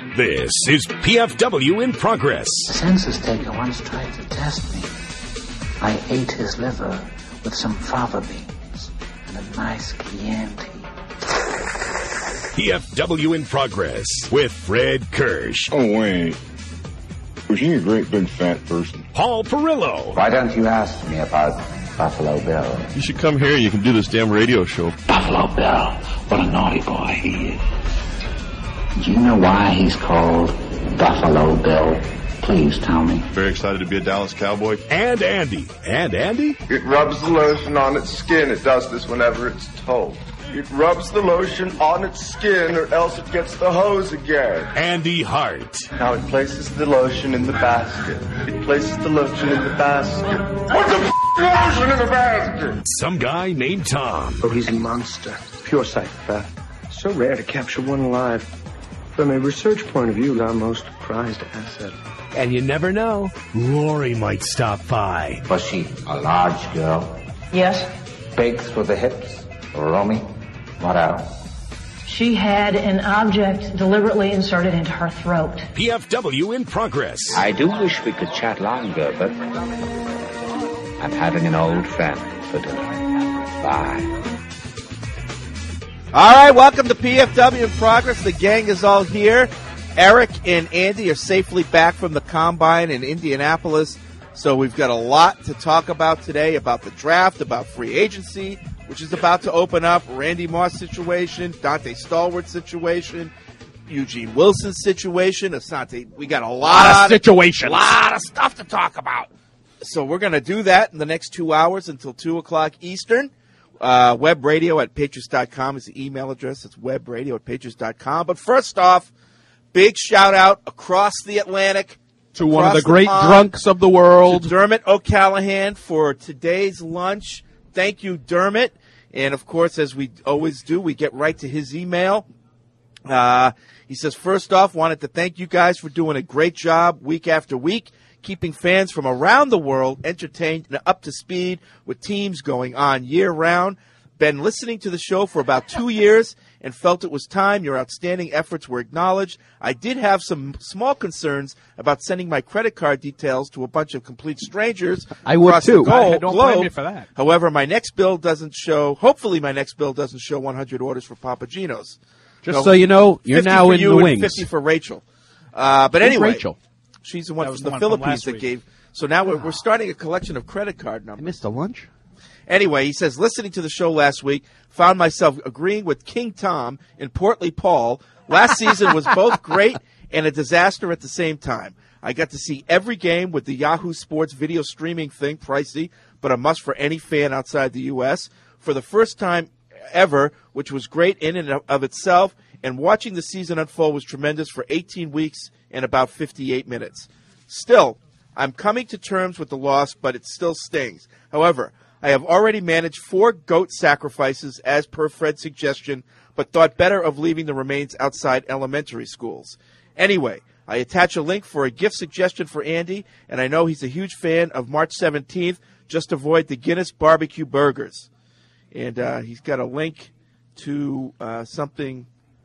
This is PFW in Progress. The census taker once tried to test me. I ate his liver with some fava beans and a nice Chianti. PFW in Progress with Fred Kirsch. Oh, wait. Was he a great big fat person? Paul Perillo. Why don't you ask me about Buffalo Bill? You should come here. You can do this damn radio show. Buffalo Bill, what a naughty boy he is. Do you know why he's called Buffalo Bill? Please tell me. Very excited to be a Dallas Cowboy. And Andy. And Andy? It rubs the lotion on its skin. It does this whenever it's told. It rubs the lotion on its skin or else it gets the hose again. Andy Hart. Now it places the lotion in the basket. It places the lotion in the basket. What the lotion in the basket? Some guy named Tom. Oh, he's a monster. Pure psychopath. So rare to capture one alive. From a research point of view, our most prized asset. And you never know, Lori might stop by. Was she a large girl? Yes. Big through the hips? Roomy? What else? She had an object deliberately inserted into her throat. PFW in Progress. I do wish we could chat longer, but I'm having an old friend for dinner. Bye. All right, welcome to PFW in Progress. The gang is all here. Eric and Andy are safely back from the Combine in Indianapolis. So we've got a lot to talk about today, about the draft, about free agency, which is about to open up, Randy Moss situation, Dante Stallworth situation, Eugene Wilson situation, Asante. We got a lot of situations. A lot of stuff to talk about. So we're going to do that in the next 2 hours until 2 o'clock Eastern. Web radio at Patriots.com is the email address. It's webradio at Patriots.com. But first off, big shout out across the Atlantic to one of the great drunks of the world, to Dermot O'Callahan for today's lunch. Thank you, Dermot. And, of course, as we always do, we get right to his email. He says, first off, wanted to thank you guys for doing a great job week after week, keeping fans from around the world entertained and up to speed with teams going on year-round. Been listening to the show for about 2 years and felt it was time. Your outstanding efforts were acknowledged. I did have some small concerns about sending my credit card details to a bunch of complete strangers. I would too. I don't blame you for that. However, my next bill doesn't show. Hopefully, my next bill doesn't show 100 orders for Papa Gino's. Just so you know, you're now in the wings. 50 for Rachel. But anyway, Rachel? She's the one from the Philippines that gave. So now we're starting a collection of credit card numbers. I missed a lunch. Anyway, he says, listening to the show last week, found myself agreeing with King Tom and Portly Paul. Last season was both great and a disaster at the same time. I got to see every game with the Yahoo Sports video streaming thing, pricey, but a must for any fan outside the U.S. For the first time ever, which was great in and of itself, and watching the season unfold was tremendous for 18 weeks and about 58 minutes. Still, I'm coming to terms with the loss, but it still stings. However, I have already managed 4 goat sacrifices as per Fred's suggestion, but thought better of leaving the remains outside elementary schools. Anyway, I attach a link for a gift suggestion for Andy, and I know he's a huge fan of March 17th. Just avoid the Guinness barbecue burgers. And he's got a link to something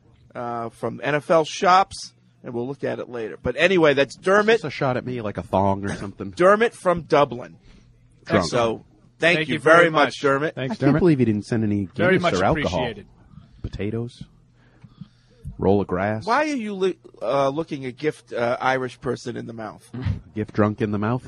from NFL Shops, and we'll look at it later. But anyway, that's Dermot. Just a shot at me like a thong or something. Dermot from Dublin. Drunk. So thank you very much, Dermot. Thanks, Dermot. I can't believe he didn't send any very Guinness much or alcohol. Appreciated. Potatoes. Roll of grass. Why are you looking a gift Irish person in the mouth? Gift drunk in the mouth?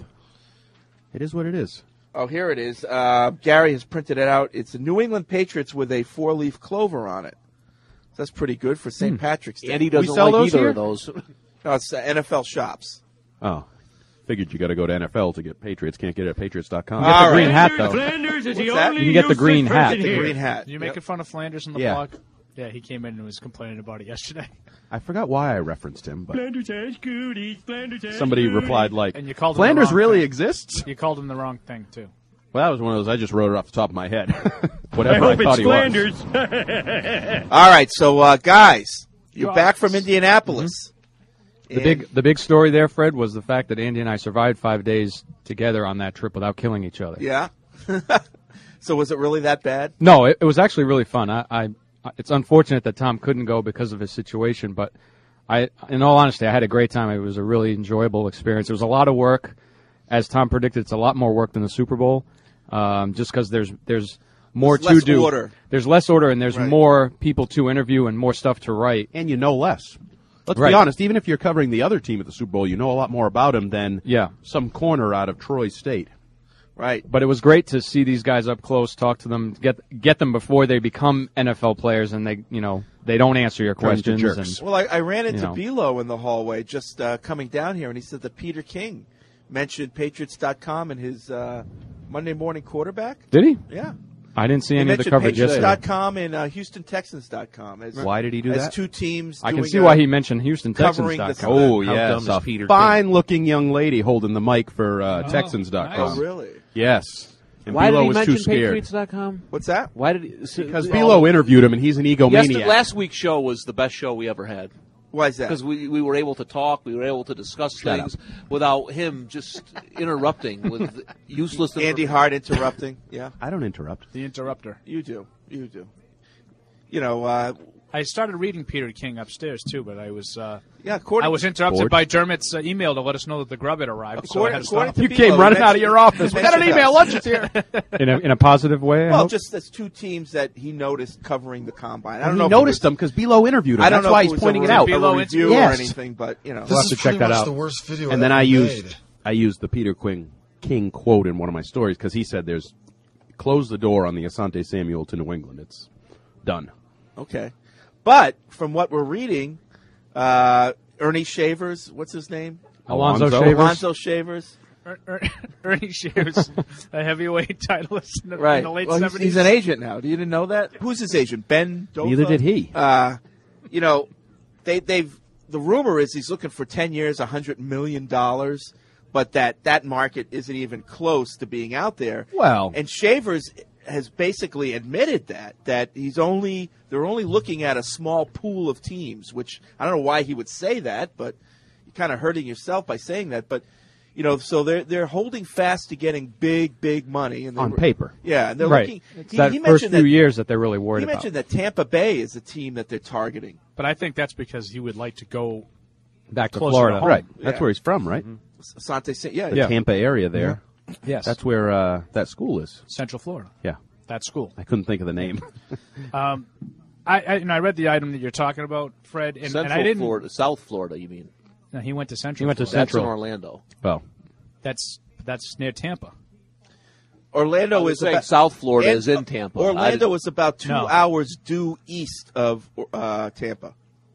It is what it is. Oh, here it is. Gary has printed it out. It's the New England Patriots with a 4-leaf clover on it. That's pretty good for St. Patrick's Day. Andy doesn't like either of those. No, it's NFL Shops. Oh. Figured you got to go to NFL to get Patriots. Can't get it at Patriots.com. You get the green hat, though. Flanders is the What's that? only You can get the green hat. The green hat. You making fun of Flanders in the Yeah. blog? Yeah, he came in and was complaining about it yesterday. I forgot why I referenced him, but Flanders has goodies, Flanders has somebody goodies. replied like, And you called him Flanders the wrong really thing. exists? You called him the wrong thing, too. Well, that was one of those, I just wrote it off the top of my head. I Whatever I, hope thought it's he Flanders. was. All right, so guys, you're back from Indianapolis. The big story there, Fred, was the fact that Andy and I survived 5 days together on that trip without killing each other. Yeah. So was it really that bad? No, it was actually really fun. It's unfortunate that Tom couldn't go because of his situation, but In all honesty, I had a great time. It was a really enjoyable experience. It was a lot of work. As Tom predicted, it's a lot more work than the Super Bowl, just because there's more There's less to do. order. There's less order, and there's Right. more people to interview and more stuff to write. And you know less. Let's Right. be honest. Even if you're covering the other team at the Super Bowl, you know a lot more about them than some corner out of Troy State. Right. But it was great to see these guys up close, talk to them, get them before they become NFL players, and they don't answer your Turn into questions. jerks. And, Well, I ran into you know. Bilo in the hallway just coming down here, and he said that Peter King mentioned Patriots.com and his Monday Morning Quarterback. Did he? Yeah. I didn't see He any of the mentioned coverage yesterday. Patriots.com and HoustonTexans.com. Why did he do as that? two teams I can doing see why he mentioned covering HoustonTexans.com. Oh, How yes. dumb is Peter King? Fine-looking young lady holding the mic for Texans.com. Oh, really? Yes. And Why Bilo did he was mention too scared. Patriots.com? What's that? Why did he? Because Bilo interviewed him, and he's an egomaniac. Last week's show was the best show we ever had. Why is that? Because we were able to talk, we were able to discuss Shut things without him just interrupting with useless. Andy Hart interrupting. Yeah, I don't interrupt. The interrupter. you do. You do. You know, I started reading Peter King upstairs too, but I was according I was to interrupted Bored. by Dermot's email to let us know that the grub had arrived. So I had to stop. to You Bilo, came he running out of mentioned- your office. he We got an mentioned email. us. Lunch is here. in a positive way. I Well, hope? just as two teams that he noticed covering the combine. I I don't know. if noticed it them because Bilo interviewed him. was, I don't That's know why if he's it was pointing a it out. Bilo review Yes. or anything, but you know. We'll have to check that out. The worst video And then ever I made. used the Peter King quote in one of my stories because he said there's close the door on the Asante Samuel to New England. It's done. Okay. But from what we're reading, Ernie Shavers, what's his name? Alonzo Alonzo. Shavers. Alonzo Shavers. Ernie Shavers, a heavyweight titleist in the late Well, 70s. he's an agent now. You didn't know that? Who's his agent? Ben Dofa? Neither did he. You know, the rumor is he's looking for 10 years, $100 million, but that market isn't even close to being out there. Well. And Shavers has basically admitted that they're only looking at a small pool of teams, which I don't know why he would say that, but you're kind of hurting yourself by saying that. But you know, so they're holding fast to getting big money and On paper. Yeah, and they're Right. looking. It's He that first mentioned few that years that they're really worried he about. mentioned that Tampa Bay is a team that they're targeting. But I think that's because he would like to go Back to closer Florida. to home. Right. That's Yeah. where he's from, right? Asante, yeah, The Tampa area there. Yes, That's where that school is. Central Florida. Yeah. That school. I couldn't think of the name. I read the item that you're talking about, Fred, and Central I didn't. Florida, South Florida, you mean? No, he went to Central. He went to Florida. That's in Central. Orlando. Well, That's near Tampa. Orlando I was is saying about, South Florida and- is in Tampa. Orlando is about 2 No. hours due east of Tampa.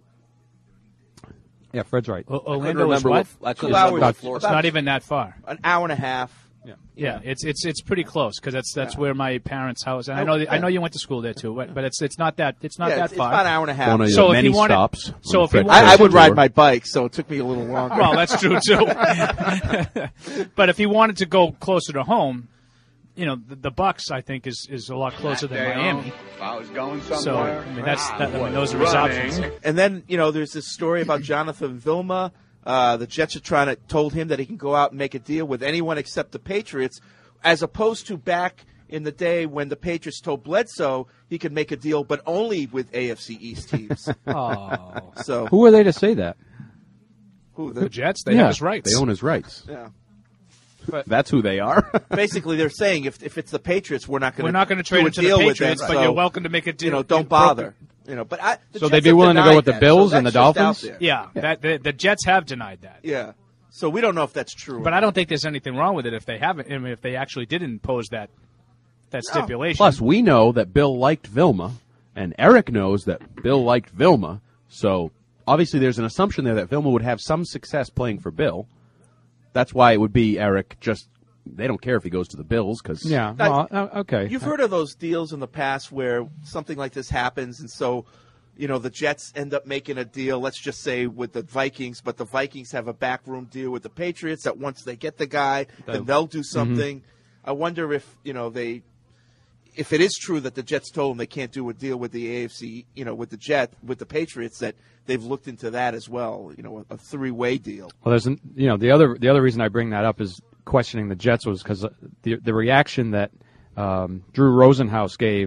Yeah, Fred's right. I couldn't Orlando is remember what? I couldn't 2 remember what hours. Florida. It's not even that far. An hour and a half. Yeah, it's pretty close because that's where my parents' house. And I know you went to school there too, but it's not that It's far. it's about an hour and a half. one of So the if many you wanted- stops. so on if you Fred wanted- I would Coach's ride tour. my bike, so it took me a little longer. Well, that's true too. But if he wanted to go closer to home, you know, the Bucks I think is a lot closer than Miami. If I was going So I mean those are his options. And then, you know, there's this story about Jonathan Vilma. The Jets are told him that he can go out and make a deal with anyone except the Patriots, as opposed to back in the day when the Patriots told Bledsoe he could make a deal, but only with AFC East teams. Oh, So Who are they to say that? who, the Jets they Yeah. have his rights. They own his rights. yeah. That's who they are. Basically, they're saying if it's the Patriots, we're not going We're not going to trade do a it to the deal with Patriots, them, but so, you're welcome to make a deal. You know, don't bother. You know, but the So Jets they'd be have willing to go denied with the that, Bills so and the that's just out Dolphins? there. Yeah, that the Jets have denied that. Yeah. So we don't know if that's true. But I don't think there's anything wrong with it if they haven't. I mean, if they actually did impose that stipulation. Plus, we know that Bill liked Vilma, and Eric knows that Bill liked Vilma. So obviously, there's an assumption there that Vilma would have some success playing for Bill. That's why it would be Eric. Just they don't care if he goes to the Bills because Yeah. Well, okay. You've heard of those deals in the past where something like this happens, and so, you know, the Jets end up making a deal, let's just say with the Vikings, but the Vikings have a backroom deal with the Patriots that once they get the guy, then they'll do something. I wonder if, you know, if it is true that the Jets told them they can't do a deal with the AFC, you know, with the Patriots, that they've looked into that as well, you know, a three-way deal. Well, there's the other reason I bring that up is questioning the Jets was because the reaction that Drew Rosenhaus gave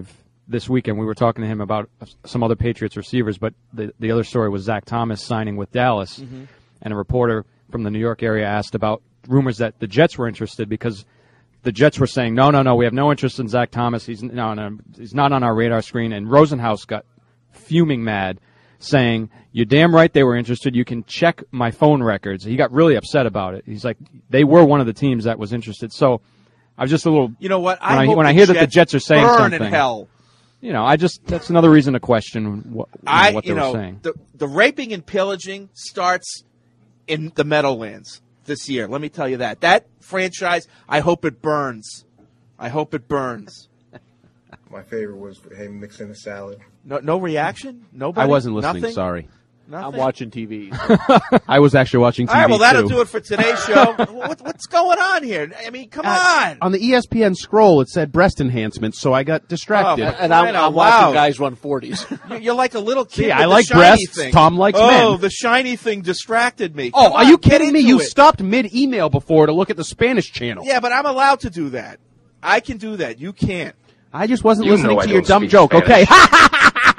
this weekend. We were talking to him about some other Patriots receivers, but the other story was Zach Thomas signing with Dallas, and a reporter from the New York area asked about rumors that the Jets were interested because the Jets were saying, no, we have no interest in Zach Thomas. He's not on our radar screen. And Rosenhaus got fuming mad, saying, "You're damn right they were interested. You can check my phone records." He got really upset about it. He's like, they were one of the teams that was interested. So I was just a little. You know what? When I hear that the Jets are saying burn something, in hell. You know, that's another reason to question what they were saying. The raping and pillaging starts in the Meadowlands this year. Let me tell you that. That franchise, I hope it burns. I hope it burns. My favorite was him mixing a salad. No reaction? Nobody? I wasn't listening, Nothing? sorry. Nothing? I'm watching TV. I was actually watching TV, All right, well, that'll too. do it for today's show. What's going on here? I mean, come on. On the ESPN scroll, it said breast enhancement, so I got distracted. And I'm watching guys run 40s. You're like a little kid. See, with I the like shiny breasts. thing. Tom likes men. Oh, the shiny thing distracted me. Oh, Come are on, you get kidding me? into You it. stopped mid-email before to look at the Spanish channel. Yeah, but I'm allowed to do that. I can do that. You can't. I just wasn't You listening know I to your don't dumb speak joke. Spanish. Okay.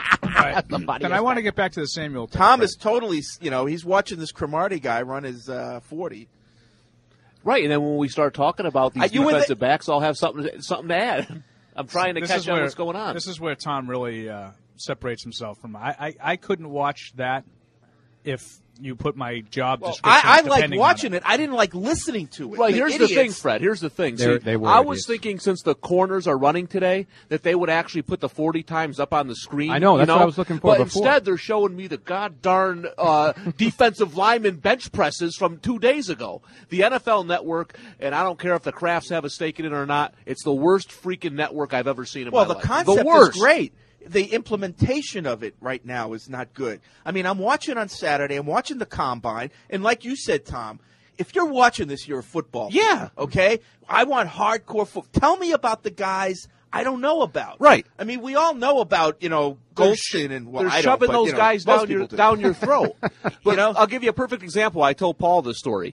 Then I want to get back to the Samuel. Tom is totally, he's watching this Cromartie guy run his 40. Right, and then when we start talking about these you in defensive backs, I'll have something to add. I'm trying to catch on what's going on. This is where Tom really separates himself from. I couldn't watch that if you put my job description. I like depending watching on it. I didn't like listening to it. Right, The here's idiots. the thing, Fred. Here's the thing. See, They were I was idiots. thinking since the corners are running today that they would actually put the 40 times up on the screen. I know, that's what I was looking for But before. instead, they're showing me the god-darn defensive lineman bench presses from 2 days ago. The NFL Network, and I don't care if the Crafts have a stake in it or not, it's the worst freaking network I've ever seen in my Well, the life. concept the worst. is great. The implementation of it right now is not good. I mean, I'm watching on Saturday. I'm watching the Combine. And like you said, Tom, if you're watching this, you're a football fan, Yeah. okay? I want hardcore football. Tell me about the guys I don't know about. Right. I mean, we all know about, Golston and They're I don't, shoving but, those guys most people do. down your throat. But I'll give you a perfect example. I told Paul this story.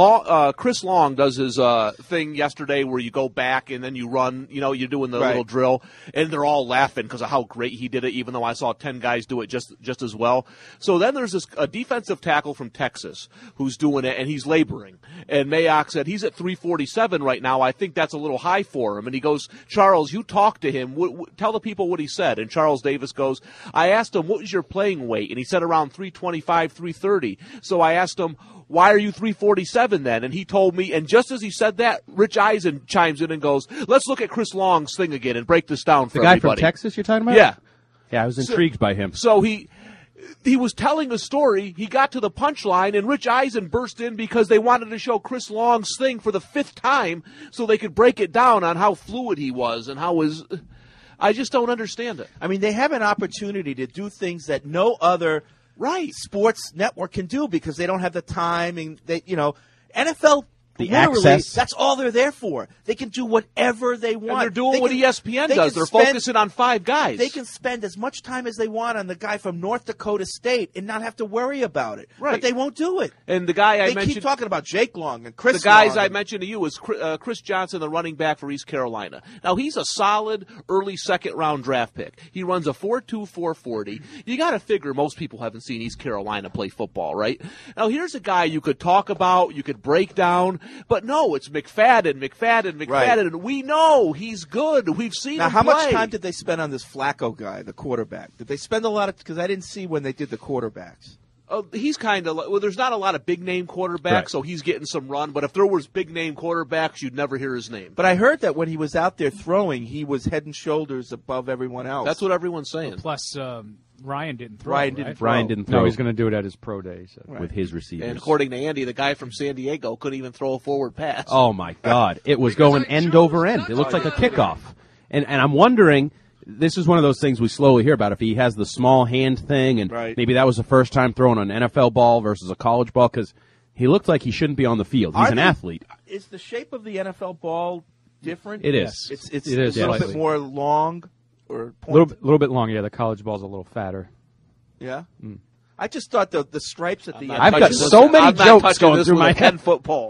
Chris Long does his thing yesterday where you go back and then you run. You're doing the little drill, and they're all laughing because of how great he did it. Even though I saw 10 guys do it just as well. So then there's a defensive tackle from Texas who's doing it, and he's laboring. And Mayock said he's at 347 right now. I think that's a little high for him. And he goes, Charles, you talk to him. Tell the people what he said. And Charles Davis goes, I asked him, what was your playing weight? And he said around 325, 330. So I asked him, why are you 347 then? And he told me, and just as he said that, Rich Eisen chimes in and goes, let's look at Chris Long's thing again and break this down for The guy everybody. from Texas you're talking about? Yeah. Yeah, I was intrigued by him. So he was telling a story. He got to the punchline, and Rich Eisen burst in because they wanted to show Chris Long's thing for the 5th time so they could break it down on how fluid he was and how his... I just don't understand it. I mean, they have an opportunity to do things that no other sports network can do because they don't have the time and NFL. The literally, access. that's all they're there for. They can do whatever they want. And they're doing what ESPN they does. can They're spend- focusing on 5 guys. They can spend as much time as they want on the guy from North Dakota State and not have to worry about it. Right. But they won't do it. And the guy I They mentioned, keep talking about Jake Long and Chris the guys Long I and- mentioned to you is Chris Johnson, the running back for East Carolina. Now, he's a solid early second-round draft pick. He runs a 4.2, 4.40. You got to figure most people haven't seen East Carolina play football, right? Now, here's a guy you could talk about, you could break down, but no, it's McFadden, Right. and we know he's good. We've seen Now, him how play. much time did they spend on this Flacco guy, the quarterback? Did they spend a lot of – because I didn't see when they did the quarterbacks. He's kind of well. There's not a lot of big name quarterbacks, Right. so he's getting some run. But if there was big name quarterbacks, you'd never hear his name. But I heard that when he was out there throwing, he was head and shoulders above everyone else. That's what everyone's saying. Plus, Ryan didn't throw. Ryan didn't throw. Ryan didn't throw. No, he's going to do it at his pro day. So. with his receivers. And according to Andy, the guy from San Diego couldn't even throw a forward pass. Oh my God! It was going end over end. It looked like a kickoff, and I'm wondering. This is one of those things we slowly hear about. If he has the small hand thing, and Right. maybe that was the first time throwing an NFL ball versus a college ball, because he looked like he shouldn't be on the field. He's an athlete. Is the shape of the NFL ball different? It is. It's It is, a little slightly. bit more long or A little bit long. Yeah, the college ball's a little fatter. Yeah. I just thought the stripes at the end. I've got so many jokes going through my head. 10-foot pole.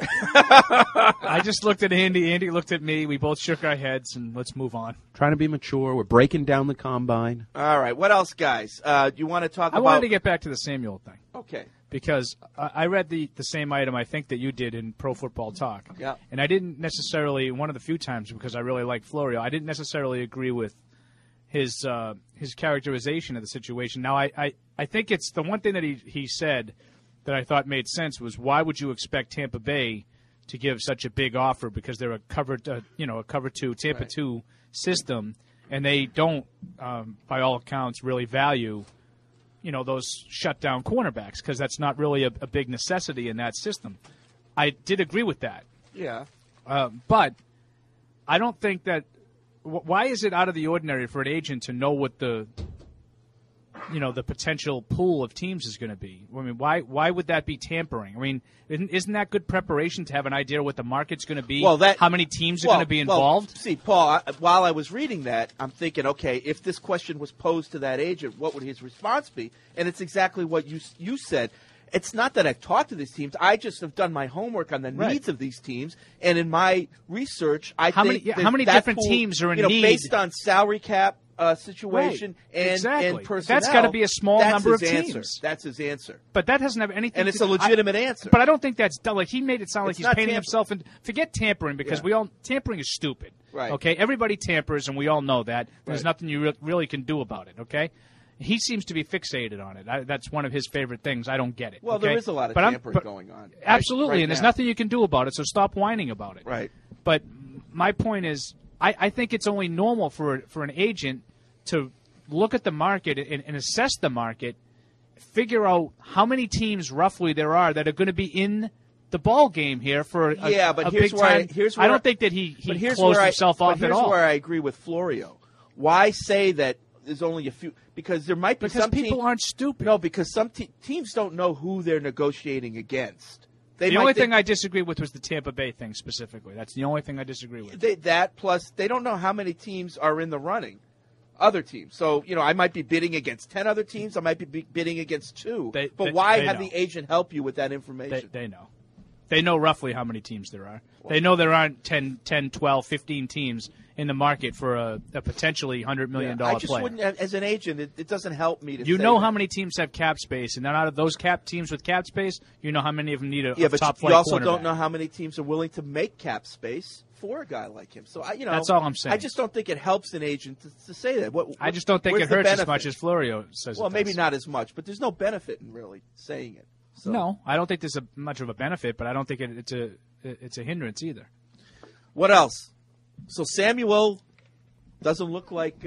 I just looked at Andy. Andy looked at me. We both shook our heads, and let's move on. Trying to be mature. We're breaking down the combine. All right. What else, guys? You want to talk about? I wanted to get back to the Samuel thing. Okay. Because I read the same item I think that you did in Pro Football Talk. Yeah. And I didn't necessarily, one of the few times, because I really like Florio, I didn't necessarily agree with his characterization of the situation. Now, I think it's the one thing that he said that I thought made sense was, why would you expect Tampa Bay to give such a big offer, because they're a cover 2 Tampa 2 system, and they don't, by all accounts, really value those shutdown cornerbacks, because that's not really a big necessity in that system. I did agree with that. Yeah. But I don't think that. Why is it out of the ordinary for an agent to know what the potential pool of teams is going to be? I mean, why would that be tampering? I mean, isn't that good preparation to have an idea of what the market's going to be? Well, how many teams are going to be involved? Well, see, Paul, while I was reading that, I'm thinking, okay, if this question was posed to that agent, what would his response be? And it's exactly what you said. It's not that I've talked to these teams. I just have done my homework on the needs of these teams, and in my research, how many different teams are in need based on salary cap situation and personnel. That's got to be a small number of teams. Answer. That's his answer. But that doesn't have anything. And it's a legitimate answer. But I don't think that's like he made it sound like It's he's not painting himself in. Forget tampering, because tampering is stupid. Right. Okay. Everybody tampers, and we all know that. There's nothing you really can do about it. Okay. He seems to be fixated on it. That's one of his favorite things. I don't get it. Well, okay? there is a lot of tampering going on. Absolutely, right and there's now. nothing you can do about it, so stop whining about it. Right. But my point is, I think it's only normal for an agent to look at the market and assess the market, figure out how many teams roughly there are that are going to be in the ball game here for a big time. I don't think that he closed himself off at all. Here's where I agree with Florio. Why say that there's only a few? Because there might be because some people aren't stupid. No, because some teams don't know who they're negotiating against. The only thing I disagree with was the Tampa Bay thing specifically. That's the only thing I disagree with. That plus they don't know how many teams are in the running. Other teams. So, I might be bidding against 10 other teams. I might be bidding against 2. But why have the agent help you with that information? They know. They know roughly how many teams there are. They know there aren't 10, 12, 15 teams in the market for a potentially $100 million player. I just wouldn't, as an agent, it doesn't help me to You say know that. how many teams have cap space, and then out of those teams with cap space, you know how many of them need a but top flight you also cornerback. don't know how many teams are willing to make cap space for a guy like him. So, that's all I'm saying. I just don't think it helps an agent to say that. I just don't think it hurts as much as Florio says Well, it maybe does. not as much, but there's no benefit in really saying it. So. No, I don't think there's much of a benefit, but I don't think it's a hindrance either. What else? So Samuel doesn't look like,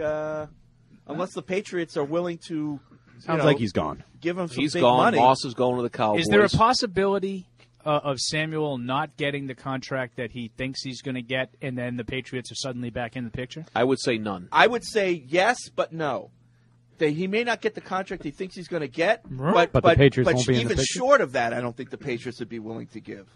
unless the Patriots are willing to. Sounds like he's gone. Give him some He's big gone. money. Moss is going to the Cowboys. Is there a possibility of Samuel not getting the contract that he thinks he's going to get, and then the Patriots are suddenly back in the picture? I would say none. I would say yes, but no. He may not get the contract he thinks he's going to get, but the Patriots won't be in the even picture? short of that, I don't think the Patriots would be willing to give.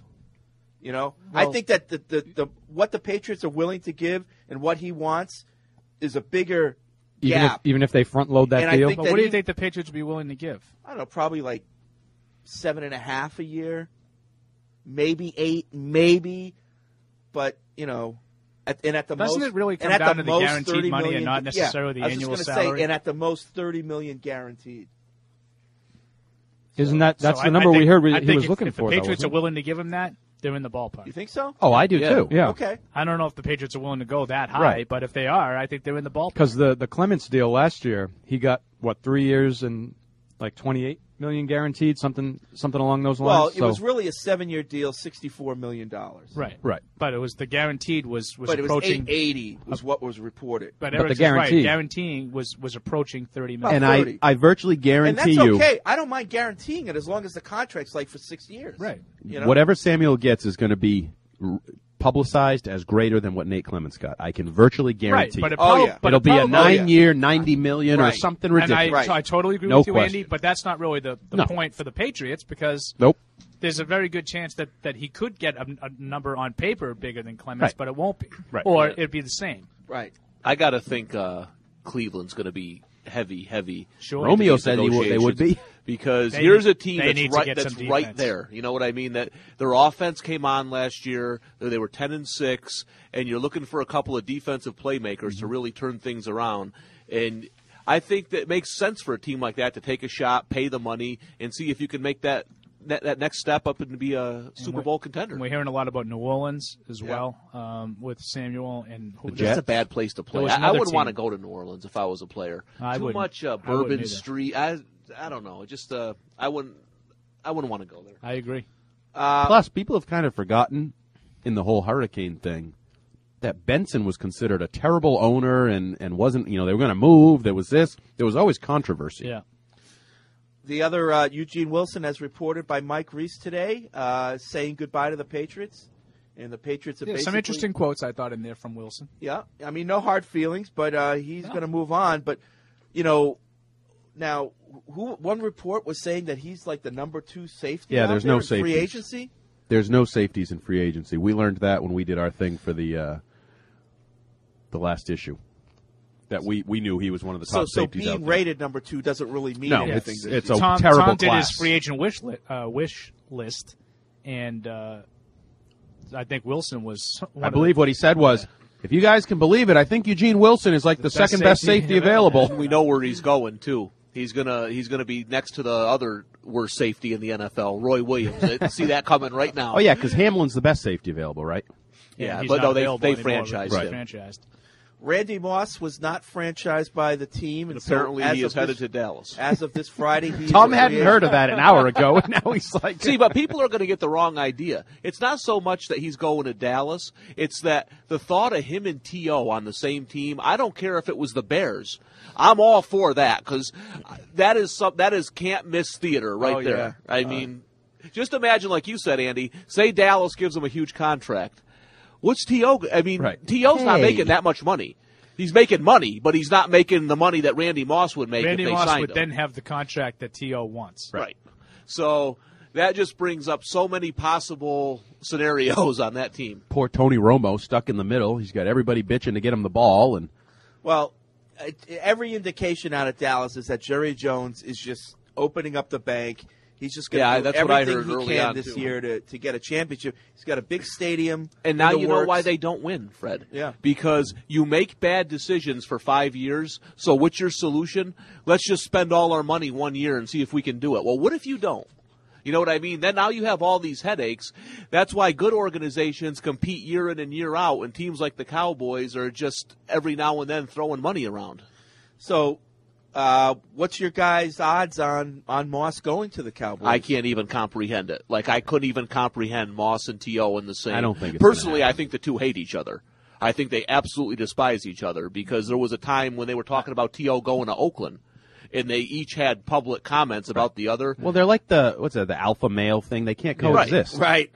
I think that the what the Patriots are willing to give and what he wants is a bigger gap. Even if they front load that And I deal. think But what do you think the Patriots would be willing to give? I don't know, probably like 7.5 a year, maybe 8, maybe, but at the most, Doesn't it really come and at down the to the most, guaranteed 30 money and million, not necessarily the I was annual just gonna salary? Say, and at the most, $30 million guaranteed. Isn't that's So the number we heard I he think was if, looking if for? the Patriots though, are willing to give him that, they're in the ballpark. You think so? Oh, I do too. Yeah. Okay. I don't know if the Patriots are willing to go that high, Right. but if they are, I think they're in the ballpark. Because the Clements deal last year, he got 3 years and like $28 million guaranteed, something along those lines. Well, it was really a 7-year deal, $64 million. Right. Right. But it was the guaranteed was But it was approaching $880 was what was reported. But the Eric's guarantee. right. Guaranteeing was approaching $30 million. And 30. I virtually And guarantee that's you, okay. I don't mind guaranteeing it as long as the contract's like for 6 years. Right. whatever Samuel gets is going to be publicized as greater than what Nate Clements got. I can virtually guarantee. But it. but It'll be a probably- 9-year, $90 million or Right. something And ridiculous. I totally agree No with you, question. Andy, but that's not really the No. point for the Patriots because Nope. there's a very good chance that he could get a number on paper bigger than Clements, Right. but it won't be. Right. Or Yeah. it'd be the same. Right. I got to think Cleveland's going to be heavy. Sure. Romeo into these said they would be. negotiations Because They here's need- a team they need to that's get that's some right defense. there. You know what I mean? That their offense came on last year. They were 10-6, and you're looking for a couple of defensive playmakers to really turn things around. And I think that it makes sense for a team like that to take a shot, pay the money, and see if you can make that next step up and be a Super Bowl contender. And we're hearing a lot about New Orleans as well with Samuel and That's a bad place to play. I wouldn't want to go to New Orleans if I was a player. Too much Bourbon Street. I don't know. Just I wouldn't want to go there. I agree. Plus, people have kind of forgotten in the whole Hurricane thing that Benson was considered a terrible owner and wasn't. They were going to move. There was this. There was always controversy. Yeah. The other Eugene Wilson, as reported by Mike Reese today, saying goodbye to the Patriots, and the Patriots are basically some interesting quotes I thought in there from Wilson. Yeah, I mean, no hard feelings, but he's going to move on. But now, one report was saying that he's like the number 2 safety. Yeah, out there's there no in safeties. free agency. There's no safeties in free agency. We learned that when we did our thing for the last issue. That we knew he was one of the top So safeties out being there. rated number 2 doesn't really mean No, anything. it's a Tom terrible did class. his free agent wish list, and I think Wilson was. I believe what he said was, if you guys can believe it, I think Eugene Wilson is like the second best safety available. We know where he's going too. He's gonna be next to the other worst safety in the NFL, Roy Williams. I see that coming right now. Oh yeah, because Hamlin's the best safety available, right? Yeah, he's but not no, available they anymore, franchised but him. Franchised. Randy Moss was not franchised by the team, and Apparently, so he is headed to Dallas. As of this Friday, he Tom hadn't heard of that an hour ago, and now he's like, See, but people are going to get the wrong idea. It's not so much that he's going to Dallas. It's that the thought of him and T.O. on the same team, I don't care if it was the Bears. I'm all for that because that is can't-miss theater right there. Yeah. I mean, just imagine, like you said, Andy, say Dallas gives him a huge contract. What's T.O.? I mean, T.O.'s not making that much money. He's making money, but he's not making the money that Randy Moss would make Randy if they Moss signed would him. then have the contract that T.O. wants. Right. So that just brings up so many possible scenarios on that team. poor Tony Romo stuck in the middle. He's got everybody bitching to get him the ball, and Well, every indication out of Dallas is that Jerry Jones is just opening up the bank. He's just going to do that's what I everything heard he early can on, this too. year to get a championship. He's got a big stadium. And now in the you know works. why they don't win, Fred. Yeah. Because you make bad decisions for 5 years. So what's your solution? Let's just spend all our money 1 year and see if we can do it. Well, what if you don't? You know what I mean? Then now you have all these headaches. That's why good organizations compete year in and year out, and teams like the Cowboys are just every now and then throwing money around. So, what's your guys' odds on Moss going to the Cowboys? I can't even comprehend it. Like, I couldn't even comprehend Moss and T.O. in the same. I don't think it's Personally, gonna I think the two hate each other. I think they absolutely despise each other because there was a time when they were talking about T.O. going to Oakland, and they each had public comments about the other. well, they're like the alpha male thing. They can't coexist. Right.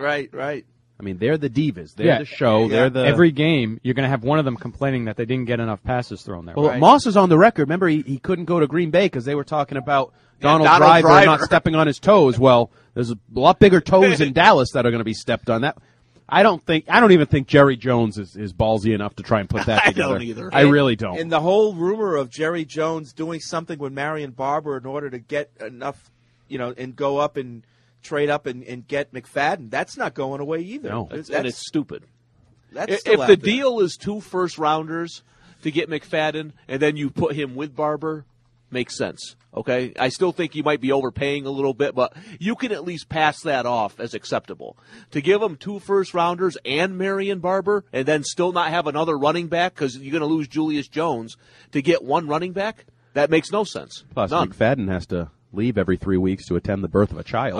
I mean, they're the divas. They're the show. Yeah. They're the Every game, you're going to have one of them complaining that they didn't get enough passes thrown there. Well, Moss is on the record. Remember, he couldn't go to Green Bay because they were talking about Donald Donald Driver not Driver. stepping on his toes. Well, there's a lot bigger toes in Dallas that are going to be stepped on. That I don't even think Jerry Jones is ballsy enough to try and put that I together. don't either. I really don't. And the whole rumor of Jerry Jones doing something with Marion Barber in order to get enough, and go up and trade up and get McFadden, that's not going away either. No. and it's stupid. That's still If out the there. deal is 2 first-rounders to get McFadden and then you put him with Barber, makes sense. Okay? I still think you might be overpaying a little bit, but you can at least pass that off as acceptable. To give him 2 first-rounders and Marion Barber and then still not have another running back because you're going to lose Julius Jones to get one running back, that makes no sense. Plus, None. McFadden has to leave every 3 weeks to attend the birth of a child.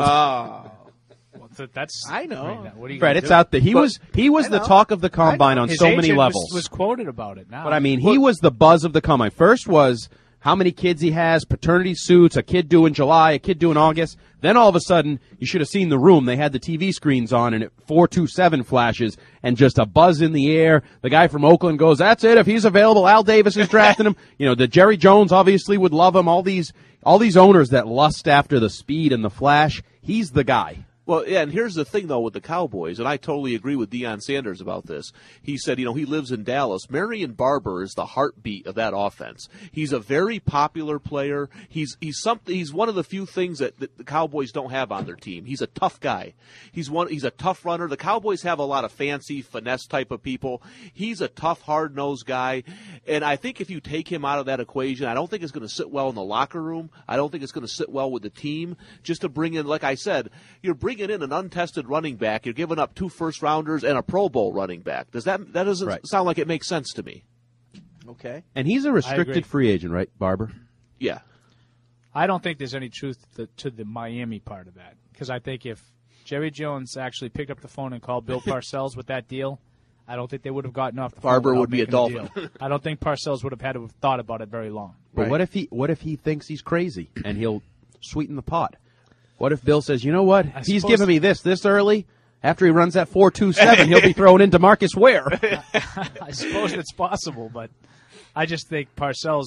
Well, that's I know. I mean, what are you Fred, gonna it's do? out there. He was the talk of the combine on His so many agent levels. was quoted about it now. But I mean, he was the buzz of the combine. First was how many kids he has, paternity suits, a kid due in July, a kid due in August. Then all of a sudden, you should have seen the room. They had the TV screens on, and it 427 flashes, and just a buzz in the air. The guy from Oakland goes, "That's it. If he's available, Al Davis is drafting him." The Jerry Jones obviously would love him. All these owners that lust after the speed and the flash. He's the guy. Well, yeah, and here's the thing, though, with the Cowboys, and I totally agree with Deion Sanders about this. He said, he lives in Dallas. Marion Barber is the heartbeat of that offense. He's a very popular player. He's one of the few things that the Cowboys don't have on their team. He's a tough guy. He's a tough runner. The Cowboys have a lot of fancy finesse type of people. He's a tough, hard-nosed guy, and I think if you take him out of that equation, I don't think it's going to sit well in the locker room. I don't think it's going to sit well with the team. Just to bring in, like I said, you're bringing in an untested running back. You're giving up 2 first-rounders and a Pro Bowl running back. That doesn't sound like it makes sense to me. Okay. And he's a restricted free agent, right, Barber? Yeah. I don't think there's any truth to the Miami part of that, because I think if Jerry Jones actually picked up the phone and called Bill Parcells with that deal, I don't think they would have gotten off the phone. Barber would be a making Dolphin. deal. I don't think Parcells would have had to have thought about it very long. But what if he thinks he's crazy and he'll sweeten the pot? What if Bill says, you know what? He's giving me this early. After he runs that 4.27, he'll be thrown into Marcus Ware. I suppose it's possible, but I just think Parcells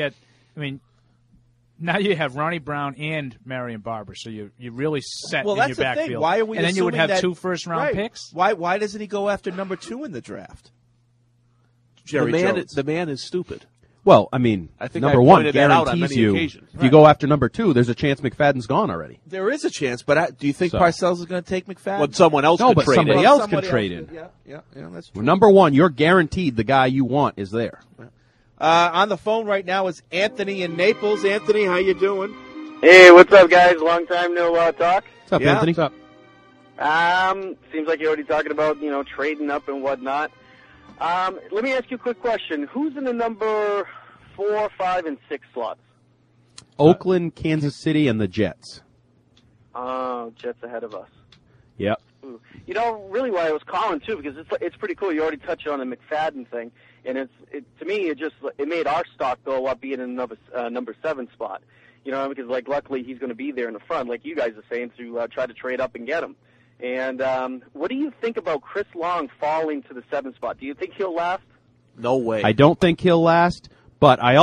now you have Ronnie Brown and Marion Barber, so you really set in your backfield. Thing. Why are we and then you would have that, 2 first-round picks? Why doesn't he go after number 2 in the draft? Jerry Jones. The man is stupid. Well, I mean, I think number I one pointed that out on guarantees many you occasions. if you go after number 2, there's a chance McFadden's gone already. There is a chance, but do you think Parcells is going to take McFadden? Well, someone else could trade somebody in. else can trade in. Yeah, that's true. Well, number 1, you're guaranteed the guy you want is there. On the phone right now is Anthony in Naples. Anthony, how you doing? Hey, what's up, guys? Long time no talk. What's up, Anthony? What's up? Seems like you're already talking about, trading up and whatnot. Let me ask you a quick question. Who's in the number 4, 5, and 6 slots? Oakland, Kansas City, and the Jets. Jets ahead of us. Yep. Really why I was calling, too, because it's pretty cool. You already touched on the McFadden thing, and to me, it made our stock go up being in the number 7 spot. Because, luckily he's going to be there in the front, like you guys are saying, to try to trade up and get him. And what do you think about Chris Long falling to the 7th spot? Do you think he'll last? No way. I don't think he'll last, but I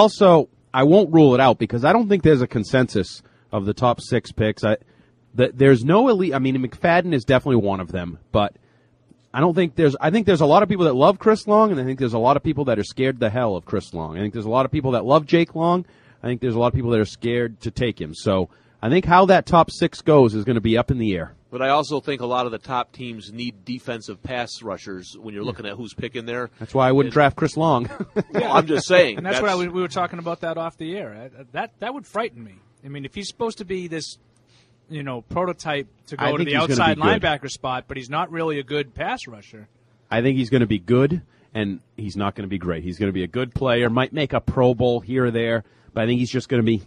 won't rule it out because I don't think there's a consensus of the top 6 picks. There's no elite. I mean, McFadden is definitely one of them, but I think there's a lot of people that love Chris Long, and I think there's a lot of people that are scared the hell of Chris Long. I think there's a lot of people that love Jake Long. I think there's a lot of people that are scared to take him. So I think how that top 6 goes is going to be up in the air. But I also think a lot of the top teams need defensive pass rushers when you're looking at who's picking there. That's why I wouldn't draft Chris Long. Well, I'm just saying. And that's what we were talking about that off the air. That would frighten me. I mean, if he's supposed to be this, prototype to go to the outside linebacker spot, but he's not really a good pass rusher. I think he's going to be good, and he's not going to be great. He's going to be a good player, might make a Pro Bowl here or there, but I think he's just going to be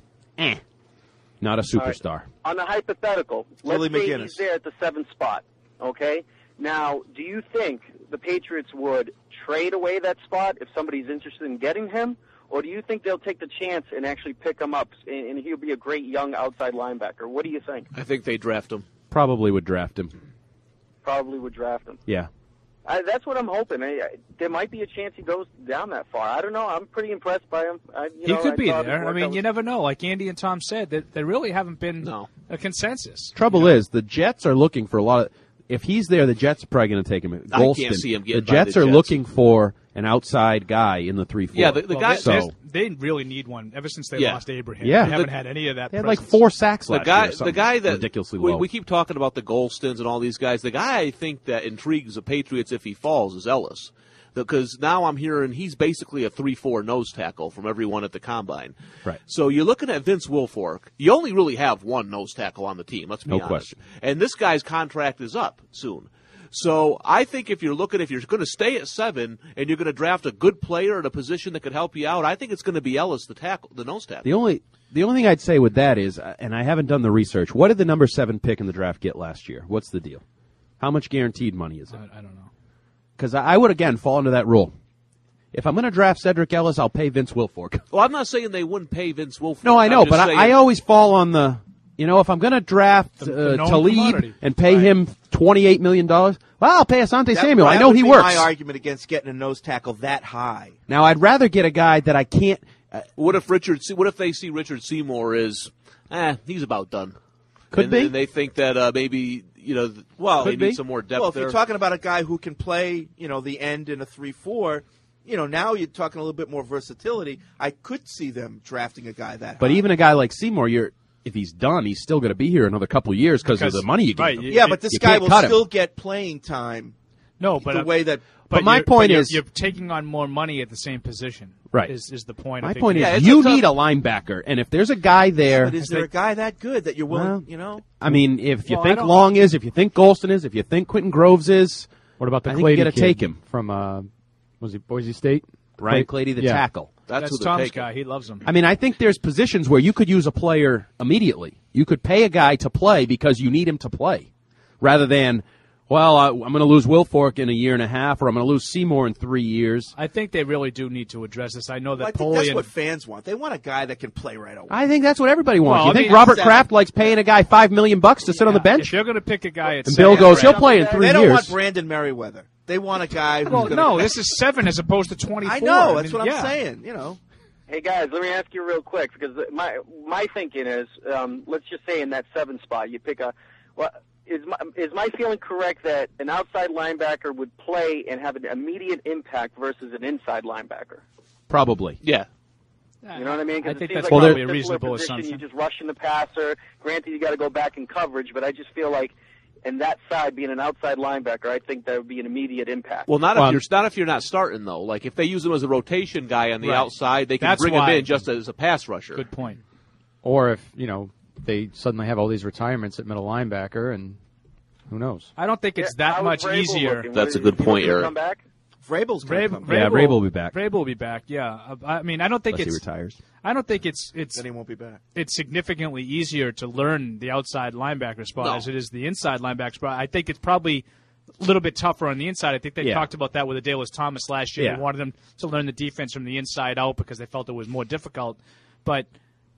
not a superstar. Right. On the hypothetical, let's say he's there at the 7th spot, okay? Now, do you think the Patriots would trade away that spot if somebody's interested in getting him, or do you think they'll take the chance and actually pick him up, and he'll be a great young outside linebacker? What do you think? I think they draft him. Probably would draft him. Probably would draft him. Yeah. That's what I'm hoping. There might be a chance he goes down that far. I don't know. I'm pretty impressed by him. He could be there. I mean, you never know. Like Andy and Tom said, there really haven't been a consensus. Trouble is, the Jets are looking for a lot of. If he's there, the Jets are probably going to take him. Golston. I can't see him getting the Jets are looking for an outside guy in the 3-4. Yeah, the guy. They really need one ever since they lost Abraham. Yeah. They haven't had any of that. They had like 4 sacks last year. The guy that ridiculously low. We keep talking about the Golstons and all these guys. The guy I think that intrigues the Patriots if he falls is Ellis. Because now I'm hearing he's basically a 3-4 nose tackle from everyone at the Combine. Right. So you're looking at Vince Wilfork. You only really have one nose tackle on the team, let's be honest. Question. And this guy's contract is up soon. So I think if you're going to stay at 7 and you're going to draft a good player at a position that could help you out, I think it's going to be Ellis, the nose tackle. The only thing I'd say with that is, and I haven't done the research, what did the number 7 pick in the draft get last year? What's the deal? How much guaranteed money is it? I don't know. Because I would, again, fall into that rule. If I'm going to draft Cedric Ellis, I'll pay Vince Wilfork. Well, I'm not saying they wouldn't pay Vince Wilfork. No, I know, but I always fall on the, if I'm going to draft Talib and pay him $28 million, well, I'll pay Asante Samuel. I know he works. My argument against getting a nose tackle that high. Now, I'd rather get a guy that I can't. What if they see Richard Seymour as, he's about done? Could be. And they think that maybe they need some more depth Well, if there. you're talking about a guy who can play, the end in a 3-4, now you're talking a little bit more versatility. I could see them drafting a guy that But high. even a guy like Seymour, if he's done, he's still going to be here another couple of years because of the money you give him. Yeah, but this You guy can't will cut him. still get playing time. No, but the way that. But my point is, you're taking on more money at the same position. Right. Is the point? My I think. point is, you need a linebacker, and if there's a guy there, But is there a guy that good that you're willing? I mean, if you Well, I think don't- Long is, if you think Golston is, if you think Quentin Groves is, What about the I think Clady you got to kid take him. from was he Boise State? Brian Clady, the Yeah. tackle. That's who they're Tom's taking. guy. He loves him. I mean, I think there's positions where you could use a player immediately. You could pay a guy to play because you need him to play, rather than, I'm going to lose Wilfork in a year and a half, or I'm going to lose Seymour in 3 years. I think they really do need to address this. I know I that think that's Polian. what fans want. They want a guy that can play right away. I think that's what everybody wants. Well, You I think mean, Robert exactly. Kraft likes paying a guy $5 million to sit on the If bench? you're going to pick a guy at And Bill seven, goes, he'll play in 3 They don't years. want Brandon Merriweather. They want a guy who's Well, gonna no, this is 7 as opposed to 24. I know. That's mean, what I'm yeah. saying. Hey guys, let me ask you real quick because my thinking is, let's just say in that 7 spot you pick is my feeling correct that an outside linebacker would play and have an immediate impact versus an inside linebacker? Probably. Yeah. You know what I mean? 'Cause I it think seems that's like probably a simpler reasonable position, assumption. You just rushing the passer. Granted, you got to go back in coverage, but I just feel like, in that side, being an outside linebacker, I think that would be an immediate impact. Well, not if you're not starting though. Like if they use him as a rotation guy on the Right. outside, they can That's bring why- him in just as a pass rusher. Good point. Or if they suddenly have all these retirements at middle linebacker, and who knows? I don't think it's that How is much Vrabel easier. looking? That's a Will good he point, Eric. come back? Vrabel's going to come back. Yeah, Vrabel will be back. Vrabel will be back. Yeah, I mean, I don't think Unless he it's. retires. I don't think it's Then he won't be back. it's significantly easier to learn the outside linebacker spot No. as it is the inside linebacker spot. I think it's probably a little bit tougher on the inside. I think they Yeah. talked about that with Adalys Thomas last year. Yeah. They wanted them to learn the defense from the inside out because they felt it was more difficult. But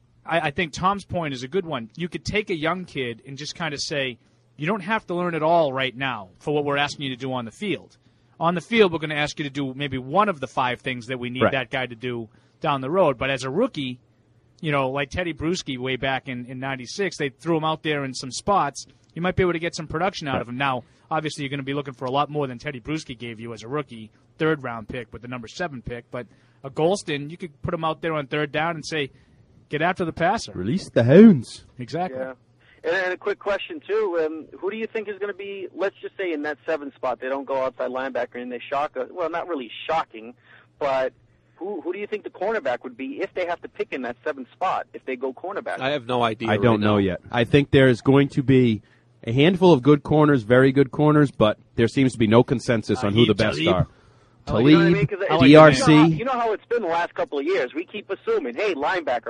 I think Tom's point is a good one. You could take a young kid and just kind of say, you don't have to learn it all right now for what we're asking you to do on the field. On the field, we're going to ask you to do maybe one of the 5 things that we need Right. that guy to do down the road. But as a rookie, like Teddy Bruschi way back in 96, they threw him out there in some spots. You might be able to get some production out of him. Now, obviously, you're going to be looking for a lot more than Teddy Bruschi gave you as a rookie, 3rd-round pick with the number 7 pick. But a Golston, you could put him out there on 3rd down and say, get after the passer. Release the hounds. Exactly. Yeah. And a quick question, too. Who do you think is going to be, let's just say in that 7 spot, they don't go outside linebacker and they shock us. Well, not really shocking, but who do you think the cornerback would be if they have to pick in that 7th spot, if they go cornerback? I have no idea. I don't right know now. yet. I think there's going to be a handful of good corners, very good corners, but there seems to be no consensus on who the best Talib. are. You know what I mean? Talib, 'Cause DRC. You know how it's been the last couple of years. We keep assuming, hey, linebacker.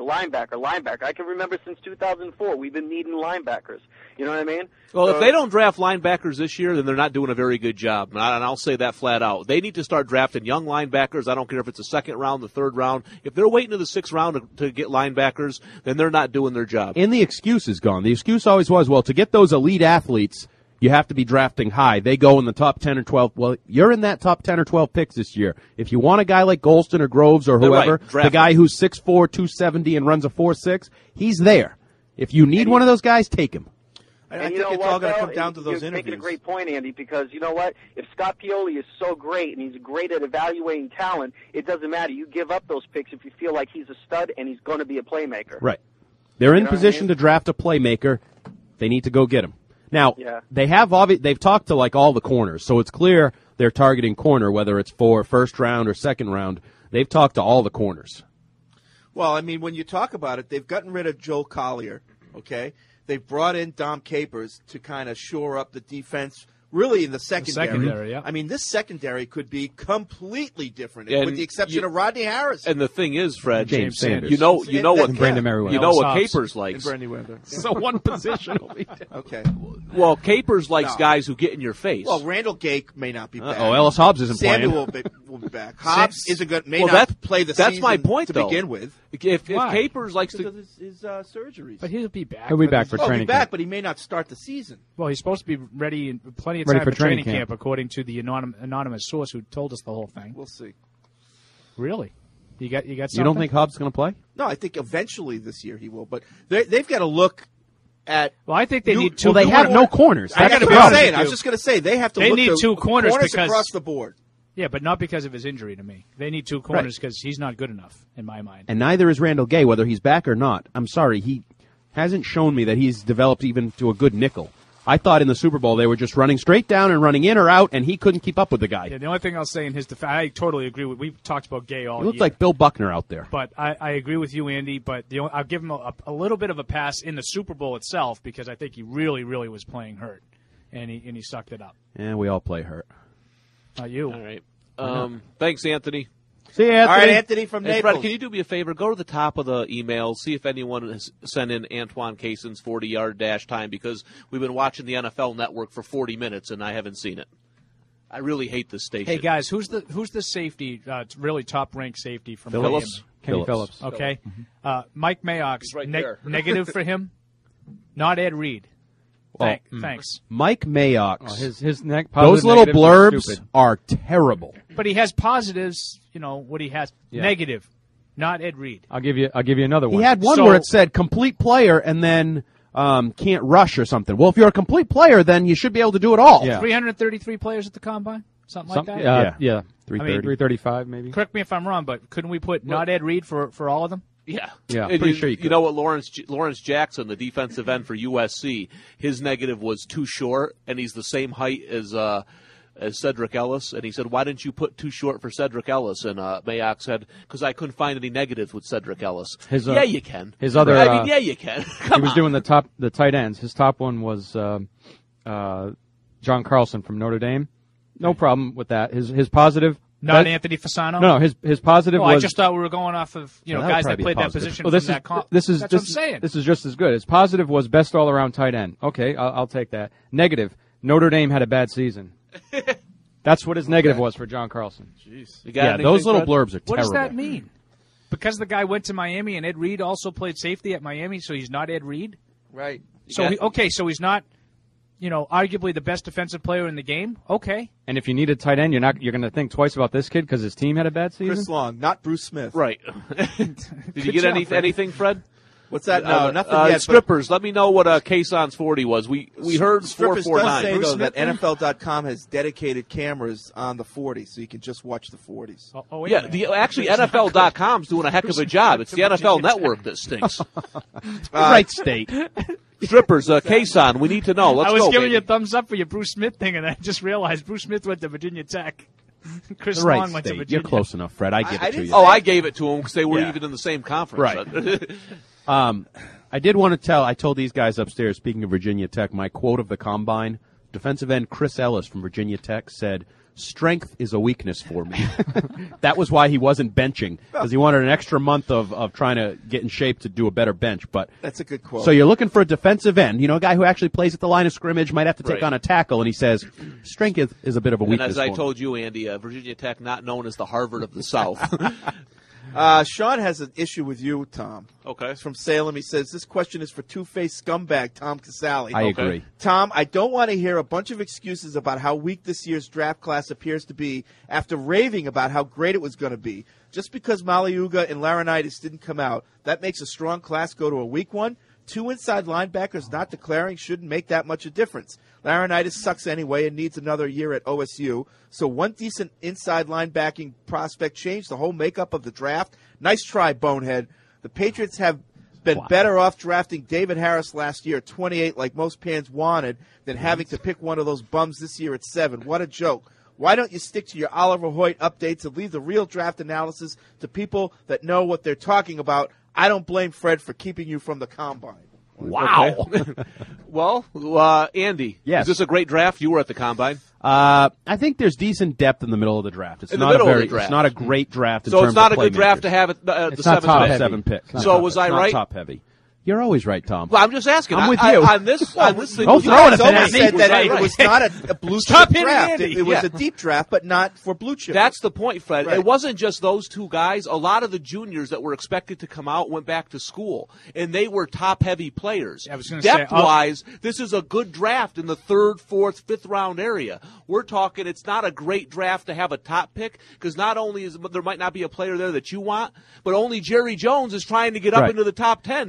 I can remember since 2004, we've been needing linebackers. You know what I mean? Well, So- if they don't draft linebackers this year, then they're not doing a very good job. And I'll say that flat out. They need to start drafting young linebackers. I don't care if it's the 2nd round, the 3rd round. If they're waiting to the 6th round to get linebackers, then they're not doing their job. And the excuse is gone. The excuse always was, well, to get those elite athletes, you have to be drafting high. They go in the top 10 or 12. Well, you're in that top 10 or 12 picks this year. If you want a guy like Golston or Groves or They're whoever, right. Draft the guy him. who's 6'4", 270 and runs a 4.6, he's there. If you need one of those guys, take him. I And think you know it's what, all going to though? come down to those You're making a interviews. great point, Andy, because you know what? If Scott Pioli is so great and he's great at evaluating talent, it doesn't matter. You give up those picks if you feel like he's a stud and he's going to be a playmaker. Right. They're in know what I position mean? to draft a playmaker. They need to go get him. Now, Yeah. they've talked to like all the corners, so it's clear they're targeting corner, whether it's for 1st round or 2nd round. They've talked to all the corners. Well, I mean, when you talk about it, they've gotten rid of Joel Collier, okay? They've brought in Dom Capers to kind of shore up the defense, really in the secondary. secondary, yeah. I mean, this secondary could be completely different, Yeah, with and the exception you- of Rodney Harris. And the thing is, Fred, James Sanders. you know what And Brandon Merriweather. you know what Hobbs. Capers and likes. Brandy Weber. So one position will be down. Okay. Well, Capers likes No. guys who get in your face. Well, Randall Gake may not be back. Ellis Hobbs isn't Samuel playing. will be back. Hobbs isn't good. May Well, not that- play the that's season my point, to though. begin with. if Why? Capers likes Because to, of his surgeries. But he'll be back. He'll be back for He'll be training back, camp. but he may not start the season. Well, he's supposed to be ready in plenty of Ready time for for training training camp, according to the anonymous source who told us the whole thing. We'll see. Really? You got something? You don't think Hobbs is going to play? No, I think eventually this year he will. But they've got to look at. Well, I think they need two. Well, they have no corners. I That's was the going to problem. say it. I was just going to say they have to. They look need to two corners because across the board. Yeah, but not because of his injury to me. They need two corners because he's not good enough in my mind. And neither is Randall Gay, whether he's back or not. I'm sorry, he hasn't shown me that he's developed even to a good nickel. I thought in the Super Bowl they were just running straight down and running in or out, and he couldn't keep up with the guy. Yeah, the only thing I'll say in his defense, I totally agree with. We've talked about Gay all He looked year. like Bill Buckner out there. But I agree with you, Andy. But I'll give him a little bit of a pass in the Super Bowl itself because I think he really, really was playing hurt, and he sucked it up. Yeah, we all play hurt. Not you. All right. Thanks, Anthony. See you, Anthony. All right, Anthony from Hey, Naples. Fred, can you do me a favor? Go to the top of the email, see if anyone has sent in Antoine Cason's 40-yard dash time, because we've been watching the NFL Network for 40 minutes, and I haven't seen it. I really hate this station. Hey guys, who's the safety? Really top ranked safety from Phillips? Miami? Kenny Phillips. Okay, Mike Mayock's right there. negative for him. Not Ed Reed. Thanks. Mike Mayock. His neck. Those little negatives blurbs stupid. are terrible. But he has positives. You know what he has. Yeah. Negative. Not Ed Reed. I'll give you another one. He had one So- where it said complete player and then can't rush or something. Well, if you're a complete player, then you should be able to do it all. Yeah. 333 players at the combine. Something like that. Yeah. 330. 335 maybe. Correct me if I'm wrong, but couldn't we put not Ed Reed for all of them? Yeah. Yeah, And pretty sure you could. know what, Lawrence Jackson, the defensive end for USC, his negative was too short, and he's the same height as Cedric Ellis. And he said, why didn't you put too short for Cedric Ellis? And Mayock said, because I couldn't find any negatives with Cedric Ellis. Yeah, you can. His other. I mean, yeah, you can. He was doing the tight ends. His top one was John Carlson from Notre Dame. No problem with that. His positive. Not Anthony Fasano? No, his positive was. I just thought we were going off of Well, guys that'd that probably played be a that positive. position. Well, this is That's what I'm saying. This is just as good. His positive was best all around tight end. Okay, I'll take that. Negative. Notre Dame had a bad season. That's what his negative was for John Carlson. Jeez. Yeah, those little blurbs are terrible. What does that mean? Because the guy went to Miami and Ed Reed also played safety at Miami, so he's not Ed Reed? Right. So so he's not, arguably the best defensive player in the game? Okay. And if you need a tight end, you're going to think twice about this kid because his team had a bad season. Chris Long, not Bruce Smith. Right. Did you get job, Fred. anything, Fred? What's that? No, nothing yet. Strippers, let me know what Kason's 40 was. We heard Strippers does 449. say, Bruce though, that Smith? NFL.com has dedicated cameras on the 40, so you can just watch the 40s. Oh, wait a Yeah, minute. actually, NFL.com's doing a heck of a job. It's the NFL Network that stinks. Right state. Strippers, Kason, we need to know. Let's I was go, giving baby. you a thumbs up for your Bruce Smith thing, and I just realized Bruce Smith went to Virginia Tech. Chris Right Long went to state. Virginia. You're close enough, Fred. I give I it to didn't you. Oh, I gave it to him because they were Yeah. even in the same conference. Right. I did want to tell, I told these guys upstairs, speaking of Virginia Tech, my quote of the combine, defensive end Chris Ellis from Virginia Tech said, strength is a weakness for me. That was why he wasn't benching, because he wanted an extra month of trying to get in shape to do a better bench. But That's a good quote. so you're looking for a defensive end, a guy who actually plays at the line of scrimmage, might have to take Right. on a tackle, and he says, strength is a bit of a And weakness as I for me. told you, Andy, Virginia Tech not known as the Harvard of the South. Sean has an issue with you, Tom. Okay. He's from Salem. He says, this question is for two-faced scumbag Tom Casale. I agree. Tom, I don't want to hear a bunch of excuses about how weak this year's draft class appears to be after raving about how great it was going to be. Just because Maliuga and Laurinaitis didn't come out, that makes a strong class go to a weak one? Two inside linebackers not declaring shouldn't make that much a difference. Laurinaitis sucks anyway and needs another year at OSU. So one decent inside linebacking prospect changed the whole makeup of the draft. Nice try, Bonehead. The Patriots have been better off drafting David Harris last year at 28 like most fans wanted than having to pick one of those bums this year at 7. What a joke. Why don't you stick to your Oliver Hoyt updates and leave the real draft analysis to people that know what they're talking about? I don't blame Fred for keeping you from the combine. Wow. Well, Andy, Yes. is this a great draft? You were at the combine. I think there's decent depth in the middle of the draft. It's In the not middle a of very, the draft. It's not a great draft in So terms it's not a of good draft playmakers. to have at the It's not seventh top pick. heavy. 7 pick. It's So not was top- I it's not right? top heavy. You're always right, Tom. Well, I'm just asking. I'm with you. On this thing. Don't throw it at the Someone net. said that Right, it right. was not a blue Stop chip hitting draft. Andy. It was Yeah. a deep draft, but not for blue chip. That's the point, Fred. Right. It wasn't just those two guys. A lot of the juniors that were expected to come out went back to school, and they were top-heavy players. I was gonna say, Depth-wise, this is a good draft in the 3rd, 4th, 5th round area. We're talking it's not a great draft to have a top pick, because not only there might not be a player there that you want, but only Jerry Jones is trying to get up Right. into the top 10. No one wants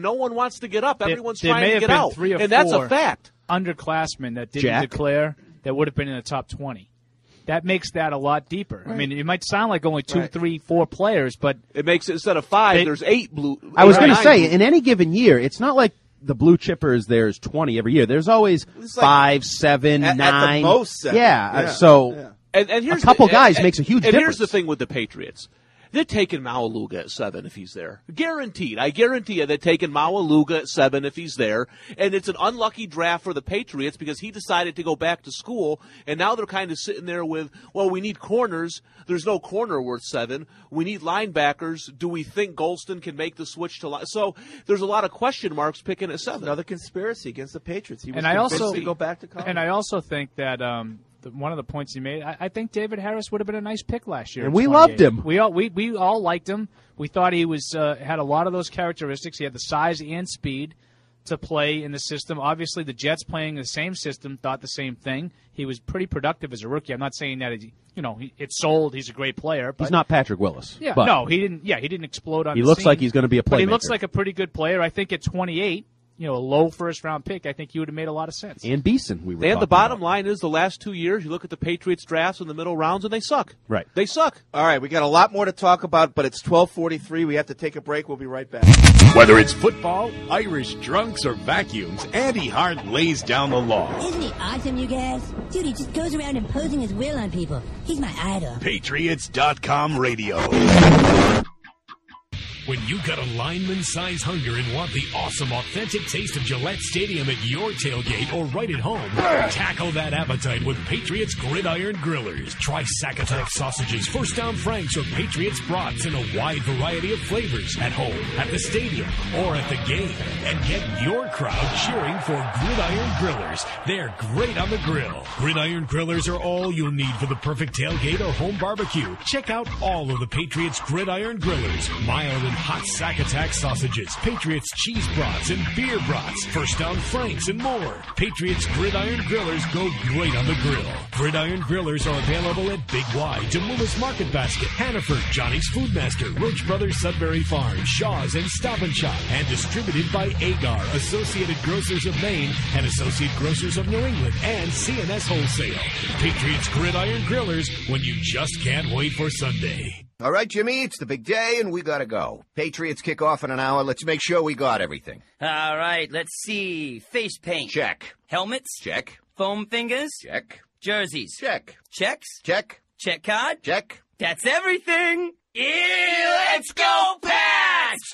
wants to get up. Everyone's there trying may to have get been out. 3 or 4 and that's a fact. Underclassmen that didn't Jack? declare that would have been in the top 20. That makes that a lot deeper. Right. I mean, it might sound like only 2, Right. 3, 4 players, but It makes it, instead of 5, there's 8 blue. I was going to 9 say, blue. in any given year, it's not like the blue chippers, there's 20 every year. There's always It's like 5, 7, at 9. the most 7. Yeah, so Yeah. And here's a couple the, guys and, makes a huge and difference. here's the thing with the Patriots. They're taking Maualuga at 7 if he's there. Guaranteed. I guarantee you they're taking Maualuga at 7 if he's there. And it's an unlucky draft for the Patriots because he decided to go back to school. And now they're kind of sitting there with, well, we need corners. There's no corner worth 7. We need linebackers. Do we think Golston can make the switch to So there's a lot of question marks picking at 7. Another conspiracy against the Patriots. He was and I convinced also to go back to college. And I also think that one of the points he made, I think David Harris would have been a nice pick last year. And at we 28. loved him. We all liked him. We thought he was had a lot of those characteristics. He had the size and speed to play in the system. Obviously, the Jets playing the same system thought the same thing. He was pretty productive as a rookie. I'm not saying that it's sold. He's a great player. But he's not Patrick Willis. Yeah, but no, he didn't. Yeah, he didn't explode on. he the looks scene, like he's going to be a playmaker. But he looks like a pretty good player. I think at 28. A low first-round pick, I think he would have made a lot of sense. And Beeson, we were And talking the bottom about. line is the last 2 years, you look at the Patriots drafts in the middle rounds, and they suck. Right. They suck. All right, we got a lot more to talk about, but it's 12:43. We have to take a break. We'll be right back. Whether it's football, Irish drunks, or vacuums, Andy Hart lays down the law. Isn't he awesome, you guys? Dude, he just goes around imposing his will on people. He's my idol. Patriots.com radio. When you got a lineman-size hunger and want the awesome, authentic taste of Gillette Stadium at your tailgate or right at home, tackle that appetite with Patriots Gridiron Grillers. Try Sack Attack sausages, First Down Franks, or Patriots brats in a wide variety of flavors at home, at the stadium, or at the game. And get your crowd cheering for Gridiron Grillers. They're great on the grill. Gridiron Grillers are all you'll need for the perfect tailgate or home barbecue. Check out all of the Patriots Gridiron Grillers. Mild and hot Sack Attack sausages, Patriots cheese brats and beer brats, First Down Franks, and more. Patriots Gridiron Grillers go great on the grill. Gridiron Grillers are available at Big Y, Jamula's Market Basket, Hannaford, Johnny's Foodmaster, Roach Brothers Sudbury Farm, Shaw's, and Stop and Shop, and distributed by Agar, Associated Grocers of Maine, and Associate Grocers of New England, and CNS Wholesale. Patriots Gridiron Grillers, when you just can't wait for Sunday. All right, Jimmy, it's the big day, and we gotta go. Patriots kick off in an hour. Let's make sure we got everything. All right, let's see. Face paint. Check. Helmets. Check. Foam fingers. Check. Jerseys. Check. Checks. Check. Check card. Check. That's everything. Let's go, Pats!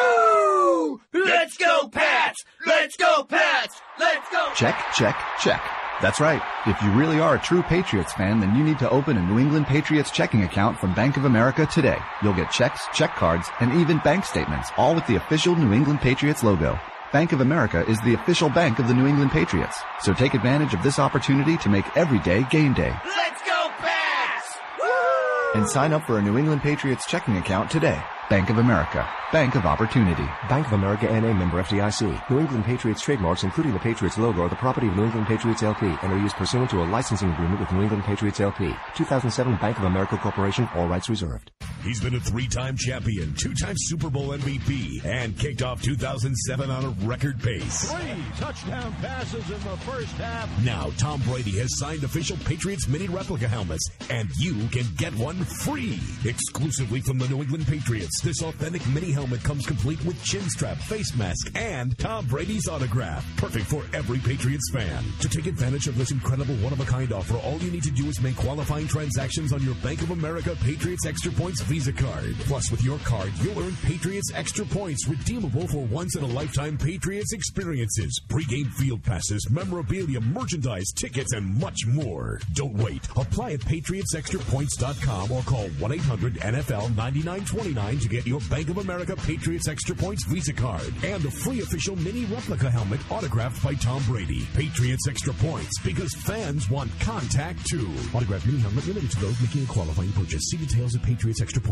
Woo! Let's go, Pats! Let's go, Pats! Let's go! Check, check, check. That's right. If you really are a true Patriots fan, then you need to open a New England Patriots checking account from Bank of America today. You'll get checks, check cards, and even bank statements, all with the official New England Patriots logo. Bank of America is the official bank of the New England Patriots. So take advantage of this opportunity to make every day game day. Let's go, Pats! And sign up for a New England Patriots checking account today. Bank of America. Bank of Opportunity. Bank of America N.A. member FDIC. New England Patriots trademarks, including the Patriots logo, are the property of New England Patriots LP and are used pursuant to a licensing agreement with New England Patriots LP. 2007 Bank of America Corporation. All rights reserved. He's been a 3-time champion, 2-time Super Bowl MVP, and kicked off 2007 on a record pace. 3 touchdown passes in the first half. Now, Tom Brady has signed official Patriots mini replica helmets, and you can get one free. Exclusively from the New England Patriots, this authentic mini helmet comes complete with chin strap, face mask, and Tom Brady's autograph. Perfect for every Patriots fan. To take advantage of this incredible one-of-a-kind offer, all you need to do is make qualifying transactions on your Bank of America Patriots Extra Points Visa card. Plus, with your card, you'll earn Patriots Extra Points redeemable for once-in-a-lifetime Patriots experiences, pregame field passes, memorabilia, merchandise, tickets, and much more. Don't wait. Apply at PatriotsExtraPoints.com or call 1-800-NFL-9929 to get your Bank of America Patriots Extra Points Visa card and a free official mini replica helmet autographed by Tom Brady. Patriots Extra Points, because fans want contact too. Autographed mini helmet limited to those making a qualifying purchase. See details at PatriotsExtraPoints.com.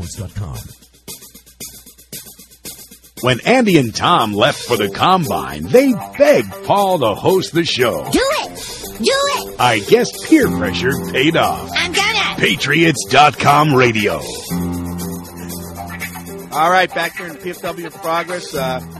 When Andy and Tom left for the Combine, they begged Paul to host the show. Do it! Do it! I guess peer pressure paid off. I'm gonna! Patriots.com radio. All right, back here in PFW Progress.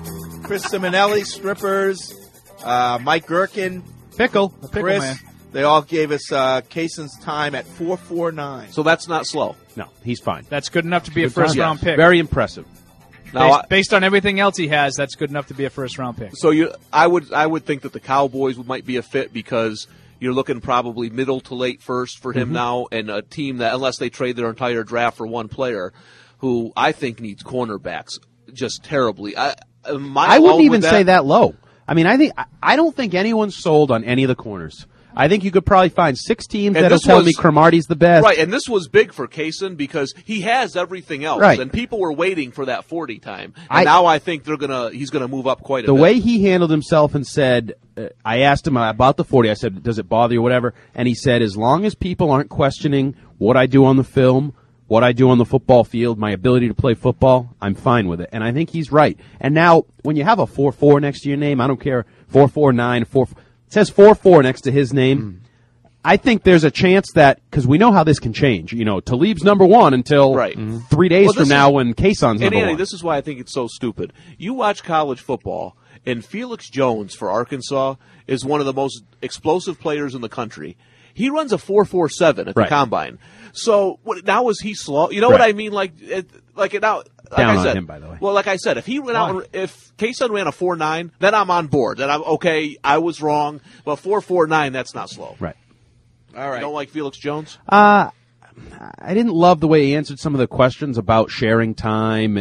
Chris Simonelli, Strippers, Mike Gherkin, Pickle, Chris. Man. They all gave us Kayson's time at 4:49. So that's not slow. No, he's fine. That's good enough to be a first-round pick. Very impressive. Now, Based on everything else he has, that's good enough to be a first-round pick. So I would think that the Cowboys might be a fit because you're looking probably middle to late first for him now, and a team that, unless they trade their entire draft for one player, who I think needs cornerbacks just terribly. I wouldn't even say that low. I mean, I don't think anyone's sold on any of the corners. I think you could probably find 6 teams that'll tell me Cromartie's the best. Right, and this was big for Kaysen because he has everything else, right. And people were waiting for that 40 time. And now I think he's gonna move up quite a bit. The way he handled himself and said, I asked him about the 40. I said, does it bother you, whatever? And he said, as long as people aren't questioning what I do on the film, what I do on the football field, my ability to play football, I'm fine with it. And I think he's right. And now, when you have a 4-4 next to your name, I don't care, 4-4-9, 4. It says 4-4 next to his name. I think there's a chance that, because we know how this can change, Talib's number 1 until 3 days from now when Kayson's number 1. This is why I think it's so stupid. You watch college football, and Felix Jones for Arkansas is one of the most explosive players in the country. He runs a 4.47 at the combine. So now is he slow? You know what I mean? Like now. Like Down I said, on him, by the way. Well, like I said, if he went out, if Kaysen ran a 4.9, then I'm on board. Then I'm okay. I was wrong, but 4.49, that's not slow. Right. All right. You don't like Felix Jones? I didn't love the way he answered some of the questions about sharing time,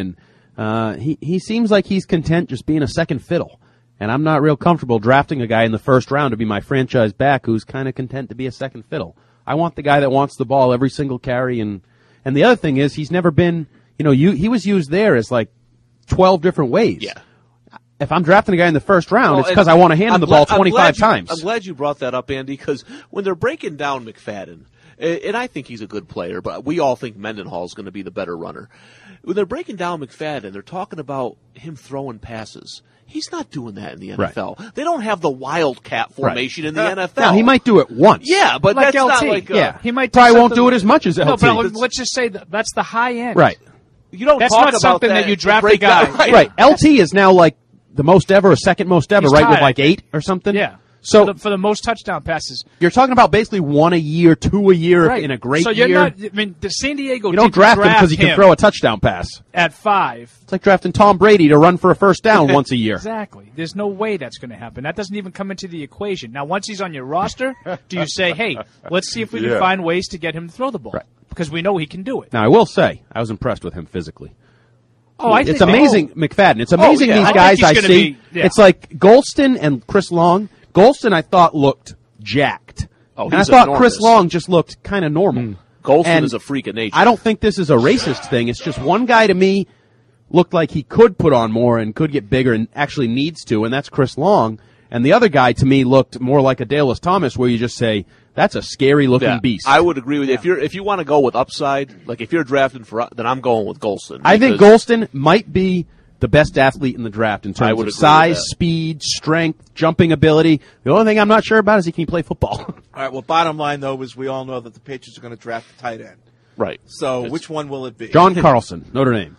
and he seems like he's content just being a second fiddle. And I'm not real comfortable drafting a guy in the first round to be my franchise back who's kind of content to be a second fiddle. I want the guy that wants the ball every single carry, and the other thing is he's never been. He was used there as like 12 different ways. Yeah. If I'm drafting a guy in the first round, it's because I want to hand him the ball 25 times. I'm glad you brought that up, Andy, because when they're breaking down McFadden, and I think he's a good player, but we all think Mendenhall is going to be the better runner. When they're breaking down McFadden, they're talking about him throwing passes. He's not doing that in the NFL. Right. They don't have the wildcat formation in the NFL. Now, he might do it once. Yeah, but like that's LT. not like he might probably won't do it as much as LT. No, but let's just say that's the high end. Right. You don't That's talk not about something that you draft a guy. Right. LT is now like the most ever, or second most ever, He's right, tied. with like 8 or something? Yeah. So for the most touchdown passes. You're talking about basically 1 a year, 2 a year in a great year. So you're year. not, I mean, the San Diego You don't draft him because he can throw a touchdown pass. At 5. It's like drafting Tom Brady to run for a first down once a year. Exactly. There's no way that's going to happen. That doesn't even come into the equation. Now, once he's on your roster, do you say, hey, let's see if we can find ways to get him to throw the ball? Right. Because we know he can do it. Now, I will say, I was impressed with him physically. Oh, I think it's amazing, McFadden. It's amazing these guys I see. It's like Golston and Chris Long. Golston, I thought, looked jacked. Oh, and I thought Chris Long just looked kind of normal. Golston is a freak of nature. I don't think this is a racist thing. It's just one guy to me looked like he could put on more and could get bigger and actually needs to, and that's Chris Long. And the other guy to me looked more like a Dallas Thomas, where you just say, that's a scary-looking beast. I would agree with you. If you want to go with upside, like if you're drafting then I'm going with Golston. I think Golston might be the best athlete in the draft in terms of size, speed, strength, jumping ability. The only thing I'm not sure about is can he play football. All right, well, bottom line, though, is we all know that the Patriots are going to draft a tight end. Right. So which one will it be? John Carlson, Notre Dame.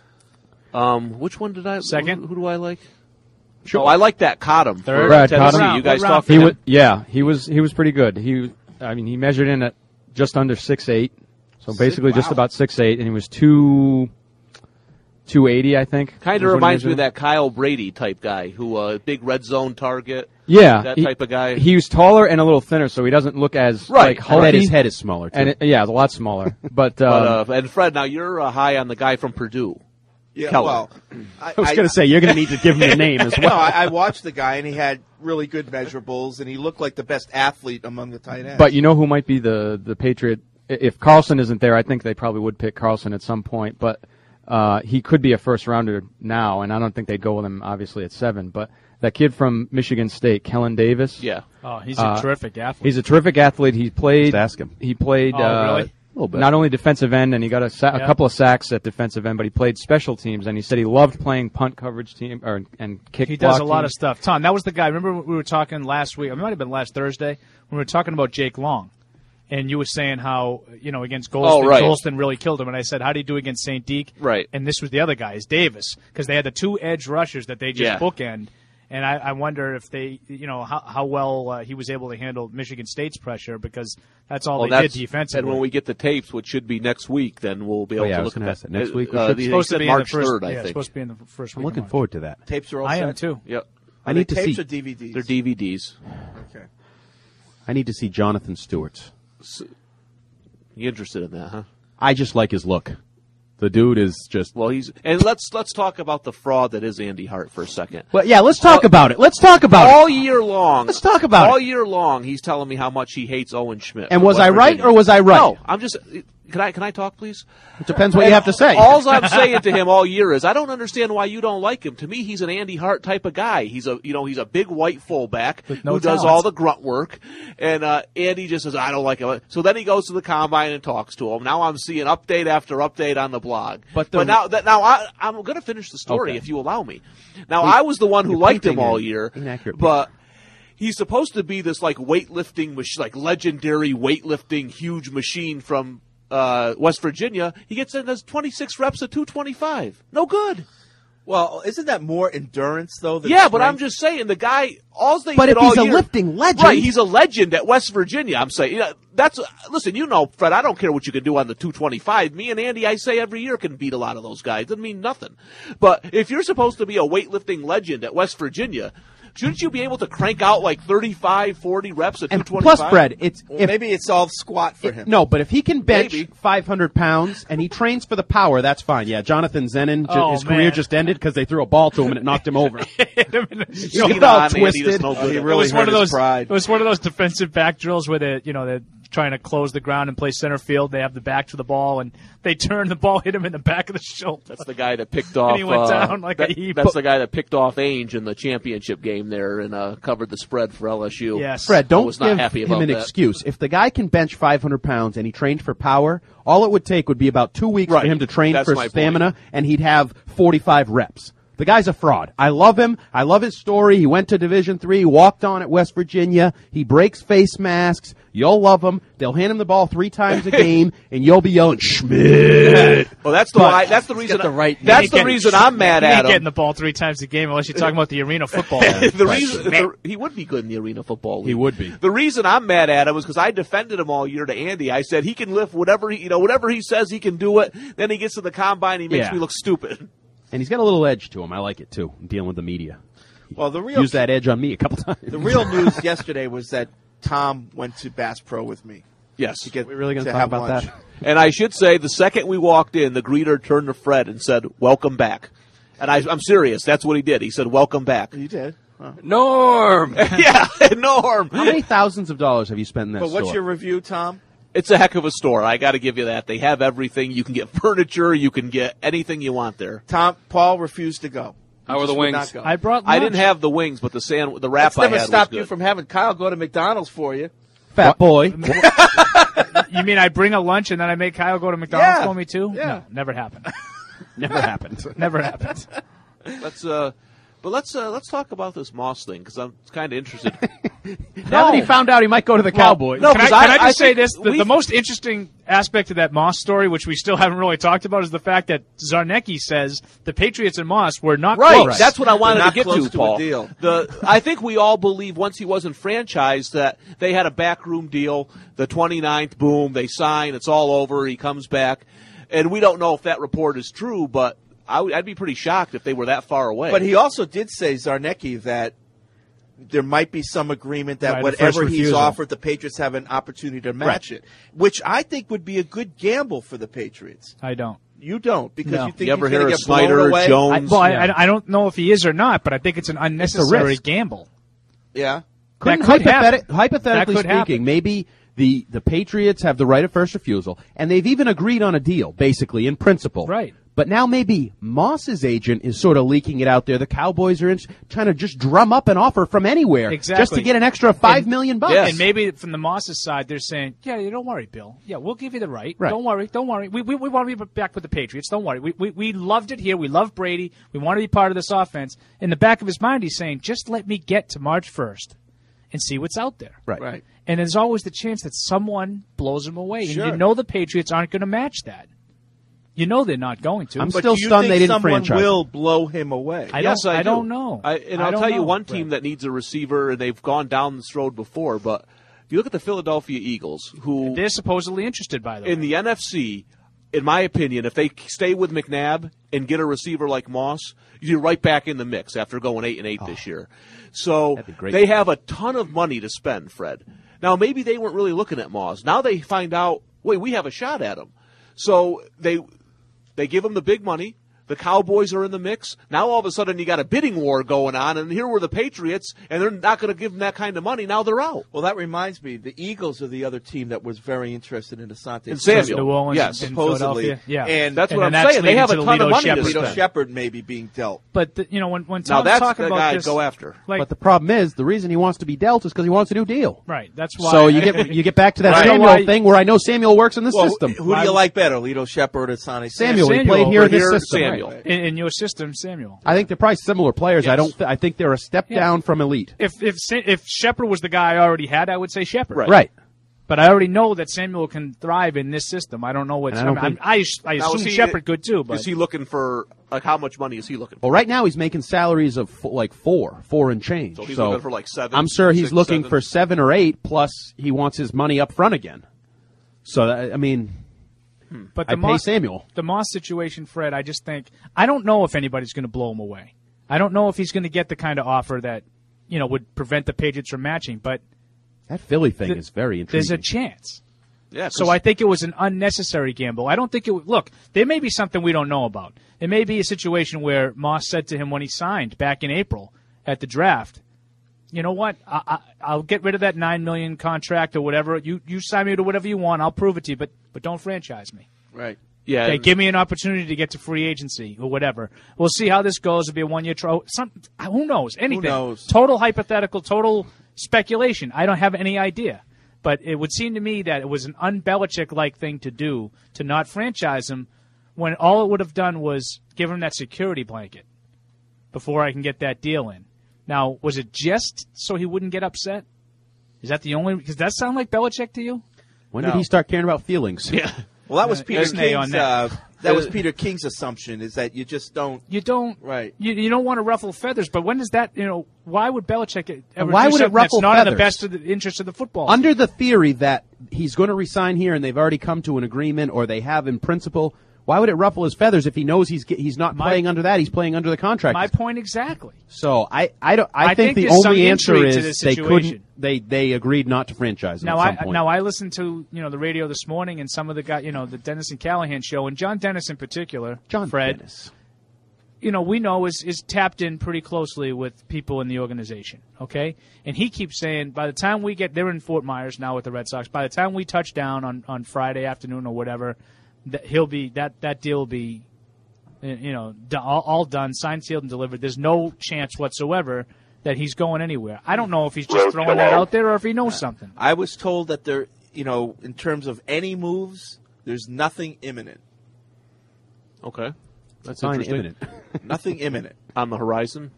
Which one did I... Second? Who do I like? Sure. Oh, I like that Cottom. Third. Brad Cottom. You guys talked to him? He was pretty good. He measured in at just under 6'8", so basically just about 6'8", and he was 280, I think. Kind of reminds me of that Kyle Brady type guy who big red zone target. Yeah, that type of guy. He's taller and a little thinner, so he doesn't look as right. like hulky. I bet his head is smaller too. And it's a lot smaller. But and Fred, now you're high on the guy from Purdue. Yeah, Keller. well, I was going to say you're going to need to give him the name as well. No, I watched the guy and he had really good measurables and he looked like the best athlete among the tight ends. But you know who might be the Patriot? If Carlson isn't there, I think they probably would pick Carlson at some point. But he could be a first rounder now, and I don't think they'd go with him obviously at 7. But that kid from Michigan State, Kellen Davis. Yeah. Oh, he's a terrific athlete. He's a terrific athlete. He played. Just ask him. He played. Really? Not only defensive end, and he got a couple of sacks at defensive end, but he played special teams, and he said he loved playing punt coverage team and kick. He does a lot teams. of stuff. Tom, that was the guy. Remember we were talking last week? It might have been last Thursday when we were talking about Jake Long, and you were saying how against Golston, Golston really killed him, and I said, how do you do against St. Deke? Right. And this was the other guy, is Davis, because they had the 2 edge rushers that they just bookend. And I wonder if they, how well he was able to handle Michigan State's pressure, because that's all they did defensively. And when we get the tapes, which should be next week, then we'll be able to look at that. Next week, it's supposed to be March in the first, 3rd, I think. It's supposed to be in the first week. I'm looking forward to that. Tapes are all I set? am too. Yep. I need to tapes see. or DVDs? They're DVDs. Okay. I need to see Jonathan Stewart's. You interested in that, huh? I just like his look. The dude is just... Well, and let's talk about the fraud that is Andy Hart for a second. Well, yeah, let's talk about it. Let's talk about it. All year long. Let's talk about it. All year long, he's telling me how much he hates Owen Schmidt. And was I right Virginia. or was I right? No, I'm just... Can I talk, please? It depends what you have to say. All I'm saying to him all year is, I don't understand why you don't like him. To me, he's an Andy Hart type of guy. He's a big white fullback who does all the grunt work, and Andy just says, I don't like him. So then he goes to the combine and talks to him. Now I'm seeing update after update on the blog. But now I'm going to finish the story if you allow me. Now I was the one who liked him all year, but. He's supposed to be this weightlifting machine, legendary weightlifting huge machine from West Virginia. He gets in as 26 reps at 225. No good. Well, isn't that more endurance though? Than yeah, strength? but I'm just saying the guy. But if he's a lifting legend, right? He's a legend at West Virginia. I'm saying listen. Fred. I don't care what you can do on the 225. Me and Andy, I say every year, can beat a lot of those guys. Doesn't mean nothing. But if you're supposed to be a weightlifting legend at West Virginia, shouldn't you be able to crank out 35, 40 reps at 225? Plus, Fred, maybe it's all squat for him. No, but if he can bench 500 pounds and he trains for the power, that's fine. Yeah, Jonathan Zenon, his career just ended because they threw a ball to him and it knocked him over. It was one of those defensive back drills where they're trying to close the ground and play center field. They have the back to the ball, and they turn the ball, hit him in the back of the shoulder. That's the guy that picked off. And he went down like a heap. That's the guy that picked off Ainge in the championship game there and covered the spread for LSU. Yes, Fred, don't was not give happy him about an that. excuse. If the guy can bench 500 pounds and he trained for power, all it would take would be about 2 weeks for him to train That's for my stamina, and he'd have 45 reps. The guy's a fraud. I love him. I love his story. He went to Division III, walked on at West Virginia. He breaks face masks. You'll love him. They'll hand him the ball 3 times a game, and you'll be yelling, Schmidt. Well, that's the reason I'm mad at him. He ain't getting the ball 3 times a game unless you're talking about the Arena Football League. He would be good in the Arena Football League. He would be. The reason I'm mad at him is because I defended him all year to Andy. I said he can lift whatever he says he can do it. Then he gets to the combine, he makes me look stupid. And he's got a little edge to him. I like it, too, dealing with the media. Well, the real Use that edge on me a couple times. The real news yesterday was that Tom went to Bass Pro with me. Yes. We're really going to to talk about lunch. that? And I should say, the second we walked in, the greeter turned to Fred and said, "Welcome back." And I'm serious. That's what he did. He said, "Welcome back." You did. Norm. Yeah, Norm. How many thousands of dollars have you spent in that But store? what's your review, Tom? It's a heck of a store. I got to give you that. They have everything. You can get furniture. You can get anything you want there. Paul refused to go. How were the wings? I brought lunch. I didn't have the wings, but the wrap That's I had never stopped was you good. from having Kyle go to McDonald's for you. Fat boy. You mean I bring a lunch and then I make Kyle go to McDonald's Yeah. for me too? Yeah. No, never happened. Never happened. Never happened. Let's talk about this Moss thing because I'm kind of interested. Now that he found out he might go to the Cowboys. No, Can I just say this? think The most interesting aspect of that Moss story, which we still haven't really talked about, is the fact that Zarnecki says the Patriots and Moss were not Right, close. that's what I wanted to Not get close to, to a Paul. deal. I think we all believe once he wasn't franchised that they had a backroom deal. The 29th, boom, they sign, it's all over, he comes back. And we don't know if that report is true, but I'd be pretty shocked if they were that far away. But he also did say, Zarnecki, that there might be some agreement that Right, the whatever first he's refusal. offered, the Patriots have an opportunity to match it, which I think would be a good gamble for the Patriots. I don't. You don't, because No. you think You ever he's going hear to of get blown Snyder, away? Jones? I don't know if he is or not, but I think it's an unnecessary risk. gamble. Yeah. Couldn't That could happen. hypothetically That could speaking, happen. maybe the Patriots have the right of first refusal, and they've even agreed on a deal, basically, in principle. Right. But now maybe Moss's agent is sort of leaking it out there. The Cowboys are trying to just drum up an offer from anywhere Exactly. just to get an extra $5 million. And maybe from the Moss's side, they're saying, yeah, you don't worry, Bill. Yeah, we'll give you the right. Right. Don't worry. We want to be back with the Patriots. Don't worry. We loved it here. We love Brady. We want to be part of this offense. In the back of his mind, he's saying, just let me get to March 1st and see what's out there. Right. And there's always the chance that someone blows him away. Sure. And you know the Patriots aren't going to match that. You know they're not going to. I'm But still do you stunned think they didn't someone franchise will blow him away? I Yes, don't. I I do. don't know. And I I'll don't tell you know, one team that needs a receiver, and they've gone down this road before. But if you look at the Philadelphia Eagles, who They're supposedly interested, by the way. in the NFC, in my opinion, if they stay with McNabb and get a receiver like Moss, you're right back in the mix after going 8-8 this year. So that'd be great. they have a ton of money to spend, Fred. Now maybe they weren't really looking at Moss. Now they find out, wait, we have a shot at him. So they give him the big money. The Cowboys are in the mix. Now all of a sudden you got a bidding war going on, and here were the Patriots, and they're not going to give them that kind of money. Now they're out. Well, that reminds me, the Eagles are the other team that was very interested in Asante And Samuel. New Orleans, Yes. in supposedly. Philadelphia. Yeah. And That's And what then I'm that's saying. They have a leading to ton of Lito money to Shepherd Lito spend. Shepherd may be being dealt. But when Now Tom's that's talking the about guy this, to go after. like, But the problem is, the reason he wants to be dealt is because he wants a new deal. right? That's why. So you get back to that Right. Samuel Why- thing where I know Samuel works in the Well, system. who do you like better, Lito Shepherd or Asante Samuel, he Samuel. played here in But this here, system. Samuel. Right. in your system, Samuel. I think they're probably similar players. Yes. I think they're a step down from elite. If Shepard was the guy I already had, I would say Shepard. Right. But I already know that Samuel can thrive in this system. I don't know what's And I don't coming. think- I Now, assume is he- Shepard could too. But Is he looking for, like, how much money is he looking for? Well, right now he's making salaries of like four and change. So he's looking for like 7. I'm sure he's 6, looking 7. for 7 or 8. Plus, he wants his money up front again. So I mean, but I pay Samuel. The Moss situation, Fred, I just think I don't know if anybody's going to blow him away. I don't know if he's going to get the kind of offer that would prevent the Patriots from matching. But That Philly thing is very intriguing. there's a chance. Yeah, So I think it was an unnecessary gamble. I don't think it would. Look, there may be something we don't know about. It may be a situation where Moss said to him when he signed back in April at the draft, you know what, I'll get rid of that $9 million contract or whatever. You sign me to whatever you want. I'll prove it to you, but don't franchise me. Right. Yeah. Okay, give me an opportunity to get to free agency or whatever. We'll see how this goes. It'll be a 1-year trial. Who knows? Anything. Who knows? Total hypothetical, total speculation. I don't have any idea. But it would seem to me that it was an un-Belichick-like thing to do to not franchise him when all it would have done was give him that security blanket before I can get that deal in. Now, was it just so he wouldn't get upset? Is that the only? Does that sound like Belichick to you? When did he start caring about feelings? Yeah. Well, that was Peter Ixnay on King's. that. That was Peter King's assumption is that you just don't. You don't. Right. You don't want to ruffle feathers. But when does that? Why would Belichick ever? Why do would it something that's ruffle not in the feathers? best of the interest of the football? Under the theory that he's going to resign here and they've already come to an agreement or they have in principle, why would it ruffle his feathers if he knows he's not playing under that? He's playing under the contract. My point exactly. So I think the there's some only answer intrigue to is this they situation. couldn't. They agreed not to franchise him Now at some point. I listened to the radio this morning and some of the guy the Dennis and Callahan show and John Dennis in particular. Fred, Dennis. we know is tapped in pretty closely with people in the organization. Okay, and he keeps saying by the time they're in Fort Myers now with the Red Sox. By the time we touch down on Friday afternoon or whatever, that deal will be all done, signed, sealed, and delivered. There's no chance whatsoever that he's going anywhere. I don't know if he's just throwing that out there or if he knows something. I was told that there, in terms of any moves, there's nothing imminent. Okay. That's Fine, interesting. imminent. Nothing imminent. On the horizon?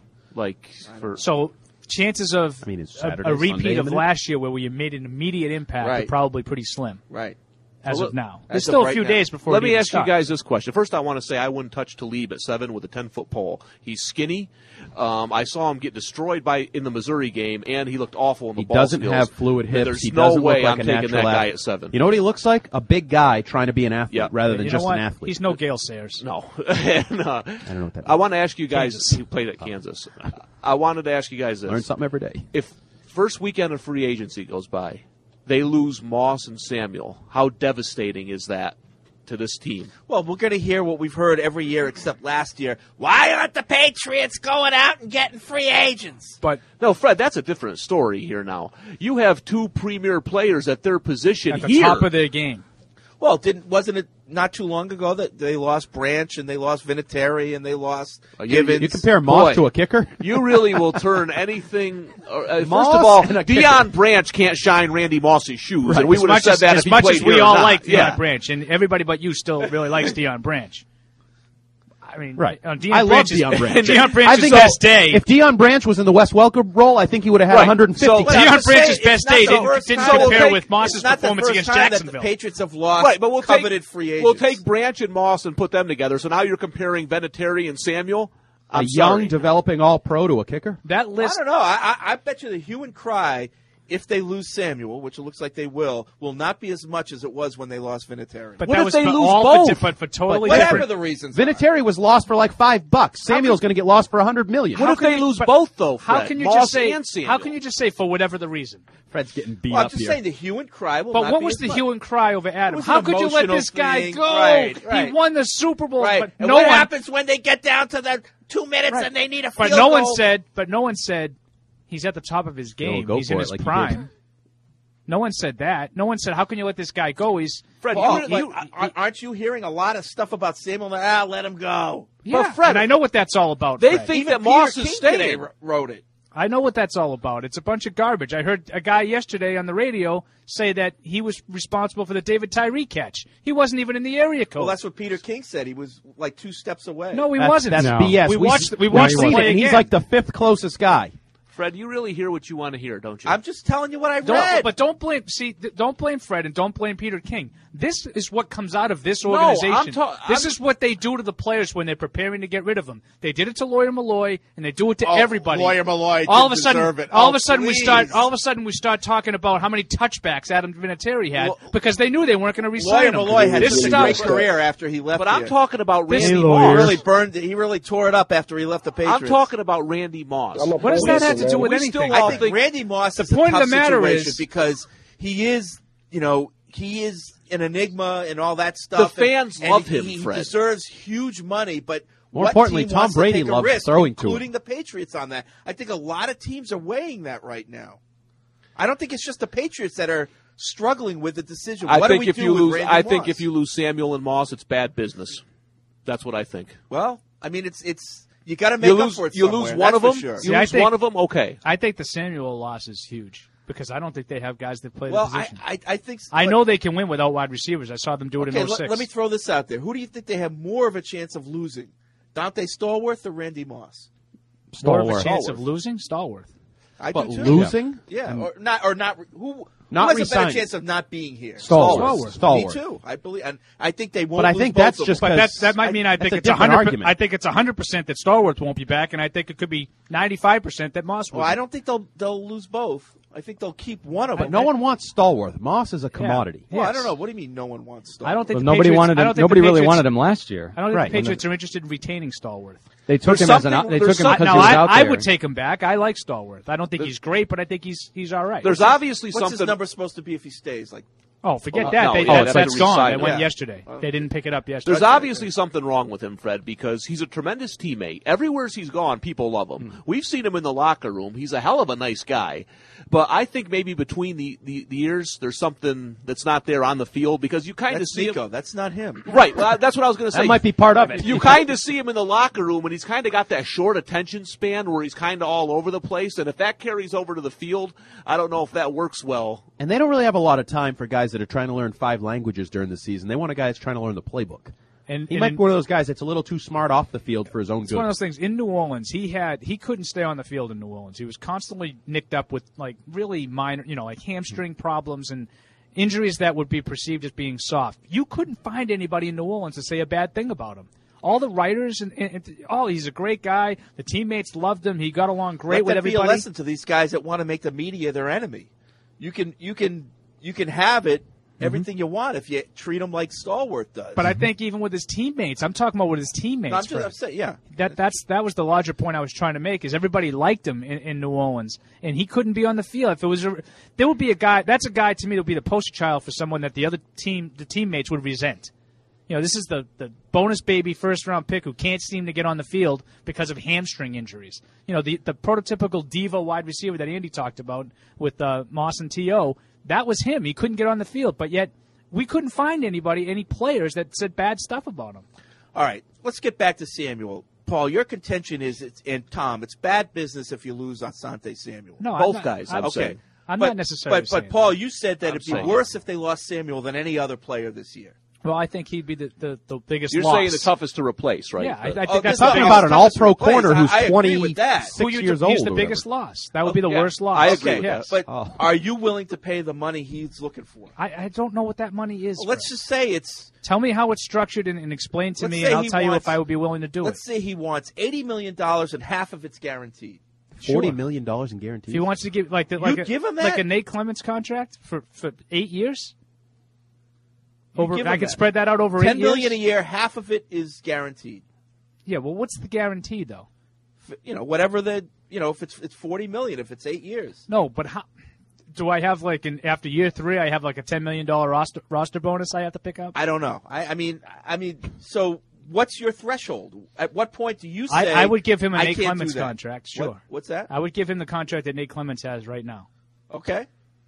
So chances of it's a Saturday, repeat Sunday, of imminent? last year where you made an immediate impact are Right. probably pretty slim. Right. As Well, of now. as There's of still a right few now. days before Let it me even ask you starts. guys this question. First, I want to say I wouldn't touch Talib at 7 with a 10-foot pole. He's skinny. I saw him get destroyed in the Missouri game, and he looked awful in the He ball doesn't skills. have fluid hips. There's He no doesn't way look like I'm a taking natural that guy athlete. at 7. You know what he looks like? A big guy trying to be an athlete Yeah. rather than You know just what? an athlete. He's no Gale Sayers. No. And, I don't know what that I want to ask you guys Kansas. who played at Kansas. I wanted to ask you guys this. Learn something every day. If first weekend of free agency goes by, they lose Moss and Samuel, how devastating is that to this team? Well, we're going to hear what we've heard every year except last year. Why aren't the Patriots going out and getting free agents? But no, Fred, that's a different story here now. You have two premier players at their position at the here. top of their game. Well, wasn't it not too long ago that they lost Branch and they lost Vinatieri and they lost Givens? You compare Moss Boy, to a kicker? You really will turn anything. First Moss of all, and a kicker. Deion Branch can't shine Randy Moss's shoes, Right. and we As would have much said as, that as if he much played as we here or all not. like Deion Yeah. Branch, and everybody but you still really likes Deion Branch. I mean, Right. Deion I love Branch Deion Branch. Deion Branch's best day. If Deion Branch was in the Wes Welker role, I think he would have had 150. So Deion Branch's best day didn't compare with It's Moss's not the performance first against time that Jacksonville. the Patriots have lost Right, but we'll coveted free agents. We'll take Branch and Moss and put them together. So now you're comparing Vinatieri and Samuel. A young, developing All-Pro to a kicker? That list. I don't know. I bet you the hue and cry, if they lose Samuel, which it looks like they will not be as much as it was when they lost Vinatieri. But What that if was they for lose all both? for totally Whatever different. the reasons. Vinatieri was lost for like $5. Samuel's going to get lost for $100 million. What if they lose both, though, Fred? How can you Moss just say? and Samuel? How can you just say for whatever the reason? Fred's getting beat Well, I'm up just here. saying the hue and cry will But not what be was as the much. hue and cry over It Adam? was How an could you let emotional this guy thing. go? Right. He won the Super Bowl, Right. but And no what one. happens when they get down to the 2 minutes Right. and they need a But field no goal? one said he's at the top of his game. go He's for in it his like you prime. No one said that. No one said, how can you let this guy go? He's Fred, Paul, aren't you hearing a lot of stuff about Samuel? Let him go. yeah, But Fred, and I know what that's all about. They Fred. think Even that Moss Peter is King today staying. wrote it. I know what that's all about. It's a bunch of garbage. I heard a guy yesterday on the radio say that he was responsible for the David Tyree catch. He wasn't even in the area code. Well, that's what Peter King said. He was like 2 steps away. No, he wasn't. That's No. BS. We watched the we've play seen it, and he's again. like the 5th closest guy. Fred, you really hear what you want to hear, don't you? I'm just telling you what I read. But don't blame Fred and don't blame Peter King. This is what comes out of this No, organization. This I'm- is what they do to the players when they're preparing to get rid of them. They did it to Lawyer Malloy, and they do it to everybody. Lawyer Malloy all of a didn't sudden, deserve it. all Oh, of a sudden please. we start talking about how many touchbacks Adam Vinatieri had because they knew they weren't going to resign Lawyer him. Malloy had This such a stuff- great career after he left. But I'm here. talking about This- Randy Hey, He Moss. really burned it. He really tore it up after he left the Patriots. I'm talking about Randy Moss. What does that have to do with We anything? still I all think think Randy Moss is point a tough of the matter situation is- because he is an enigma and all that The stuff. fans and love him, He Fred. deserves huge money, but More what importantly, team Tom wants to Brady take a loves risk, throwing to him. including the Patriots on that. I think a lot of teams are weighing that right now. I don't think it's just the Patriots that are struggling with the decision. I What think do we if do you with lose, Randy I think Moss? if you lose Samuel and Moss, it's bad business. That's what I think. Well, I mean, it's you got to make You up lose, for it. you somewhere, lose one that's of for them. Sure. You See, I lose think- one of them. Okay. I think the Samuel loss is huge because I don't think they have guys that play Well, the position. I think I know they can win without wide receivers. I saw them do it Okay, in 06. let me throw this out there. Who do you think they have more of a chance of losing, Dante Stallworth or Randy Moss? More of a Stallworth. chance of losing? Stallworth. I But do too. losing? Yeah, or not. Who Not has a resigning. better chance of not being here? Stallworth. Me too. I believe, and I think they won't. But I lose think both that's of just them. But that might mean I that's think a it's different 100. argument. I think it's 100% that Stallworth won't be back, and I think it could be 95% that Moss will. Well, I don't think they'll lose both. I think they'll keep one of But them. no one wants Stallworth. Moss is a commodity. Well, I Yes. don't know. What do you mean no one wants Stallworth? I don't think Well, the nobody Patriots, wanted I him. don't think Nobody the really Patriots- wanted him last year. I don't think Right. the Patriots are interested in retaining Stallworth. They took There's him as something- an. They there's took him because No, he was out I there. would take him back. I like Stallworth. I don't think he's great, but I think he's all right. There's obviously What's his something. number supposed to be if he stays? Like, Oh, forget Oh, that. no, They, yeah, that's that's gone. redecided. They went Yeah. yesterday. They didn't pick it up yesterday. There's obviously something wrong with him, Fred, because he's a tremendous teammate. Everywhere he's gone, people love him. We've seen him in the locker room. He's a hell of a nice guy. But I think maybe between the ears, there's something that's not there on the field because you kind of that's see Nico. him. That's not him. Right. Well, that's what I was going to say. That might be part of it. You kind of see him in the locker room, and he's kind of got that short attention span where he's kind of all over the place. And if that carries over to the field, I don't know if that works well. And they don't really have a lot of time for guys that are trying to learn 5 languages during the season. They want a guy that's trying to learn the playbook. And He might be one of those guys that's a little too smart off the field for his own It's good. one of those things. In New Orleans, he couldn't stay on the field in New Orleans. He was constantly nicked up with like really minor, like hamstring problems and injuries that would be perceived as being soft. You couldn't find anybody in New Orleans to say a bad thing about him. All the writers and he's a great guy. The teammates loved him. He got along great Let with that everybody. be a lesson to these guys that want to make the media their enemy. You can have it. Everything you want if you treat him like Stallworth does. But I think even with his teammates, I'm talking about with his teammates. No, I'm just Fred. upset. Yeah, That was the larger point I was trying to make. Is everybody liked him in New Orleans, and he couldn't be on the field. If it was, there would be a guy. That's a guy to me that would be the poster child for someone that the teammates would resent. This is the bonus baby first round pick who can't seem to get on the field because of hamstring injuries. The prototypical diva wide receiver that Andy talked about with Moss and T.O., that was him. He couldn't get on the field, but yet we couldn't find any players that said bad stuff about him. All right, let's get back to Samuel. Paul, your contention is, and Tom, it's bad business if you lose Asante Samuel. No, Both I'm not, guys, I'm I'm saying. saying. I'm But- not necessarily But saying Paul, you said that I'm it'd be saying. worse if they lost Samuel than any other player this year. Well, I think he'd be the biggest You're loss. saying the toughest to replace, right? Yeah, I think that's talking about an all-pro corner who's 26 years old. He's the biggest loss. That would be the worst loss. I agree. Yes. But are you willing to pay the money he's looking for? I don't know what that money is. Well, let's just say it's... Tell me how it's structured and explain to Let's me, say and I'll he tell you wants- if I would be willing to do it. Let's say he wants $80 million and half of it's guaranteed. $40 million in guarantees. If he wants to give give him that? like a Nate Clements contract for 8 years. You give I him could that. spread that out over 8 $10 years. million a year, half of it is guaranteed. Yeah, well, what's the guarantee though? Whatever if it's $40 million, if it's 8 years. No, but how? Do I have after year 3? I have like a $10 million roster bonus I have to pick up. I don't know. I mean, so what's your threshold? At what point do you say I would give him a I Nate can't Clements do that? contract? Sure. What's that? I would give him the contract that Nate Clements has right now. Okay.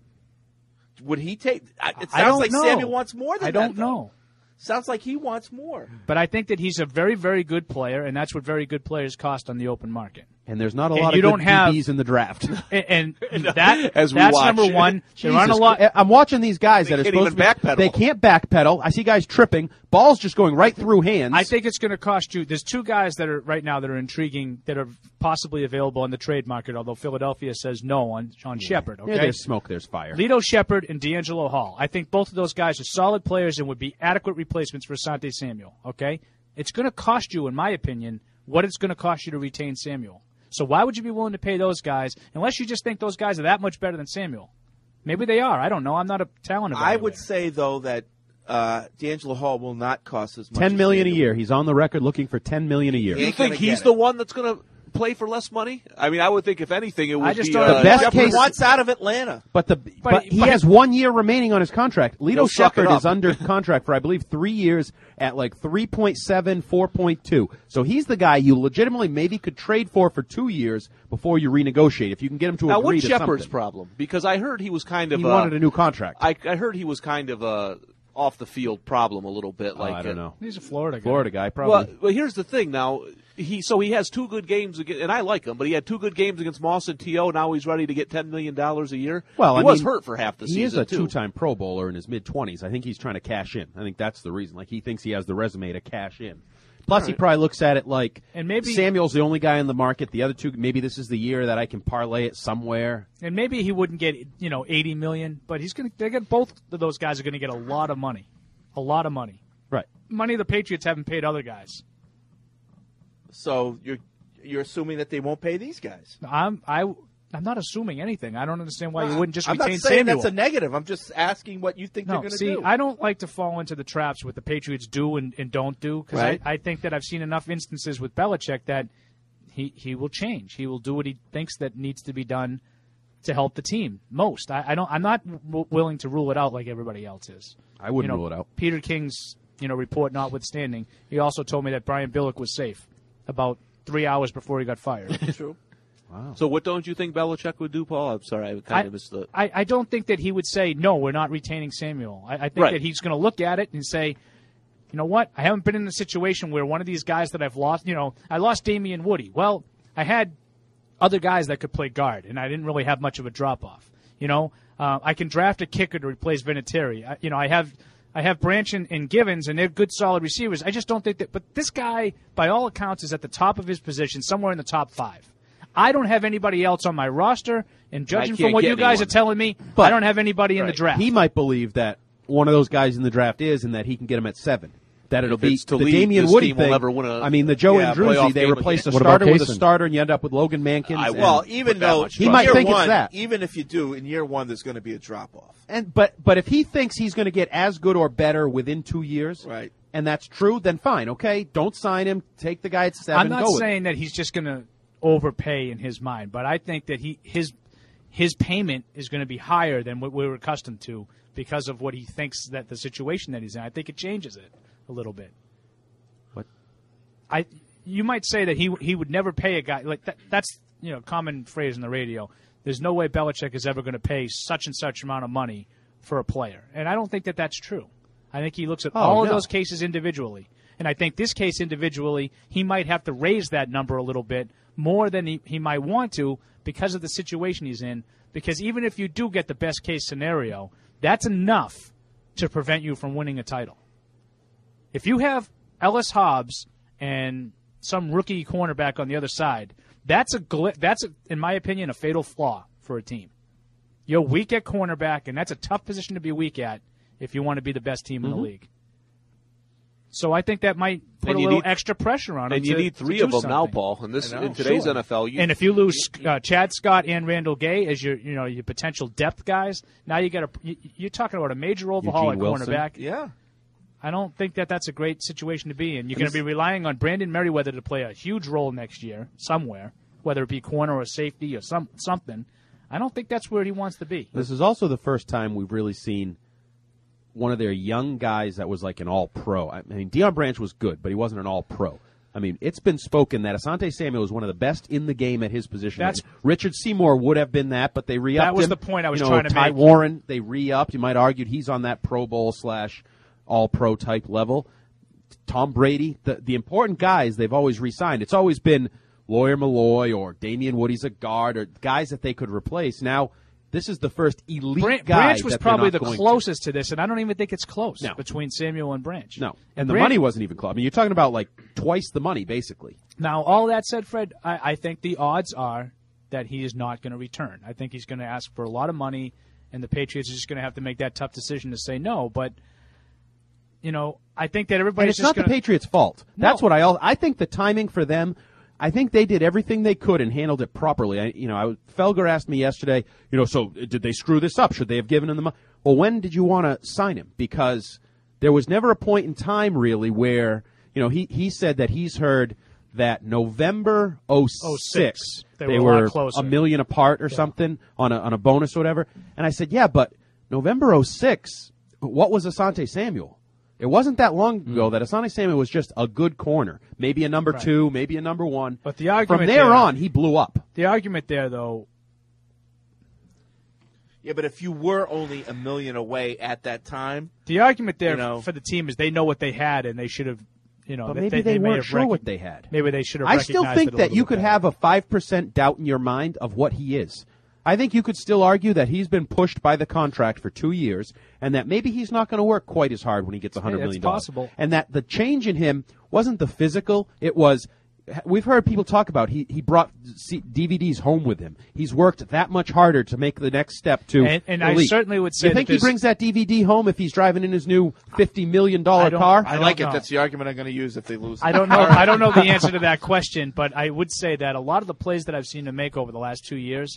Would he take? It I sounds don't like know. Samuel wants more than I that. don't though. know. Sounds like he wants more. But I think that he's a very, very good player, and that's what very good players cost on the open market. And there's not a And lot you of good don't have- DBs in the draft. And that As we that's watch. number one. There aren't a Jesus lot. Christ. I'm watching these guys that are can't supposed to be, even backpedal. They can't backpedal. I see guys tripping. Ball's just going right through hands. I think it's going to cost you. There's 2 guys that are right now that are intriguing that are possibly available on the trade market, although Philadelphia says no on Shepard. Okay, Yeah, there's smoke, there's fire. Lito Shepard and D'Angelo Hall. I think both of those guys are solid players and would be adequate replacements for Asante Samuel. Okay, it's going to cost you, in my opinion, what it's going to cost you to retain Samuel. So why would you be willing to pay those guys unless you just think those guys are that much better than Samuel? Maybe they are. I don't know. I'm not a talent evaluator. I would say though that D'Angelo Hall will not cost as much. $10 as million a Samuel. year. He's on the record looking for $10 million a year. You think he's the one that's going to play for less money? I mean, I would think if anything, it would I just be don't The best Shepard case, wants out of Atlanta. but he has 1 year remaining on his contract. He'll Lito suck it Shepard up. is under contract for, I believe, 3 years at like 3.7, 4.2. So he's the guy you legitimately maybe could trade for 2 years before you renegotiate. If you can get him to Now, agree what's to Shepard's something. problem? Because I heard he was kind of He wanted a new contract. I heard he was kind of off the field problem a little bit. Like I don't know. He's a Florida guy. Florida guy, probably. Well, here's the thing. Now he has 2 good games against, and I like him, but he had 2 good games against Moss and T.O. Now he's ready to get $10 million a year. Well, he I was mean, hurt for half the season. He is a too. 2-time Pro Bowler in his mid-20s. I think he's trying to cash in. I think that's the reason. Like, he thinks he has the resume to cash in. Plus, he probably looks at it like And maybe- Samuel's the only guy in the market. The other 2, maybe this is the year that I can parlay it somewhere. And maybe he wouldn't get $80 million, but he's going to. They get both of those guys are going to get a lot of money, Right. Money the Patriots haven't paid other guys. So you're assuming that they won't pay these guys. I'm not assuming anything. I don't understand why you wouldn't just I'm retain not saying Samuel. that's a negative. I'm just asking what you think they're No, going to see, do. I don't like to fall into the traps what the Patriots do and don't do because Right. I think that I've seen enough instances with Belichick that he will change. He will do what he thinks that needs to be done to help the team most. I'm not willing to rule it out like everybody else is. I wouldn't rule it out. Peter King's report notwithstanding, he also told me that Brian Billick was safe about 3 hours before he got fired. True. Wow. So what don't you think Belichick would do, Paul? I'm sorry, I kind of missed the. I don't think that he would say, no, we're not retaining Samuel. I think Right. that he's going to look at it and say, you know what? I haven't been in a situation where one of these guys that I've lost, I lost Damian Woody. Well, I had other guys that could play guard, and I didn't really have much of a drop-off. I can draft a kicker to replace Vinatieri. I have Branch and Givens, and they're good, solid receivers. I just don't think that. But this guy, by all accounts, is at the top of his position, somewhere in the top 5. I don't have anybody else on my roster, and judging from can't what get you guys anyone. are telling me, But- I don't have anybody in the Right. draft. He might believe that one of those guys in the draft is and that he can get him at 7. That it'll If be it's to the lead, Damian this Woody team will thing. never win a- I mean, the Joe playoff Andruzzi, they game replaced a again. starter with a Kaysen? starter, and you end up with Logan Mankins. Well, even though He might year think it's one, that. even if you do in year 1, there's going to be a drop off. But if he thinks he's going to get as good or better within 2 years, Right. and that's true, then fine, okay, don't sign him. Take the guy at 7. I'm not go with it. saying that he's just going to overpay in his mind, but I think that his payment is going to be higher than what we're accustomed to because of what he thinks that the situation that he's in. I think it changes it a little bit. What? You might say that he would never pay a guy like that. That's common phrase in the radio. There's no way Belichick is ever going to pay such and such amount of money for a player, and I don't think that that's true. I think he looks at all of those cases individually, and I think this case individually, he might have to raise that number a little bit more than he might want to because of the situation he's in. Because even if you do get the best case scenario, that's enough to prevent you from winning a title. If you have Ellis Hobbs and some rookie cornerback on the other side, that's in my opinion, a fatal flaw for a team. You're weak at cornerback, and that's a tough position to be weak at if you want to be the best team in the league. So I think that might put a little extra pressure on them. And you need three of them now, Paul. In today's NFL, and if you lose Chad Scott and Randall Gay as your potential depth guys, now you're talking about a major overhaul at cornerback. Yeah. I don't think that's a great situation to be in. You're going to be relying on Brandon Merriweather to play a huge role next year somewhere, whether it be corner or safety or something. I don't think that's where he wants to be. This is also the first time we've really seen one of their young guys that was like an all-pro. I mean, Deion Branch was good, but he wasn't an all-pro. I mean, it's been spoken that Asante Samuel is one of the best in the game at his position. Richard Seymour would have been that, but they re-upped him. That was the point I was trying to Ty make. Warren, they re-upped. You might argue he's on that Pro Bowl / all-pro type level. Tom Brady, the important guys they've always re-signed. It's always been Lawyer Malloy or Damian Woody's a guard or guys that they could replace. Now, this is the first elite guy. Branch was probably the closest to this, and I don't even think it's close between Samuel and Branch. No, and the money wasn't even close. I mean, you're talking about like twice the money, basically. Now, all that said, Fred, I think the odds are that he is not going to return. I think he's going to ask for a lot of money, and the Patriots are just going to have to make that tough decision to say no. But I think that everybody's it's not the Patriots' fault. No. That's what I think the timing for them. I think they did everything they could and handled it properly. Felger asked me yesterday, so did they screw this up? Should they have given him the money? Well, when did you want to sign him? Because there was never a point in time really where, he said that he's heard that November 06 they were $1 million apart or something on a bonus or whatever. And I said, yeah, but November 06, what was Asante Samuel? It wasn't that long ago that Asante Samuel was just a good corner, maybe a number 2, maybe a number 1. But the argument from there on, he blew up. The argument there, though. Yeah, but if you were only $1 million away at that time, the argument there for the team is they know what they had and they should have. But maybe they weren't sure what they had. Maybe they should have. I still think that you could have a 5% doubt in your mind of what he is. I think you could still argue that he's been pushed by the contract for 2 years and that maybe he's not going to work quite as hard when he gets $100 million. It's possible. And that the change in him wasn't the physical. It was, we've heard people talk about he brought DVDs home with him. He's worked that much harder to make the next step to and elite. I certainly would say you think he brings that DVD home if he's driving in his new $50 million car? I like it. That's the argument I'm going to use if they lose. I don't know. I don't know the answer to that question, but I would say that a lot of the plays that I've seen him make over the last 2 years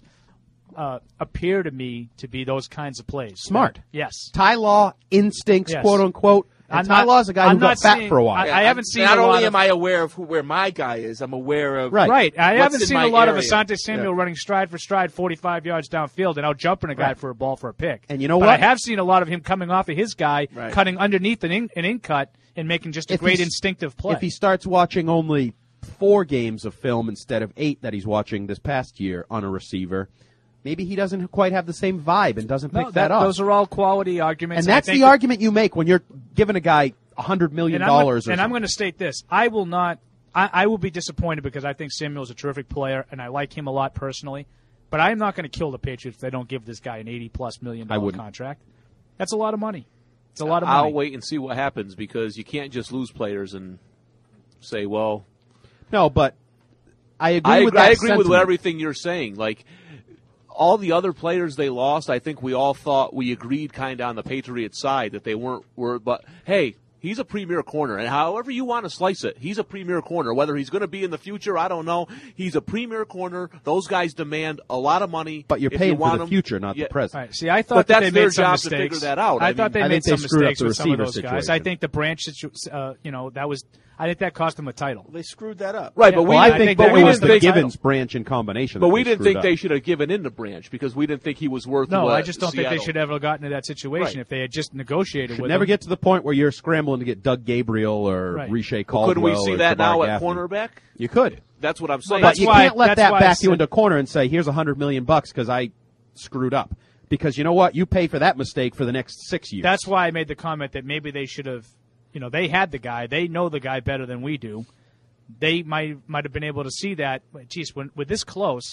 appear to me to be those kinds of plays. Smart. Yes. Ty Law instincts, quote unquote. And Ty Law's a guy who got fat for a while. I haven't seen. Not only am I aware of where my guy is, I'm aware of right. I haven't seen a lot area. of Asante Samuel running stride for stride 45 yards downfield and out jumping a guy for a ball for a pick. And you know but what? I have seen a lot of him coming off of his guy, cutting underneath an in cut and making just a great instinctive play. If he starts watching only 4 games of film instead of 8 that he's watching this past year on a receiver, maybe he doesn't quite have the same vibe and doesn't pick that up. Those are all quality arguments. And that's the argument you make when you're giving a guy $100 million. And I'm going to state this. I will not. I will be disappointed because I think Samuel's a terrific player and I like him a lot personally. But I'm not going to kill the Patriots if they don't give this guy an $80+ million contract. That's a lot of money. It's a lot of money. I'll wait and see what happens because you can't just lose players and say, well. No, but I agree with that I agree sentiment. with everything you're saying. Like, all the other players they lost, I think we all thought we agreed kind of on the Patriots side that they weren't. But hey, he's a premier corner, and however you want to slice it, he's a premier corner. Whether he's going to be in the future, I don't know. He's a premier corner. Those guys demand a lot of money. But you're paying for the future, not the present. Right. See, I thought that they made some mistakes. To figure that out. I thought they made some mistakes with some of those situation. guys. I think the Branch, that was. I think that cost them a title. They screwed that up. Right, but I think it was the Givens Branch in combination. But we didn't think they should have given in to Branch because we didn't think he was worth. No, I just don't think they should have ever gotten to that situation if they had just negotiated with him. Never get to the point where you're scrambling to get Doug Gabriel or Riche Caldwell. Couldn't we see that now at Gaffney. cornerback? You could. That's what I'm saying. But you can't let that back you into a corner and say, "Here's $100 million because I screwed up." Because you know what, you pay for that mistake for the next 6 years. That's why I made the comment that maybe they should have. They had the guy. They know the guy better than we do. They might have been able to see that. Geez, when we're this close,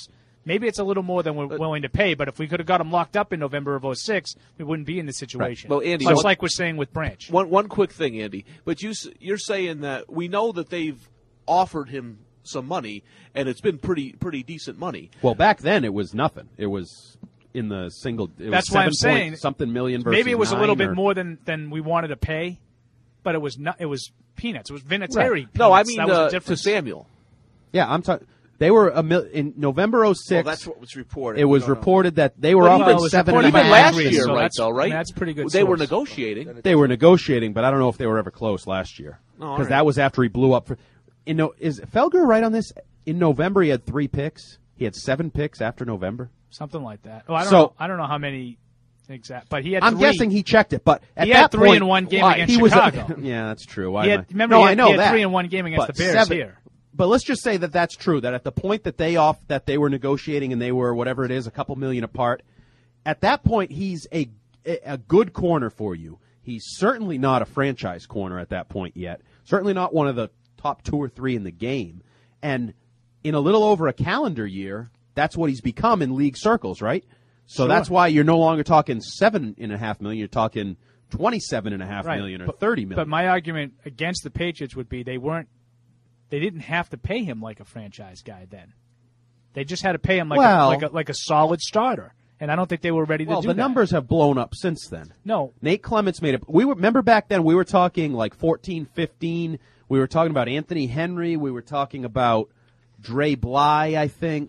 Maybe it's a little more than we're willing to pay, but if we could have got him locked up in November of 2006, we wouldn't be in this situation. Right. Well, Andy, much like we're saying with Branch. One quick thing, Andy. But you're saying that we know that they've offered him some money, and it's been pretty decent money. Well, back then it was nothing. It was in the single. That's why I'm saying something million. Versus maybe it was a little bit or, more than we wanted to pay, but it was not. It was peanuts. It was Vinatieri. Right. Peanuts. No, I mean that was the to difference. Samuel. Yeah, I'm talking. They were in November 06. Well, that's what was reported. It was reported that they were offering $7.5 Even last year, so right? Though, right? That's pretty good. They were source. negotiating. They were negotiating, but I don't know if they were ever close last year because that was after he blew up. Is Felger right on this? In November, he had 3 picks. He had 7 picks after November, something like that. Oh, I don't know how many exact, but he had. I'm guessing he checked it, but at he that had 3 point, in one game against he Chicago. Yeah, that's true. He had, remember, I know he had that. 3 in one game against But the Bears 7 here. But let's just say that that's true. That at the point that they were negotiating and they were whatever it is, a couple million apart. At that point, he's a good corner for you. He's certainly not a franchise corner at that point yet. Certainly not one of the top 2 or 3 in the game. And in a little over a calendar year, that's what he's become in league circles, right? So that's why you're no longer talking $7.5 million. You're talking $27.5 million or $30 million. But my argument against the Patriots would be they didn't have to pay him like a franchise guy then. They just had to pay him like a solid starter. And I don't think they were ready to do that. Well, the numbers have blown up since then. No. Nate Clements made it. Remember back then we were talking like 14, 15. We were talking about Anthony Henry. We were talking about Dre Bly, I think.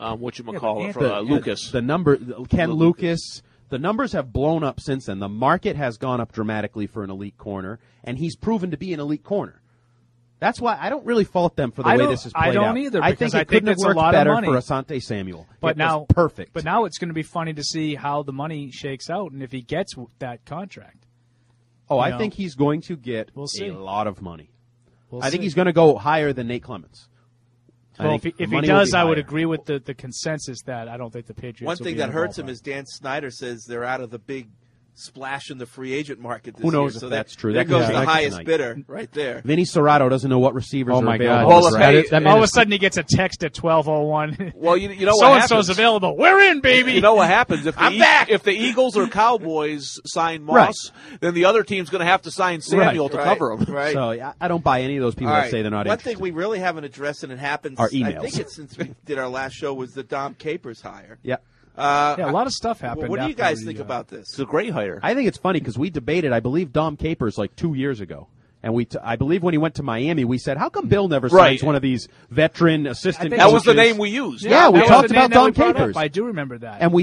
Lucas. The number, Ken Lucas. The numbers have blown up since then. The market has gone up dramatically for an elite corner, and he's proven to be an elite corner. That's why I don't really fault them for the way this is played out. I don't either. I think it couldn't have worked better for Asante Samuel. But now, perfect. But now it's going to be funny to see how the money shakes out and if he gets that contract. Oh, I think he's going to get a lot of money. We'll I think see. he's going to go higher than Nate Clements. Well, if he does, I would agree with the consensus that I don't think the Patriots. One thing that hurts him is Dan Snyder says they're out of the big splash in the free agent market this Who knows year. if So that's true? There That goes could the be highest tonight. bidder right there. Vinny Serrato doesn't know what receivers are available. All of a sudden he gets a text at 12:01. Well, you know so what and happens. so's available. We're in, baby. You know what happens if I'm back. If the Eagles or Cowboys sign Moss, then the other team's going to have to sign Samuel to cover him. Right. So I don't buy any of those people All that right. say they're not One interested. thing we really haven't addressed, and it happens, Our I emails. think it's since we did our last show, was the Dom Capers hire. Yeah. Yeah, a lot of stuff happened. What do you after guys the, think about this? It's a great hire. I think it's funny because we debated, I believe, Dom Capers like 2 years ago. And I believe when he went to Miami, we said, how come Bill never signs one of these veteran assistant coaches? That was the name we used. Yeah, we that talked was the about name that Dom we brought Capers. up. I do remember that. And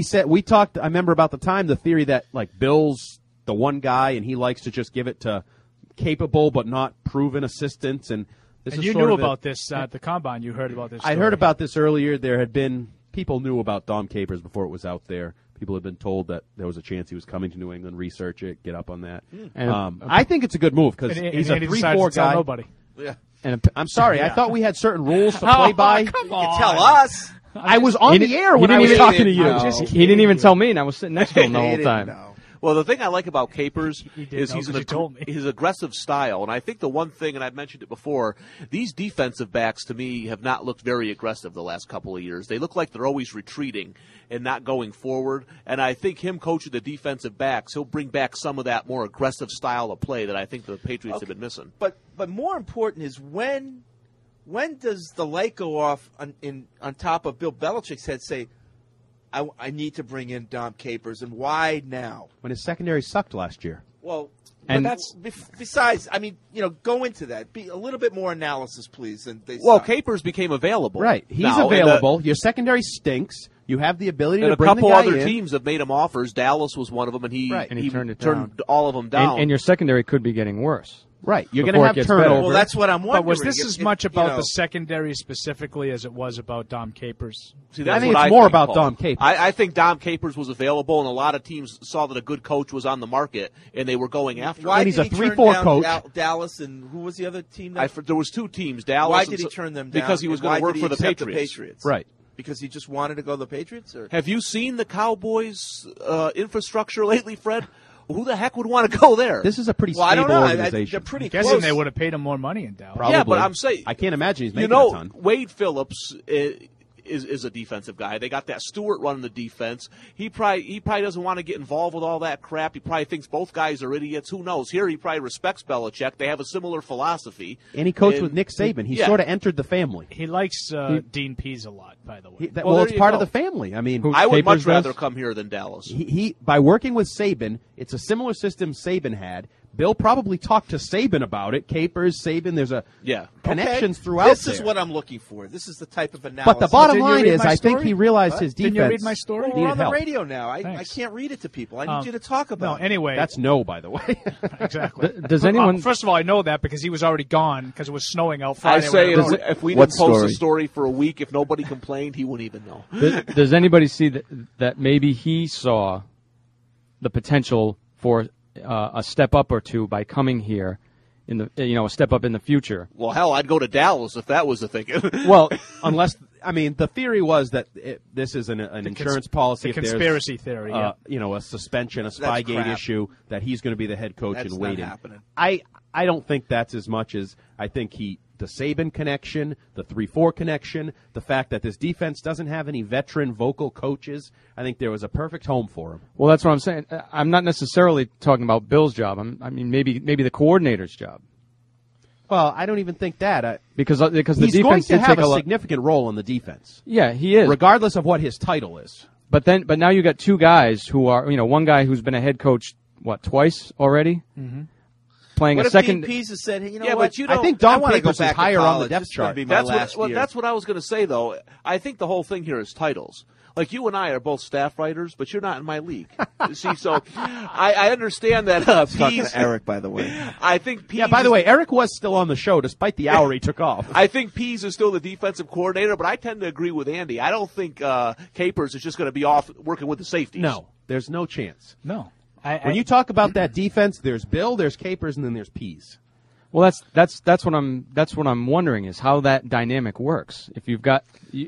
I remember about the time, the theory that like Bill's the one guy and he likes to just give it to capable but not proven assistants. And this And is you sort knew of about this at the Combine. You heard about this I story. heard about this earlier. There had been people knew about Dom Capers before it was out there. People had been told that there was a chance he was coming to New England. Research it, get up on that. And I think it's a good move because And he's a Andy decides 3-4 to tell guy. nobody. Yeah. And I'm sorry, I thought we had certain rules to play by. Come You on. tell us. I was on the air when I was talking to you. He didn't even tell me, and I was sitting next to him the whole time. Well, the thing I like about Capers is know, 'cause you told me. his aggressive style, and I think the one thing, and I've mentioned it before, these defensive backs to me have not looked very aggressive the last couple of years. They look like they're always retreating and not going forward. And I think him coaching the defensive backs, he'll bring back some of that more aggressive style of play that I think the Patriots have been missing. But more important is when does the light go off on top of Bill Belichick's head? Say, I need to bring in Dom Capers, and why now? When his secondary sucked last year. Well, And- but that's besides. I mean, go into that. Be a little bit more analysis, please. And Well, Capers became available. Right. He's now, available. Your secondary stinks. You have the ability And to a bring couple the guy other in. teams have made him offers. Dallas was one of them, and he turned it down. all of them down. And your secondary could be getting worse. Right. You're going to have turnover. Well, that's what I'm wondering. But was this If- as if, much you about know- the secondary specifically as it was about Dom Capers? See, that's I think what it's more about Paul. Dom Capers. I think Dom Capers was available, and a lot of teams saw that a good coach was on the market, and they were going after Why him. And he's did a he turn 3-4 down coach. Dallas, and who was the other team? That, There was two teams. Dallas. why and did he so- turn them down? Because he was And going why to work did he for the accept Patriots. Right. Because he just wanted to go to the Patriots? Or? Have you seen the Cowboys' infrastructure lately, Fred? Who the heck would want to go there? This is a pretty Well, I don't stable know. organization. They're pretty I'm guessing close. they would have paid him more money in Dallas. Probably. Yeah, but I'm saying I can't imagine he's making you know, a ton. Wade Phillips is a defensive guy. They got that Stewart running the defense. He probably doesn't want to get involved with all that crap. He probably thinks both guys are idiots. Who knows? Here he probably respects Belichick. They have a similar philosophy. And he coached with Nick Saban. He sort of entered the family. He likes Dean Pease a lot, by the way. It's part of the family. I mean, I would much rather come here than Dallas. He by working with Saban, it's a similar system Saban had. Bill probably talked to Saban about it. Capers, Saban, there's connections throughout This there. is what I'm looking for. This is the type of analysis. But the bottom line is, I think he realized his defense. Didn't you read my story? We're on the help. radio now. I can't read it to people. I need you to talk about it. Anyway. That's no, by the way. Exactly. Does anyone... First of all, I know that because he was already gone because it was snowing out Friday. I say if we didn't post a story for a week, if nobody complained, he wouldn't even know. Does anybody see that maybe he saw the potential for a step up or two by coming here in the a step up in the future? Well, hell, I'd go to Dallas if that was the thing. Well, unless the theory was that this is an insurance policy. The conspiracy theory, a suspension, a Spygate issue, that he's going to be the head coach That's and not waiting. happening. I don't think that's as much as I think the Saban connection, the 3-4 connection, the fact that this defense doesn't have any veteran vocal coaches. I think there was a perfect home for him. Well, that's what I'm saying. I'm not necessarily talking about Bill's job. I mean, maybe the coordinator's job. Well, I don't even think that because the he's defense going to did have take a significant role in the defense. Yeah, he is, regardless of what his title is. But now you got two guys who are one guy who's been a head coach twice already. Mm-hmm. Playing what a second. What if Dean Pease has said, but you don't, I think Don Capers is higher on the depth chart. That's what I was going to say, though. I think the whole thing here is titles. Like, you and I are both staff writers, but you're not in my league. See, so I understand that Pease... Talking to Eric, by the way. I think Pease... Yeah, by the way, Eric was still on the show despite the hour he took off. I think Pease is still the defensive coordinator, but I tend to agree with Andy. I don't think Capers is just going to be off working with the safeties. No, there's no chance. No. When you talk about that defense, there's Bill, there's Capers, and then there's Pease. Well, that's what I'm wondering is how that dynamic works. If you've got,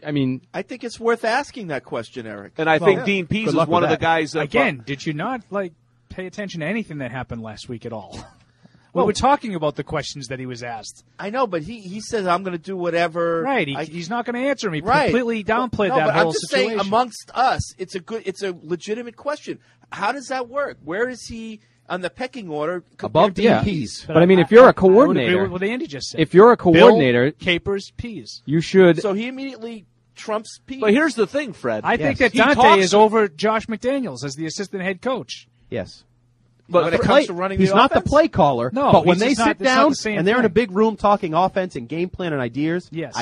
I think it's worth asking that question, Eric. And I think Dean Pease is one of the guys that again. Did you not pay attention to anything that happened last week at all? We were talking about the questions that he was asked. I know, but he says I'm going to do whatever. Right, he's not going to answer me. Right. Completely downplayed no, that but whole I'm just situation. saying, amongst us, it's a legitimate question. How does that work? Where is he on the pecking order above Dean Pease? But I mean, if you're a coordinator, I would agree with what Andy just said. If you're a coordinator, Bill, Capers, Pease, you should. So he immediately trumps Pease. But here's the thing, Fred. I think that Dante is over Josh McDaniels as the assistant head coach. Yes. But when it comes to running he's the not offense? the play caller. No, but when they he's sit not down the same and they're in a thing. big room talking offense and game plan and ideas, Yes.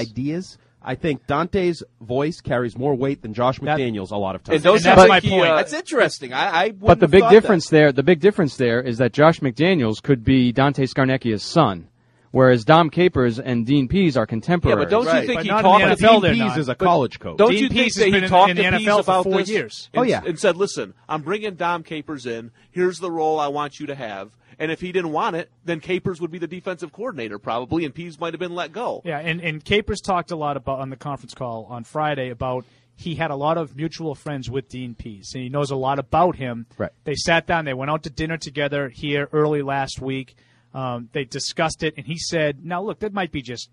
I think Dante's voice carries more weight than Josh McDaniels a lot of times. And that's my point. That's interesting. But the big difference there is that Josh McDaniels could be Dante Scarnecchia's son, whereas Dom Capers and Dean Pease are contemporaries. Yeah, but don't you think But he not in talked the NFL, Dean Pease is a college coach. Don't Dean you think Pease that has he been talked in to the Pease NFL for about 4 this? years. And said, listen, I'm bringing Dom Capers in. Here's the role I want you to have. And if he didn't want it, then Capers would be the defensive coordinator probably, and Pease might have been let go. Yeah, and Capers talked a lot about on the conference call on Friday about he had a lot of mutual friends with Dean Pease, and he knows a lot about him. Right. They sat down, they went out to dinner together here early last week. They discussed it, and he said, now, look, that might be just,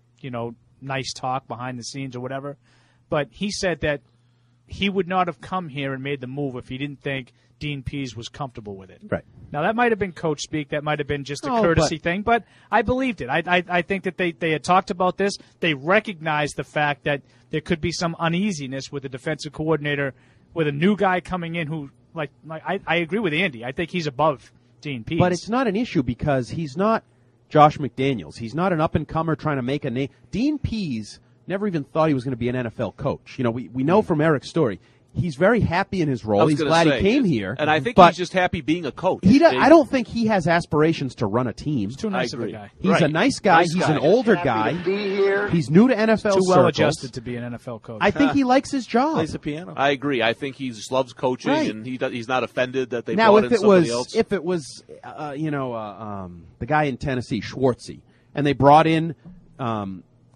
nice talk behind the scenes or whatever, but he said that he would not have come here and made the move if he didn't think Dean Pease was comfortable with it. Right. Now, that might have been coach speak. That might have been just a courtesy thing, but I believed it. I think that they had talked about this. They recognized the fact that there could be some uneasiness with the defensive coordinator, with a new guy coming in who, I agree with Andy. I think he's above Dean Pease. But it's not an issue because he's not Josh McDaniels. He's not an up-and-comer trying to make a name. Dean Pease never even thought he was going to be an NFL coach. We know from Eric's story. He's very happy in his role. He's glad he came here. And I think but he's just happy being a coach. I don't think he has aspirations to run a team. He's too nice of a guy. He's a nice guy. He's an older guy. He's new to NFL Too well circles. adjusted to be an NFL coach. I think he likes his job. Plays the piano. I agree. I think he just loves coaching, and he's not offended that they now, brought if in it somebody was, else. If it was, the guy in Tennessee, Schwartzy, and they brought in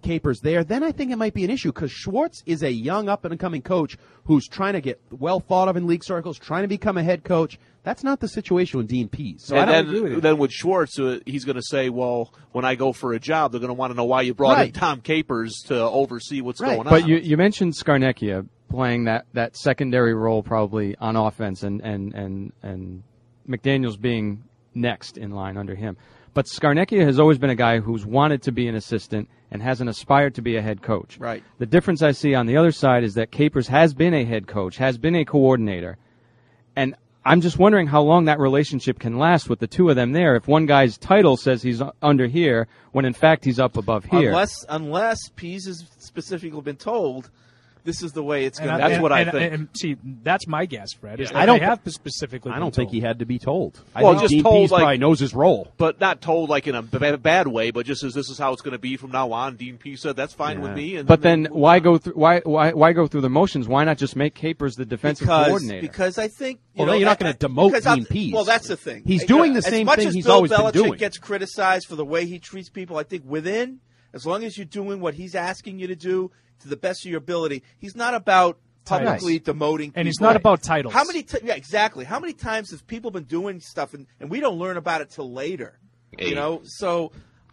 Capers there, then I think it might be an issue because Schwartz is a young up-and-coming coach who's trying to get well thought of in league circles, trying to become a head coach. That's not the situation with Dean Pease. So and I don't agree with you. Then with Schwartz, he's going to say, well, when I go for a job, they're going to want to know why you brought in Tom Capers to oversee what's going on. But you mentioned Scarnecchia playing that secondary role probably on offense and McDaniels being next in line under him. But Scarnecchia has always been a guy who's wanted to be an assistant and hasn't aspired to be a head coach. Right. The difference I see on the other side is that Capers has been a head coach, has been a coordinator, and I'm just wondering how long that relationship can last with the two of them there. If one guy's title says he's under here, when in fact he's up above here. Unless Pease has specifically been told this is the way it's going to be. That's what I think. And see, that's my guess, Fred. Is that I don't they have specifically. I don't think he had to be told. I Well, think just Dean told, Pease like- probably knows his role. But not told like in a bad way, but just as this is how it's going to be from now on. Dean Pease said that's fine with me. And But then why go through why go through the motions? Why not just make Capers the defensive coordinator? Because I think Well, then you're not going to demote Dean Pease. Well, that's the thing. He's doing the same thing he's always been doing. As much as Bill Belichick gets criticized for the way he treats people, I think within, as long as you're doing what he's asking you to do to the best of your ability, he's not about publicly demoting people. And he's not about titles. How many? Exactly. How many times have people been doing stuff and we don't learn about it till later? You know, so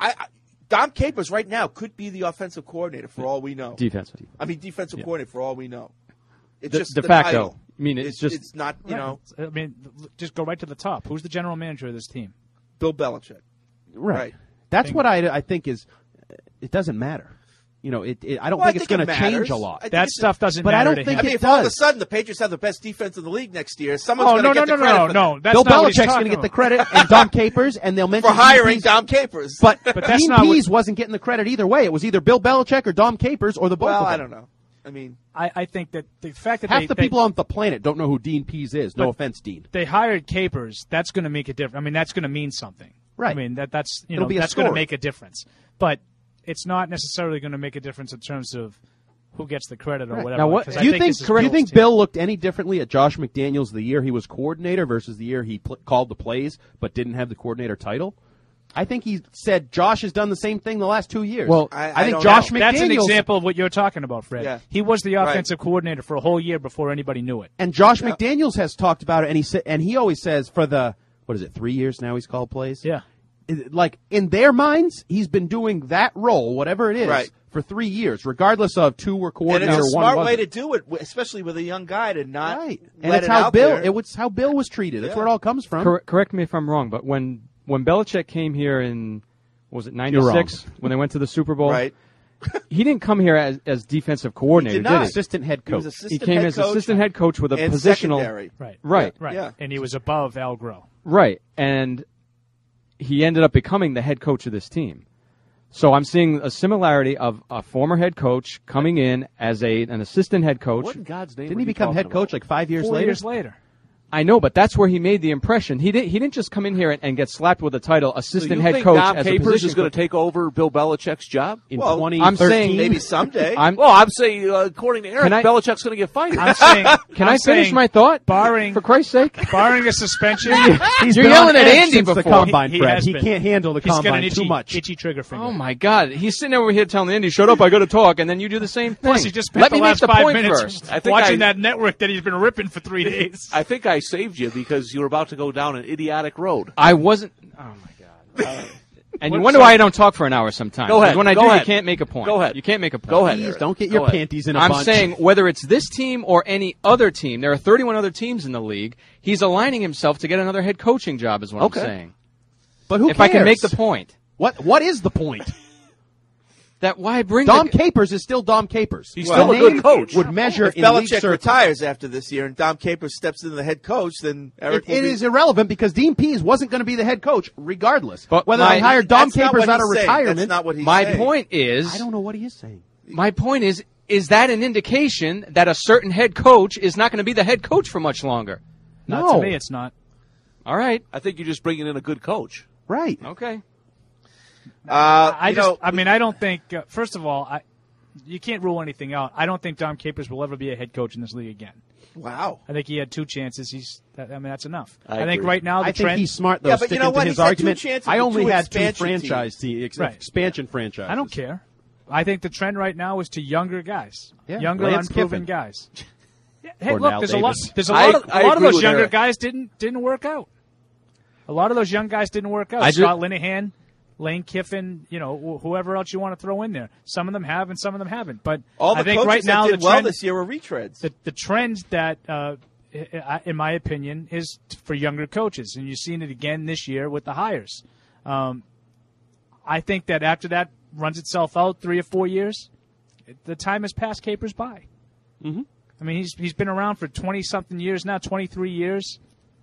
Dom Capers right now could be the offensive coordinator for all we know. Defensive coordinator for all we know. It's De- just de the facto. title. I mean, it's just it's not. You know, I mean, just go right to the top. Who's the general manager of this team? Bill Belichick. Right. That's Bingo. what I think is. It doesn't matter. You know, I don't think it's going to change a lot. That stuff doesn't But matter. I don't to think him. it if all of a does. sudden the Patriots have the best defense in the league next year, someone's going to get the credit. No. That's Bill not what he's Belichick's going talking to get the about. credit, and Dom Capers, and they'll mention for hiring Pease. Dom Capers. But that's Dean not what- Pease wasn't getting the credit either way. It was either Bill Belichick or Dom Capers or the both well, of them. I don't know. I mean, I think that the fact that half the people on the planet don't know who Dean Pease is. No But offense, Dean. they hired Capers, that's going to make a difference. I mean, that's going to mean something. Right. I mean, that's It'll be a that's going to story. make a difference. But it's not necessarily going to make a difference in terms of who gets the credit or whatever. Now, what- 'cause do I Do you think think? this is Do you Bill's think team. Bill looked any differently at Josh McDaniels the year he was coordinator versus the year he called the plays but didn't have the coordinator title? I think he said Josh has done the same thing the last 2 years. Well, I think don't Josh know. McDaniels. That's an example of what you're talking about, Fred. Yeah. He was the Right. offensive coordinator for a whole year before anybody knew it. And Josh McDaniels has talked about it, and he always says for the 3 years now he's called plays. Yeah. Like in their minds, he's been doing that role, whatever it is, Right. for 3 years, regardless of two were and coordinator, it's a one smart wasn't. way to do it, especially with a young guy to not Right. let And it's it how out Bill. there. It was how Bill was treated. That's Yeah. where it all comes from. Correct me if I'm wrong, but when Belichick came here in was it You're wrong. '96 when they went to the Super Bowl? Right. He didn't come here as defensive coordinator, He did not. he? Assistant head He was coach. assistant He came head as coach assistant head coach with a and positional. secondary. Right. Yeah. And he was above Al Groh. Right. And he ended up becoming the head coach of this team. So I'm seeing a similarity of a former head coach coming in as an assistant head coach. What in God's name? Didn't he become head coach like 5 years 4 later? years later. I know, but that's where he made the impression. He didn't just come in here and get slapped with the title assistant So you head think coach Dom as a Capers position is going coach. to take over Bill Belichick's job? In Well, 2013? I'm saying Maybe someday. I'm saying, according to Eric, Can I- Belichick's going to get fired. I'm saying. Can I'm I finish saying my thought? Barring For Christ's sake. barring a suspension, He's You're been yelling on at edge Andy since the before. combine, He Fred. has He been. can't handle the he's got combine an too much. itchy trigger finger. Oh my God! He's sitting over here telling Andy, "Shut up! I got to talk," and then you do the same thing. Plus, he just spent Let the me make last the 5 point minutes first. I think watching I- that network that he's been ripping for 3 days. I think I saved you because you were about to go down an idiotic road. I wasn't. Oh my God! And you wonder why I don't talk for an hour sometimes. Go ahead. Because when I Go do, ahead. you can't make a point. Go ahead. You can't make a point. Go ahead. Please Eric. don't get Go your ahead. panties in a I'm bunch. saying whether it's this team or any other team, there are 31 other teams in the league. He's aligning himself to get another head coaching job, is what Okay. I'm saying. But who If cares? I can make the point What is the point? that why bring Dom the, Capers is still Dom Capers. He's The still a name good coach. Would measure If in league Belichick circles. retires after this year and Dom Capers steps into the head coach, then Eric will It be... is irrelevant because Dean Pease wasn't going to be the head coach regardless. But whether my- they hired Dom That's not Capers what out of he's saying. retirement. That's not what he's my saying. point is I don't know what he is saying. my point is that an indication that a certain head coach is not going to be the head coach for much longer? Not No. to me, it's not. All right. I think you're just bringing in a good coach. Right. Okay. I don't think. First of all, you can't rule anything out. I don't think Dom Capers will ever be a head coach in this league again. Wow. I think he had 2 chances. That's enough. I think agree. right now the I think trend. he's smart though. Yeah, but you sticking know to what? his He's had 2 argument. chances I with only 2 had two expansion franchise Right. expansion franchises. I don't care. I think the trend right now is to younger guys, Yeah, younger, Lance unproven Kiffin. guys. Hey, Or look, Nal there's a lot. Davis. There's a lot of agree those with younger Eric. guys didn't work out. A lot of those young guys didn't work out. I ju- Scott Linehan, Lane Kiffin, whoever else you want to throw in there. Some of them have, and some of them haven't. But All the I think coaches right now that did the well trend this year were retreads. the trend that, in my opinion, is for younger coaches, and you've seen it again this year with the hires. I think that after that runs itself out 3 or 4 years, the time has passed capers by. Mm-hmm. I mean, he's been around for 20-something years now, 23 years.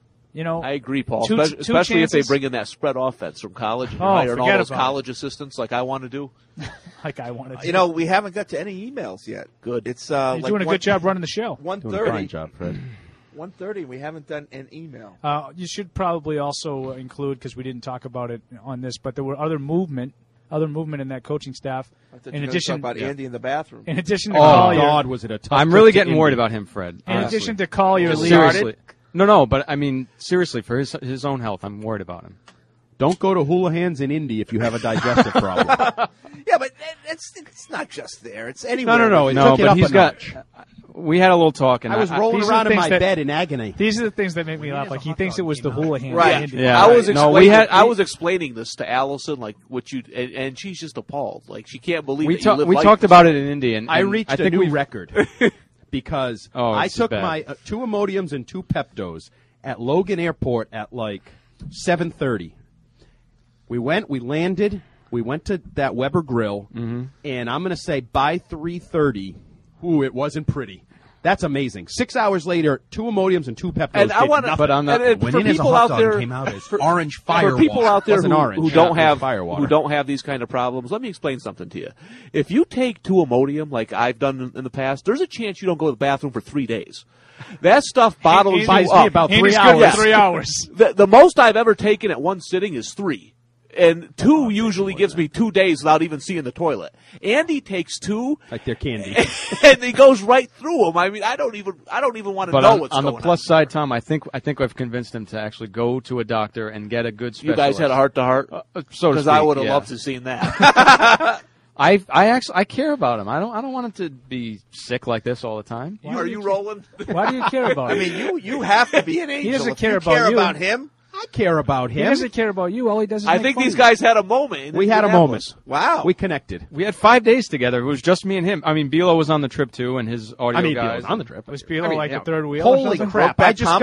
I agree, Paul. Two Especially if they chances. bring in that spread offense from college and Oh, hire all forget those about it. college assistants like I want to do. Like I wanted to. We haven't got to any emails yet. Good. It's You're doing a good job running the show. 1:30. Doing a fine job, Fred. 1:30. We haven't done an email. You should probably also include, because we didn't talk about it on this, but there were other movement in that coaching staff. In addition, about Andy in the bathroom. In addition to Oh, Collier, God, was it a tough I'm really trip to getting worried Indy. about him, Fred. in honestly. addition to Collier, Just Lee, seriously. No, but I mean, seriously, for his own health, I'm worried about him. Don't go to Houlihan's in Indy if you have a digestive problem. Yeah, but it's not just there. It's anywhere. No. It No, took it but up he's a got. notch. We had a little talk, and I was rolling these are around the in things my that- bed in agony. These are the things that make me laugh. Like he thinks it was the Houlihan. Right. Yeah. I was No, explaining. we I was explaining this to Allison, like what you, and she's just appalled. Like she can't believe We, that you live we like talked this. about it in Indy, and I and reached I a think new we've- record because Oh, I it's took bad. my 2 Imodiums and 2 Peptos at Logan Airport at like 7:30. We landed, we went to that Weber Grill, and I'm going to say by 3:30, it wasn't pretty. That's amazing. 6 hours later, 2 Imodiums and 2 Peptos. And I want to, But on the- and went for in as a people hot out dog there, and came out as for, orange for fire people water. out there Wasn't who, orange. who Yeah, don't it was have fire water. who don't have these kind of problems, let me explain something to you. If you take 2 Imodium, like I've done in the past, there's a chance you don't go to the bathroom for 3 days. That stuff bottles buys you me up. about Andy's 3 good hours. with 3 hours. The most I've ever taken at one sitting is 3. And 2 usually gives me 2 days without even seeing the toilet. Andy takes 2, Like they're candy. and he goes right through them. I mean, I don't even want to But know on, what's on the going plus side, Tom, I think I've convinced him to actually go to a doctor and get a good on. specialist. You guys had a heart to heart, so to because I speak, would have yeah. loved to have seen that. I care about him. I don't want him to be sick like this all the time. Are you rolling? Why do you care about I him? mean, you have to be an angel. He doesn't If care you about care you. about him. I care about He him. doesn't care about you. All he does is I make think fun these of you. guys had a moment. We had a moment. Wow. We connected. We had 5 days together. It was just me and him. I mean, Bilo was on the trip too, and his audio I mean, guys. Bill on the trip. Was Bilo like the third wheel? or Holy something? crap! I just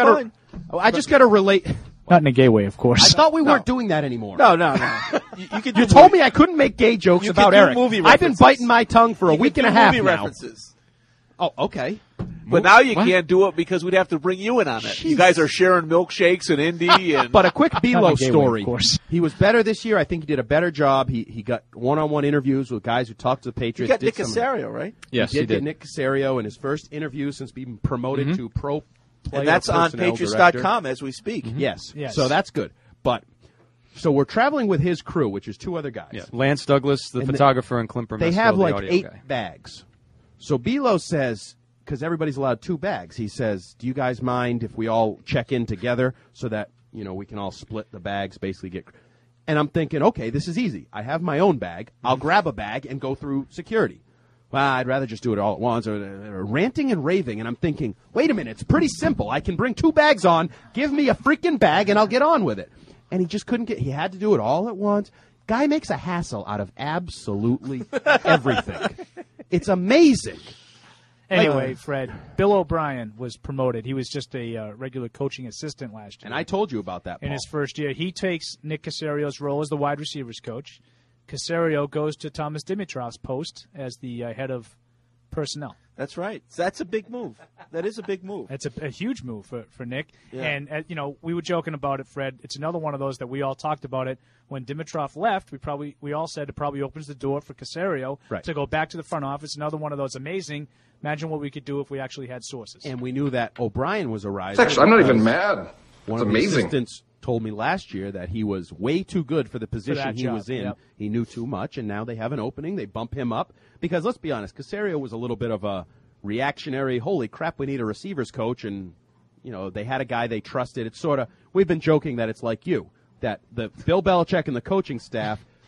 got to relate. Not in a gay way, of I course. thought we weren't doing that anymore. No. You could. You told me I couldn't make gay jokes You about could do Eric. movie I've been references. biting my tongue for a You week could and a do half movie now. references. Oh, okay. But now you What? can't do it because we'd have to bring you in on it. You guys are sharing milkshakes and Indy and But a quick Not in Bilo a gay way, story. of course. He was better this year. I think he did a better job. He got one-on-one interviews with guys who talked to the You Patriots. got did Nick some- Casario, right? Yes, he he did. did. Get Nick Casario in his first interview since being promoted to pro player And that's on personnel director. Patriots.com as we speak. Yes. Yes. So that's good. But so we're traveling with his crew, which is 2 other guys. Yeah. Lance Douglas, the And photographer, and Clint They Bromesco, have the like audio 8 guy. bags. So Bilo says, because everybody's allowed 2 bags, he says, do you guys mind if we all check in together so that, we can all split the bags, basically get... And I'm thinking, okay, this is easy. I have my own bag. I'll grab a bag and go through security. Well, I'd rather just do it all at once. Or ranting and raving, and I'm thinking, wait a minute, it's pretty simple. I can bring 2 bags on, give me a freaking bag, and I'll get on with it. And he just couldn't he had to do it all at once. Guy makes a hassle out of absolutely everything. It's amazing. Anyway, Fred, Bill O'Brien was promoted. He was just a regular coaching assistant last year. And I told you about that, in Paul. his first year. He takes Nick Casario's role as the wide receivers coach. Casario goes to Thomas Dimitrov's post as the head of personnel. That's right. That's a big move. That is a big move. It's a huge move for Nick. Yeah. And, we were joking about it, Fred. It's another one of those that we all talked about it. When Dimitrov left, we all said it probably opens the door for Casario to go back to the front office. Another one of those amazing. Imagine what we could do if we actually had sources. And we knew that O'Brien was a riser. Actually, I'm not even mad. One It's of the amazing. assistants told me last year that he was way too good for the position that he job, was in. yep. He knew too much, and now they have an opening. They bump him up. Because let's be honest, Casario was a little bit of a reactionary, holy crap, we need a receivers coach. And, they had a guy they trusted. It's sort of, we've been joking that it's like you, that the Bill Belichick and the coaching staff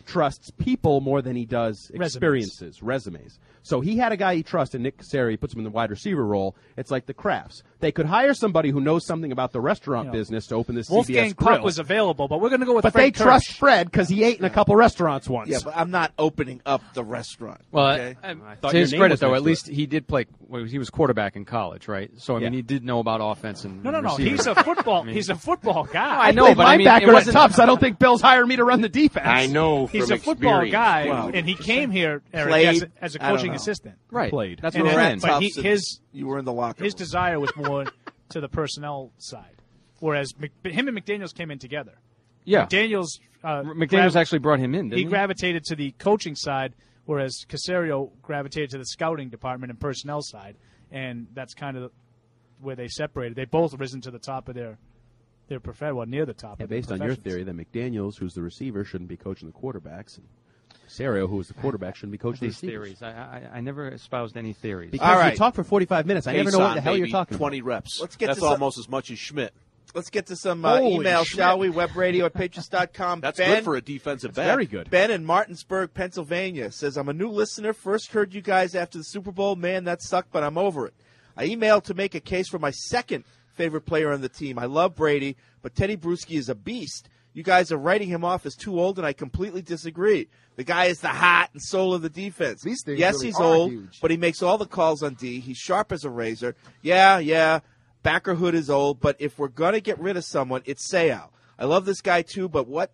trusts people more than he does experiences, resumes. So he had a guy he trusts, and Nick Caserio puts him in the wide receiver role. It's like the Crafts. They could hire somebody who knows something about the restaurant business to open this Wolfgang CBS Grill. Puck was available, but we're going to go with But Fred they Kirsch. trust Fred because he ate in a couple restaurants once. Yeah, but I'm not opening up the restaurant. Well, okay? to his credit, though, at least he did play. Well, he was quarterback in college, right? So I mean, he did know about offense and No. receivers. He's a football. He's a football guy. I know, but I mean, it linebacker at wasn't Tufts. I don't think Bill's hired me to run the defense. I know. He's from a football experience. guy, and he came here, Eric, Played? as a I don't coaching know. assistant. Right. Played. That's And what I'm then- saying. but his you were in the locker room. His desire was more to the personnel side, whereas him and McDaniels came in together. Yeah. McDaniels actually brought him in, didn't he? gravitated to the coaching side, whereas Caserio gravitated to the scouting department and personnel side, and that's kind of where they separated. They both risen to the top of their profession, well, near the top. Yeah, of their based on your professions. theory that McDaniels, who's the receiver, shouldn't be coaching the quarterbacks, and Caserio, who is the quarterback, shouldn't be coaching These the receivers. theories. I never espoused any theories. Because you talk for 45 minutes. I never know what the hell you're talking 20 about. reps. Let's get That's to some- almost as much as Schmidt. Let's get to some Holy email, Schmidt. shall we? Webradio@patriots.com. That's Ben, good for a defensive back. Very good. Ben in Martinsburg, Pennsylvania says, I'm a new listener. First heard you guys after the Super Bowl. Man, that sucked, but I'm over it. I emailed to make a case for my second favorite player on the team. I love Brady, but Teddy Bruschi is a beast. You guys are writing him off as too old, and I completely disagree. The guy is the heart and soul of the defense. These things yes, really he's are old, huge. but he makes all the calls on D. He's sharp as a razor. Yeah, Backerhood is old, but if we're going to get rid of someone, it's Seau. I love this guy, too, but what,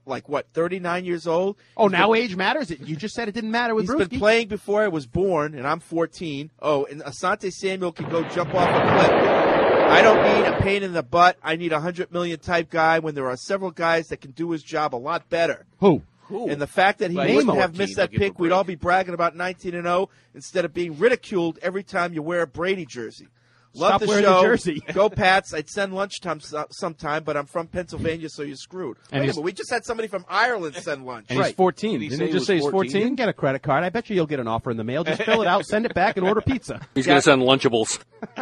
39 years old? Oh, He's now been- age matters? You just said it didn't matter with He's Bruschi. been playing before I was born, and I'm 14. Oh, and Asante Samuel can go jump off a cliff. I don't need a pain in the butt. I need a $100 million type guy when there are several guys that can do his job a lot better. Who? And the fact that he Well, wouldn't he's have 14, missed I'll that give him a pick, we'd all be bragging about 19-0 instead of being ridiculed every time you wear a Brady jersey. Love Stop the wearing the show. jersey. Go Pats. I'd send lunchtime sometime, but I'm from Pennsylvania, so you're screwed. And Wait a he's- minute, we just had somebody from Ireland send lunch. And he's 14. Didn't he just say he's 14? You can get a credit card. I bet you'll get an offer in the mail. Just fill it out, send it back, and order pizza. He's going to send Lunchables.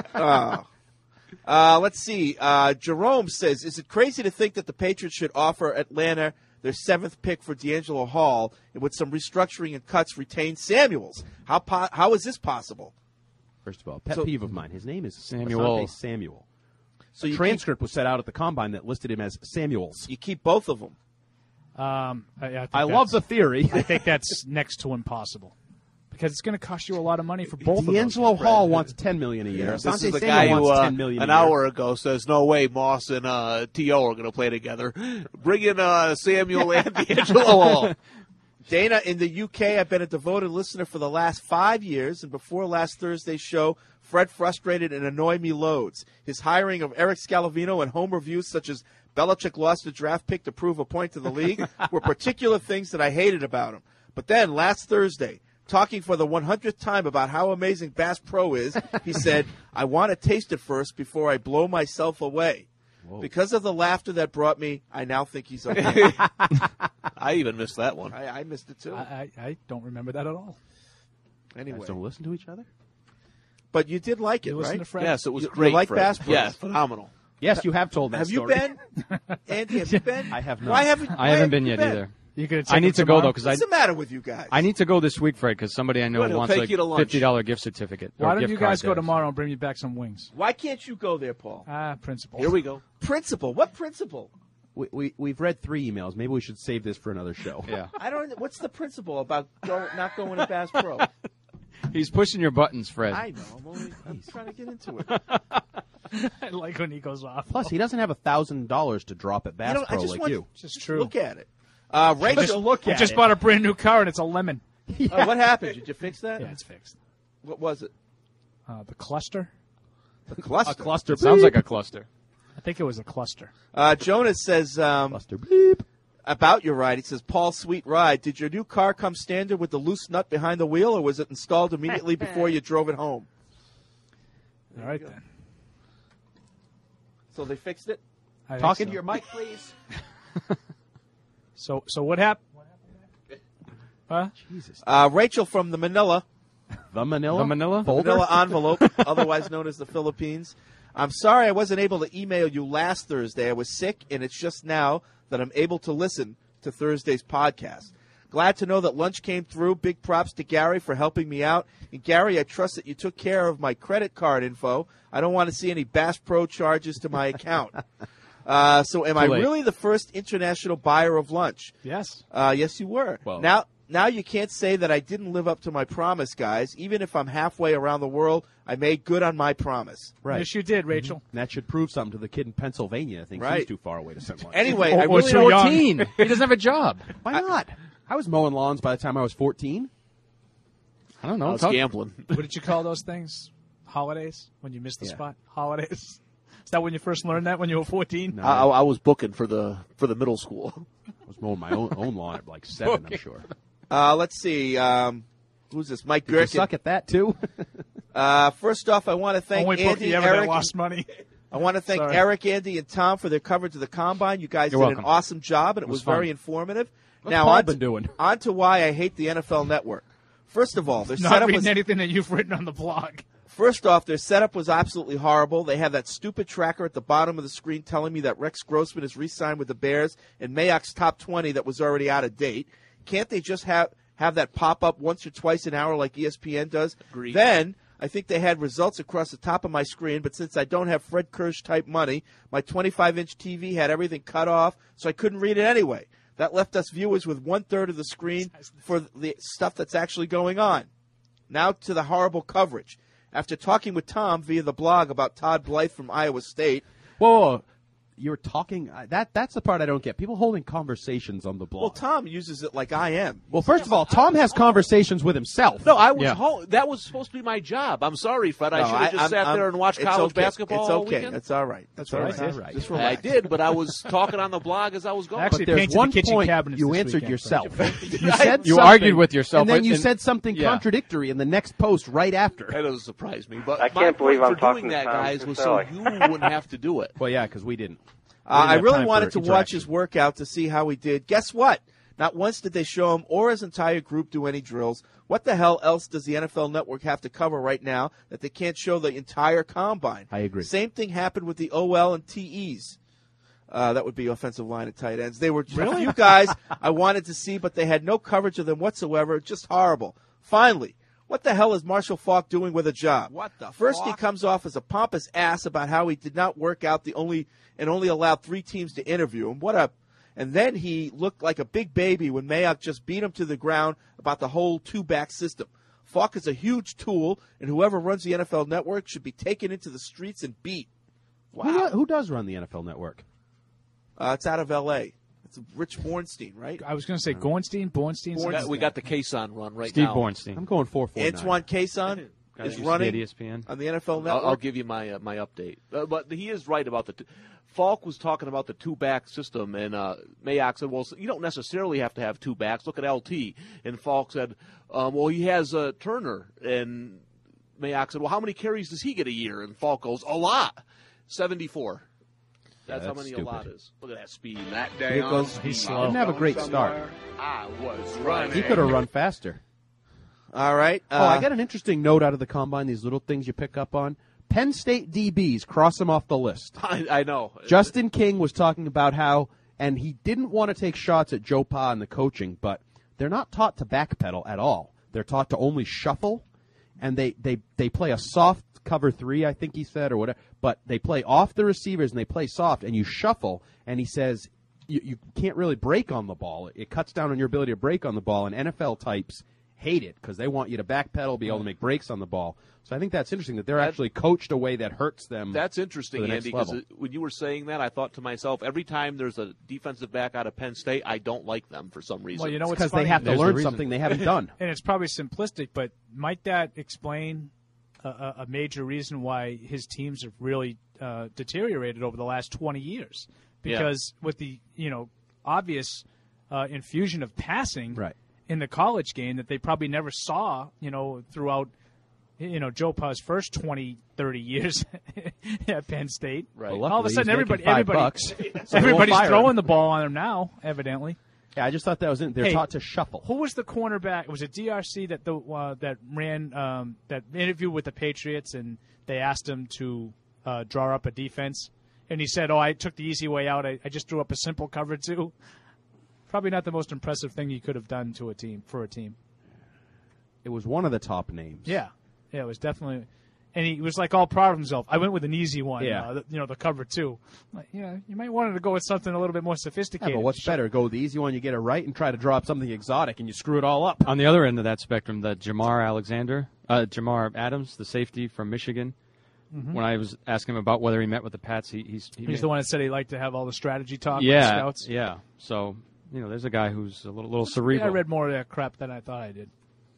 Let's see. Jerome says, is it crazy to think that the Patriots should offer Atlanta their 7th pick for D'Angelo Hall and with some restructuring and cuts retain Samuels? How is this possible? First of all, pet peeve of mine. His name is Samuel. Asante Samuel. So you transcript was set out at the combine that listed him as Samuels. You keep both of them. I love the theory. I think that's next to impossible because it's going to cost you a lot of money for both D'Angelo of those. Hall wants $10 million a year. This Asante is the Samuel guy who wants $10 million an a year. hour ago says, no way Moss and T.O. are going to play together. Bring in Samuel and D'Angelo Hall. Dana, in the UK, I've been a devoted listener for the last 5 years, and before last Thursday's show, Fred frustrated and annoyed me loads. His hiring of Eric Scalavino and home reviews such as Belichick lost a draft pick to prove a point to the league were particular things that I hated about him. But then, last Thursday, talking for the 100th time about how amazing Bass Pro is, he said, I want to taste it first before I blow myself away. Whoa. Because of the laughter that brought me, I now think he's okay. I even missed that one. I missed it, too. I don't remember that at all. Anyway. Guys don't listen to each other? But you did like it, You listen right? to Fred? Yes, it was You great. like Fred. Bass Pro? Yeah, phenomenal. Yes, you have told that Have story. you been? Andy, have you been? I have not. Why haven't I haven't been yet either. You could. I need to go though because What's the matter with you guys? I need to go this week, Fred, because somebody I know Good, he'll wants take like you to lunch. $50 gift certificate. or Why don't gift you card guys go there. tomorrow and bring me back some wings? Why can't you go there, Paul? Principal. Here we go. Principal? What principal? We've read 3 emails. Maybe we should save this for another show. Yeah. I don't. What's the principle about not going to Bass Pro? He's pushing your buttons, Fred. I know. I'm trying to get into it. I like when he goes off. Plus, he doesn't have $1,000 to drop at Bass You know, I Pro just like want you. Just true. Look at it. Rachel, I just bought a brand new car and it's a lemon. what happened? Did you fix that? Yeah, it's fixed. What was it? The cluster. The cluster. A cluster. It sounds like a cluster. I think it was a cluster. Jonas says Cluster bleep. about your ride. He says, Paul, sweet ride. Did your new car come standard with the loose nut behind the wheel, or was it installed immediately before you drove it home? All right then. So they fixed it. I think Talking so. to your mic, please. So what happened? Huh? Jesus. Rachel from the Manila. The Manila? The Manila? Folder? Manila envelope, otherwise known as the Philippines. I'm sorry I wasn't able to email you last Thursday. I was sick, and it's just now that I'm able to listen to Thursday's podcast. Glad to know that lunch came through. Big props to Gary for helping me out. And Gary, I trust that you took care of my credit card info. I don't want to see any Bass Pro charges to my account. So am I really the first international buyer of lunch? Yes. Yes, you were. Well, Now you can't say that I didn't live up to my promise, guys. Even if I'm halfway around the world, I made good on my promise. Right. Yes, you did, Rachel. And that should prove something to the kid in Pennsylvania. I think he's too far away to send lunch. Anyway, I was 14. He doesn't have a job. Why not? I was mowing lawns by the time I was 14. I don't know. I was gambling. What did you call those things? Holidays? When you missed the spot? Holidays? Is that when you first learned that, when you were 14? No. I was booking for the middle school. I was mowing my own lawn at like 7, I'm sure. Let's see. Who's this? Mike Did you Gherkin. suck at that, too? First off, I want to thank Only Andy, bookie ever Eric. that lost money. I want to thank Sorry. Eric, Andy, and Tom for their coverage of the Combine. You guys You're did welcome. an awesome job, and it was fun. very informative. What's now, Paul on been doing? On to why I hate the NFL Network. First of all, their Not setup reading was anything that you've written on the blog. First off, their setup was absolutely horrible. They have that stupid tracker at the bottom of the screen telling me that Rex Grossman is re-signed with the Bears and Mayock's top 20 that was already out of date. Can't they just have that pop up once or twice an hour like ESPN does? Agreed. Then I think they had results across the top of my screen, but since I don't have Fred Kirsch-type money, my 25-inch TV had everything cut off, so I couldn't read it anyway. That left us viewers with 1/3 of the screen for the stuff that's actually going on. Now to the horrible coverage. After talking with Tom via the blog about Todd Blythe from Iowa State. Whoa. You're talking that's the part I don't get. People holding conversations on the blog. Well, Tom uses it like I am. Well, first of all, Tom has conversations with himself. No, I was home. That was supposed to be my job. I'm sorry, Fred. I No, should have just sat there and watched it's college okay. basketball It's all okay. weekend. It's all right. That's all right. All right. Just I relax. did, but I was talking on the blog as I was going. Actually, But there's painted one the kitchen point cabinets you this answered weekend, yourself. Fred. You said You something, argued with yourself, and then but- you and- said something yeah. contradictory in the next post right after. That doesn't surprise me. But I can't my believe point I'm for talking doing to that, Tom guys, was so Caselli. you wouldn't have to do it. Well, yeah, because we didn't. I have really time wanted for to watch his workout to see how he did. Guess what? Not once did they show him or his entire group do any drills. What the hell else does the NFL Network have to cover right now that they can't show the entire Combine? I agree. Same thing happened with the OL and TEs. That would be offensive line and tight ends. They were a few guys I wanted to see, but they had no coverage of them whatsoever. Just horrible. Finally, what the hell is Marshall Faulk doing with a job? What the First, fuck? he comes off as a pompous ass about how he did not work out only allowed 3 teams to interview him. And then he looked like a big baby when Mayock just beat him to the ground about the whole 2-back system. Faulk is a huge tool, and whoever runs the NFL Network should be taken into the streets and beat. Wow. Who does run the NFL Network? It's out of L.A. It's Rich Bornstein, right? I was going to say Bornstein. We got the Cason run right Steve now. Bornstein. I'm going 449. Antoine Cason is running ESPN. on the NFL Network. I'll give you my update. But he is right about Falk was talking about the 2-back system, and Mayock said, well, you don't necessarily have to have 2 backs. Look at LT. And Falk said, well, he has Turner. And Mayock said, well, how many carries does he get a year? And Falk goes, a lot. 74. That's how many stupid. a lot is. Look at that speed. That Here day it goes. on He speed, didn't have a great start. I was running. He could have run faster. All right. I got an interesting note out of the Combine, these little things you pick up on. Penn State DBs, cross them off the list. I know. Justin King was talking about how, and he didn't want to take shots at Joe Pa and the coaching, but they're not taught to backpedal at all. They're taught to only shuffle, and they play a soft cover 3, I think he said, or whatever, but they play off the receivers and they play soft, and you shuffle, and he says you can't really break on the ball. It cuts down on your ability to break on the ball, and NFL types hate it because they want you to backpedal, be able to make breaks on the ball. So I think that's interesting that they're actually coached a way that hurts them. That's interesting, for the next Andy, because level. when you were saying that, I thought to myself, every time there's a defensive back out of Penn State, I don't like them for some reason. Well, you know what's because they funny? have to There's learn the reason. something they haven't done. And it's probably simplistic, but might that explain a major reason why his teams have really deteriorated over the last 20 years? Because with the obvious infusion of passing in the college game that they probably never saw throughout Joe Pa's first 20, 30 years at Penn State. Right. All of a sudden, Well, everybody's $5, throwing the ball on him now, evidently. Yeah, I just thought that was it. They're taught to shuffle. Who was the cornerback? Was it DRC that ran that interview with the Patriots, and they asked him to draw up a defense, and he said, "Oh, I took the easy way out. I just drew up a simple cover 2." Probably not the most impressive thing he could have done for a team. It was one of the top names. Yeah, it was definitely, and he was like all proud of himself. I went with an easy one. Yeah. The cover 2. Like, you might want to go with something a little bit more sophisticated. Yeah, but what's better? Go with the easy one, you get it right, and try to draw up something exotic, and you screw it all up. On the other end of that spectrum, the Jamar Adams, the safety from Michigan. Mm-hmm. When I was asking him about whether he met with the Pats, he's the one that said he liked to have all the strategy talk with yeah, the scouts. Yeah. So, there's a guy who's a little cerebral. I read more of that crap than I thought I did.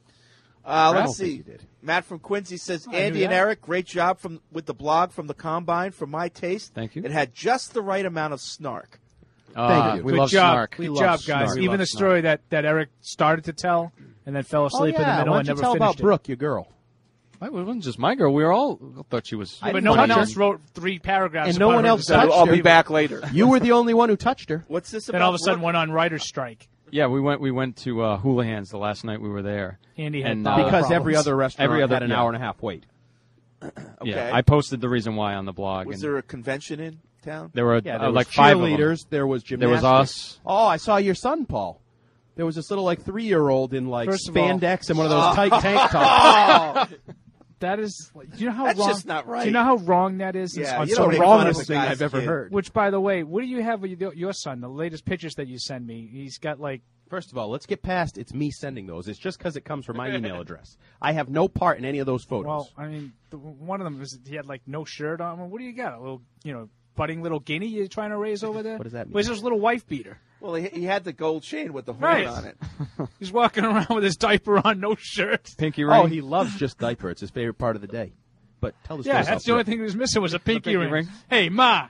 Let's see. Matt from Quincy says, I Andy knew and that. Eric, great job with the blog from the Combine. For my taste, thank you. It had just the right amount of snark. Thank you. We Good love job. snark. Good job, guys. Even the story that Eric started to tell and then fell asleep in the middle Why and don't you never tell finished about Brooke, your girl? It wasn't just my girl. We were all thought she was. But no one else wrote 3 paragraphs. And no about one her else and said, touched I'll her. be back later. You were the only one who touched her. What's this Then about? all of a sudden Brooke? went on writer's strike. Yeah, we went to Houlihan's the last night we were there. Andy had and, bowel Because every problems. other restaurant had an yeah. hour and a half wait. Yeah, I posted the reason why on the blog. Was and there a convention in town? there were Yeah, there was like 5 of them. cheerleaders. There was There gymnastics. was us. Oh, I saw your son, Paul. There was this little 3-year-old in First of all- spandex and one of those tight tank tops. That is, do you know how That's wrong? just not right. Do you know how wrong that is? Yeah, on you so don't make wrong fun of of a thing guy's I've ever kid. heard. Which, by the way, what do you have with your son? The latest pictures that you send me, he's got like. First of all, let's get past it's me sending those. It's just because it comes from my email address. I have no part in any of those photos. Well, I mean, one of them was he had like no shirt on. Well, what do you got? A little, budding little guinea you're trying to raise over there? What does that mean? Well, he's just a little wife beater. Well, he had the gold chain with the horn Right. on it. He's walking around with his diaper on, no shirt. Pinky ring. Oh, he loves just diaper. It's his favorite part of the day. But tell the story. Yeah, that's the only thing he was missing was a pinky, pinky ring. ring. Hey, Ma,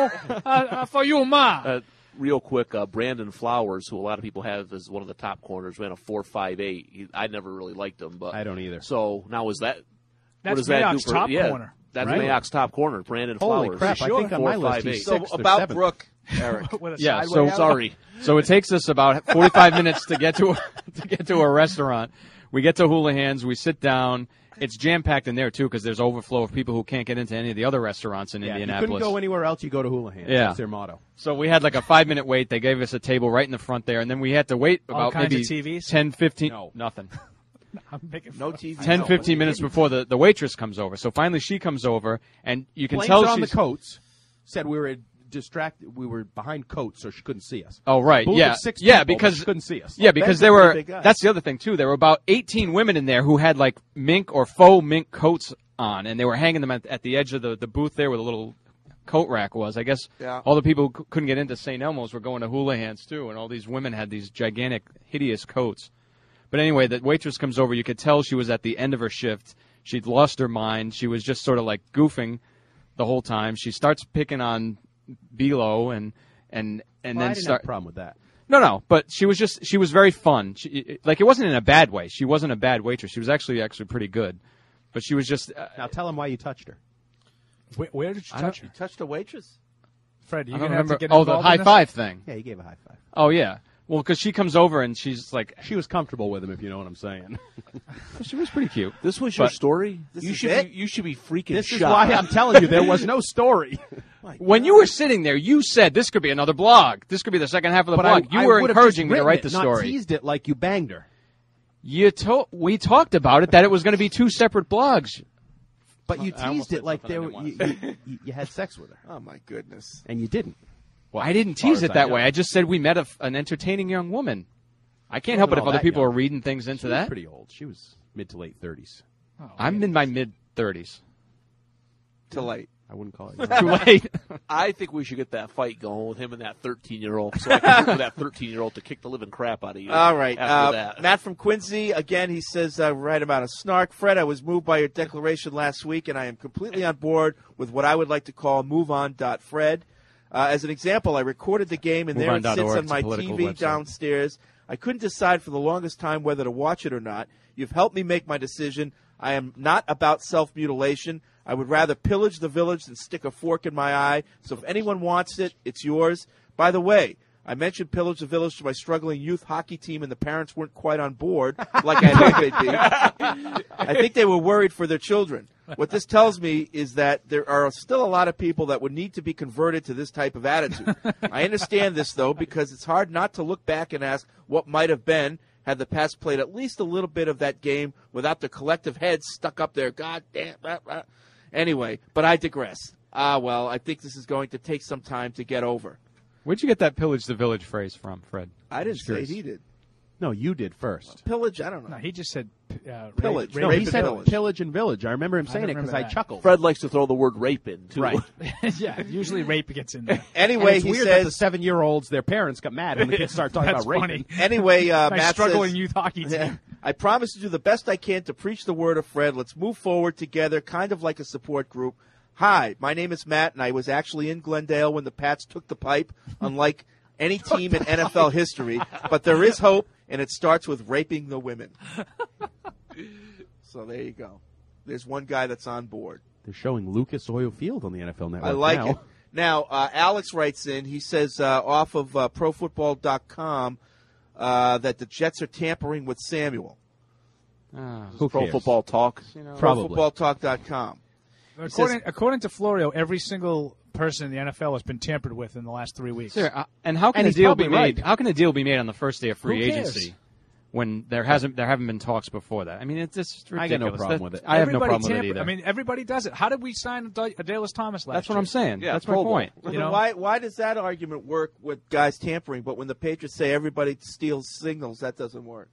for you, Ma. Real quick, Brandon Flowers, who a lot of people have as one of the top corners, ran a 4.58. I never really liked him, but I don't either. So now is that? That's what does that do Mayock's for top yeah, corner. That's Right. Mayock's top corner, Brandon Holy Flowers. crap, I think on my list he's 4.58. 6th So or about 7th. Brooke, Eric. With a Yeah, sideway so alley. Sorry. So it takes us about 45 minutes to get to a restaurant. We get to Houlihan's. We sit down. It's jam-packed in there, too, because there's overflow of people who can't get into any of the other restaurants in Yeah, you Indianapolis. couldn't go anywhere else. You go to Houlihan's. Yeah. That's their motto. So we had like a 5-minute wait. They gave us a table right in the front there, and then we had to wait All about kinds maybe of TVs? 10, 15. No. Nothing. I'm making No fun. TV. 10, 15 minutes before the waitress comes over. So finally she comes over, and you can Blames tell it on the she's... coats. Said we were distracted. We were behind coats, so she couldn't see us. Oh, right, Booth yeah. of 6 Yeah, people, but because she couldn't see us. Yeah, because Ben's there a were. pretty big guy. That's the other thing too. There were about 18 women in there who had like mink or faux mink coats on, and they were hanging them at the edge of the booth there where the little coat rack was. I guess Yeah. all the people who couldn't get into St. Elmo's were going to Houlihan's too, and all these women had these gigantic, hideous coats. But anyway, the waitress comes over. You could tell she was at the end of her shift. She'd lost her mind. She was just sort of like goofing the whole time. She starts picking on Bilo and Well, then I didn't have start. a problem with that. No, but she was very fun. Like, it wasn't in a bad way. She wasn't a bad waitress. She was actually pretty good. But she was just... Now tell him why you touched her. Where did you touch her? You touched a waitress? Fred, you I going don't to have to remember. get Oh, involved the high in this? five thing. Yeah, he gave a high five. Oh, yeah. Well, because she comes over and she's like... She was comfortable with him, if you know what I'm saying. She was pretty cute. This was your But- story. This You is should it? you should be freaking This is shocked. why I'm telling you there was no story. When you were sitting there, you said, this could be another blog. This could be the second half of the But blog. You were would've encouraging just me to written write it, the not story. teased it like you banged her. We talked about it, that it was going to be 2 separate blogs. But you I almost teased it said like something I there didn't want to you had sex with her. Oh, my goodness. And you didn't. Well, I didn't as far tease as it I that know. way. I just said we met an entertaining young woman. I can't help it Wasn't if all other that people young. are reading things into She was that. pretty old. She was mid to late 30s. I'm in my mid-30s. Too late. I wouldn't call it. Too late. I think we should get that fight going with him and that 13-year-old, so I can root for that 13-year-old to kick the living crap out of you. All right. After that, Matt from Quincy, again, he says, right amount of snark. Fred, I was moved by your declaration last week, and I am completely on board with what I would like to call MoveOn.Fred. As an example, I recorded the game, and there it sits MoveOn.org, on my it's a political TV website. downstairs. I couldn't decide for the longest time whether to watch it or not. You've helped me make my decision. I am not about self-mutilation. I would rather pillage the village than stick a fork in my eye. So if anyone wants it, it's yours. By the way, I mentioned pillage the village to my struggling youth hockey team, and the parents weren't quite on board, like I hoped they'd be. I think they were worried for their children. What this tells me is that there are still a lot of people that would need to be converted to this type of attitude. I understand this, though, because it's hard not to look back and ask what might have been had the Pats played at least a little bit of that game without the collective heads stuck up there. God damn. Anyway, but I digress. Well, I think this is going to take some time to get over. Where'd you get that pillage the village phrase from, Fred? I didn't say he did. No, you did first. Pillage, I don't know. No, he just said pillage. No, he said pillage and village. I remember him saying it because I chuckled. Fred likes to throw the word rape in, too. Right. Yeah, usually rape gets in there. Anyway, it's he weird says that the 7-year-olds, their parents got mad when the kids start talking That's about funny. raping. Anyway, My Matt struggling says, youth hockey team. I promise to do the best I can to preach the word of Fred. Let's move forward together, kind of like a support group. Hi, my name is Matt, and I was actually in Glendale when the Pats took the pipe, unlike any team in NFL history. But there is hope, and it starts with raping the women. So there you go. There's one guy that's on board. They're showing Lucas Oil Field on the NFL Network. I like now. it. Now, Alex writes in. He says off of ProFootball.com that the Jets are tampering with Samuel. Who Pro cares? Football Talk. Probably. ProFootballTalk.com. According to Florio, every single person in the NFL has been tampered with in the last 3 weeks. Sure, and how can And a he's deal be probably made? right. How can a deal be made on the first day of free Who cares? agency when there haven't been talks before that? I mean, it's just ridiculous. I got no problem with it. I have no Everybody problem with it tampered. either. I mean, everybody does it. How did we sign Dallas Thomas last that's what year? I'm saying. Yeah, that's my Pro Bowl. point. Well, You then know? why does that argument work with guys tampering, but when the Patriots say everybody steals signals, that doesn't work?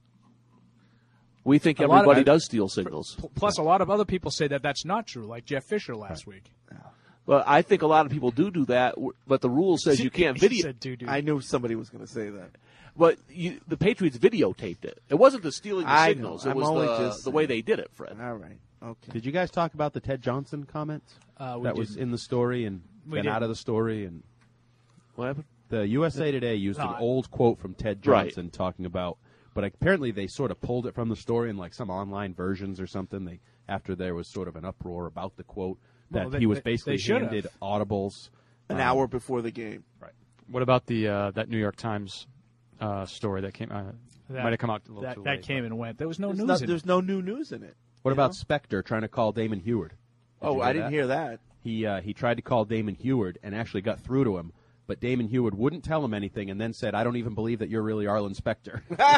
We think A lot of- everybody does steal signals. Plus, a lot of other people say that that's not true, like Jeff Fisher last week. But I think a lot of people do that, but the rule says you can't He video. said doo-doo. I knew somebody was going to say that. But the Patriots videotaped it. It wasn't the stealing the I know. signals. It I'm was only just the way they did it, Fred. All right. Okay. Did you guys talk about the Ted Johnson comments We that was didn't. in the story and We been didn't. out of the story? And What happened? the USA Today used an No, old quote from Ted Right. Johnson talking about, but apparently they sort of pulled it from the story in like some online versions or something. After there was sort of an uproar about the quote that Well, he was they basically should have. handed audibles An hour before the game. Right. What about the that New York Times story that came might have come out a little too That late? came and went. There was no There's, news no, in there's it. no new news in it. What You about know? Spector trying to call Damon Heward? Oh, I didn't hear that. He tried to call Damon Heward and actually got through to him, but Damon Heward wouldn't tell him anything and then said, "I don't even believe that you're really Arlen Specter."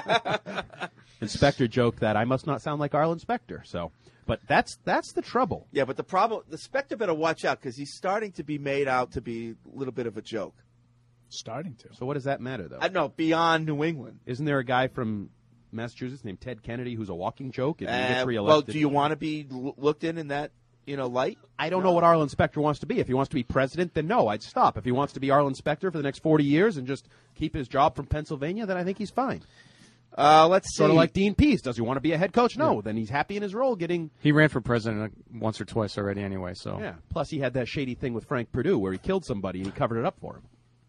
And Specter joked that I must not sound like Arlen Specter. So, but that's the trouble. Yeah, but the problem, the Spectre better watch out because he's starting to be made out to be a little bit of a joke. Starting to. So what does that matter, though? No, beyond New England. Isn't there a guy from Massachusetts named Ted Kennedy who's a walking joke and he gets Well, reelected? do you want to be looked in that light? I don't know what Arlen Specter wants to be. If he wants to be president, then no, I'd stop. If he wants to be Arlen Specter for the next 40 years and just keep his job from Pennsylvania, then I think he's fine. Let's see. Sort of like Dean Pease. Does he want to be a head coach? No. Then he's happy in his role getting... He ran for president once or twice already anyway, so... Yeah. Plus, he had that shady thing with Frank Perdue where he killed somebody and he covered it up for him.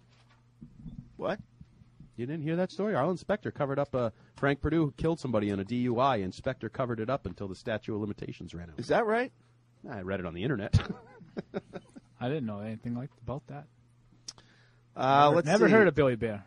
What? You didn't hear that story? Arlen Specter covered up Frank Perdue who killed somebody on a DUI, and Specter covered it up until the statute of limitations ran out. Is that right? I read it on the internet. I didn't know anything about that. Let's Never see. heard of Billy Bear.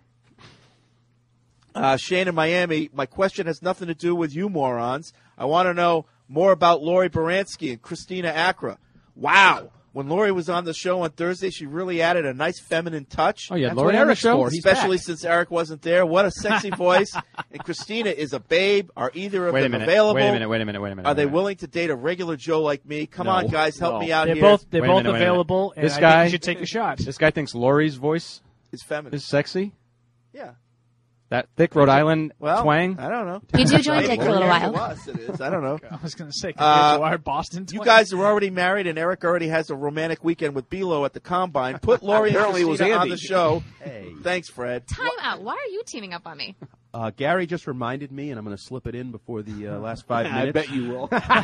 Shane in Miami, my question has nothing to do with you morons. I want to know more about Lori Baranski and Christina Acra. Wow. When Lori was on the show on Thursday, she really added a nice feminine touch. Oh, yeah, That's Lori what on the Eric's show? for. He's Especially back. since Eric wasn't there. What a sexy voice. And Christina is a babe. Are either of Wait a them minute. available? Wait a minute. Are they willing to date a regular Joe like me? Come on, guys, help me out They're here. both Wait a both minute. available, and This I guy think you should take a shot. This guy thinks Lori's voice It's feminine. is sexy. Yeah. That thick Rhode Island Well, twang. I don't know. You do join Dick for a little while. To us, it is. I don't know. I was going to say, compared to our Boston You twins. guys are already married, and Eric already has a romantic weekend with Bilo at the Combine. Put Lori and Apparently it was Christina on Andy. the show. Hey. Thanks, Fred. Time out. Why are you teaming up on me? Gary just reminded me, and I'm going to slip it in before the last 5 minutes. I bet you will.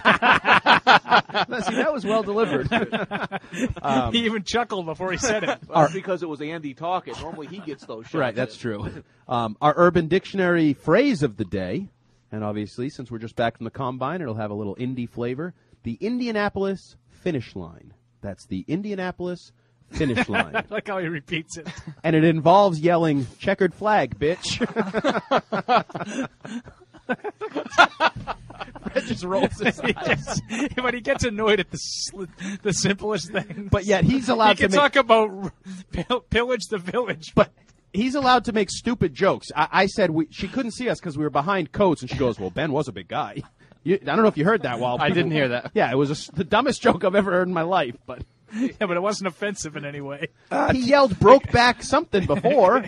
See, that was well delivered. He even chuckled before he said it. Well, because it was Andy talking. Normally he gets those shots. Right, that's true. Our Urban Dictionary phrase of the day, and obviously, since we're just back from the Combine, it'll have a little indie flavor. The Indianapolis finish line. That's the Indianapolis finish line. I like how he repeats it. And it involves yelling, "Checkered flag, bitch." just rolls his eyes. But he gets annoyed at the simplest thing. But yet he's allowed to talk about pillage the village. But he's allowed to make stupid jokes. I said she couldn't see us because we were behind coats, and she goes, well, Ben was a big guy. I don't know if you heard that. I didn't hear that. Yeah, it was the dumbest joke I've ever heard in my life. But yeah, but it wasn't offensive in any way. He yelled Brokeback something before.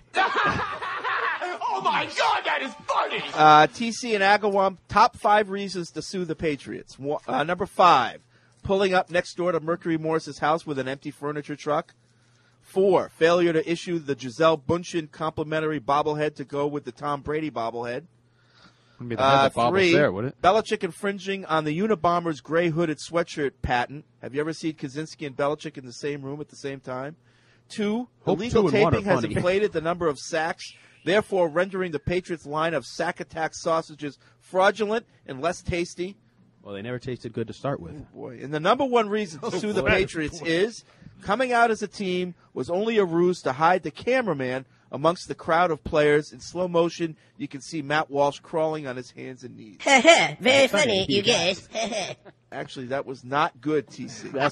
Oh, my God, that is funny! TC and Agawam, top 5 reasons to sue the Patriots. Number 5, pulling up next door to Mercury Morris's house with an empty furniture truck. 4, failure to issue the Gisele Bündchen complimentary bobblehead to go with the Tom Brady bobblehead. Wouldn't be the head that bobbles 3, there, would it? Belichick infringing on the Unabomber's gray hooded sweatshirt patent. Have you ever seen Kaczynski and Belichick in the same room at the same time? 2, illegal taping has inflated the number of sacks, therefore rendering the Patriots' line of sack attack sausages fraudulent and less tasty. Well, they never tasted good to start with. Oh, boy. And the number one reason to sue the Patriots is coming out as a team was only a ruse to hide the cameraman amongst the crowd of players. In slow motion, you can see Matt Walsh crawling on his hands and knees. Very funny, you guys. Actually, that was not good, TC. That's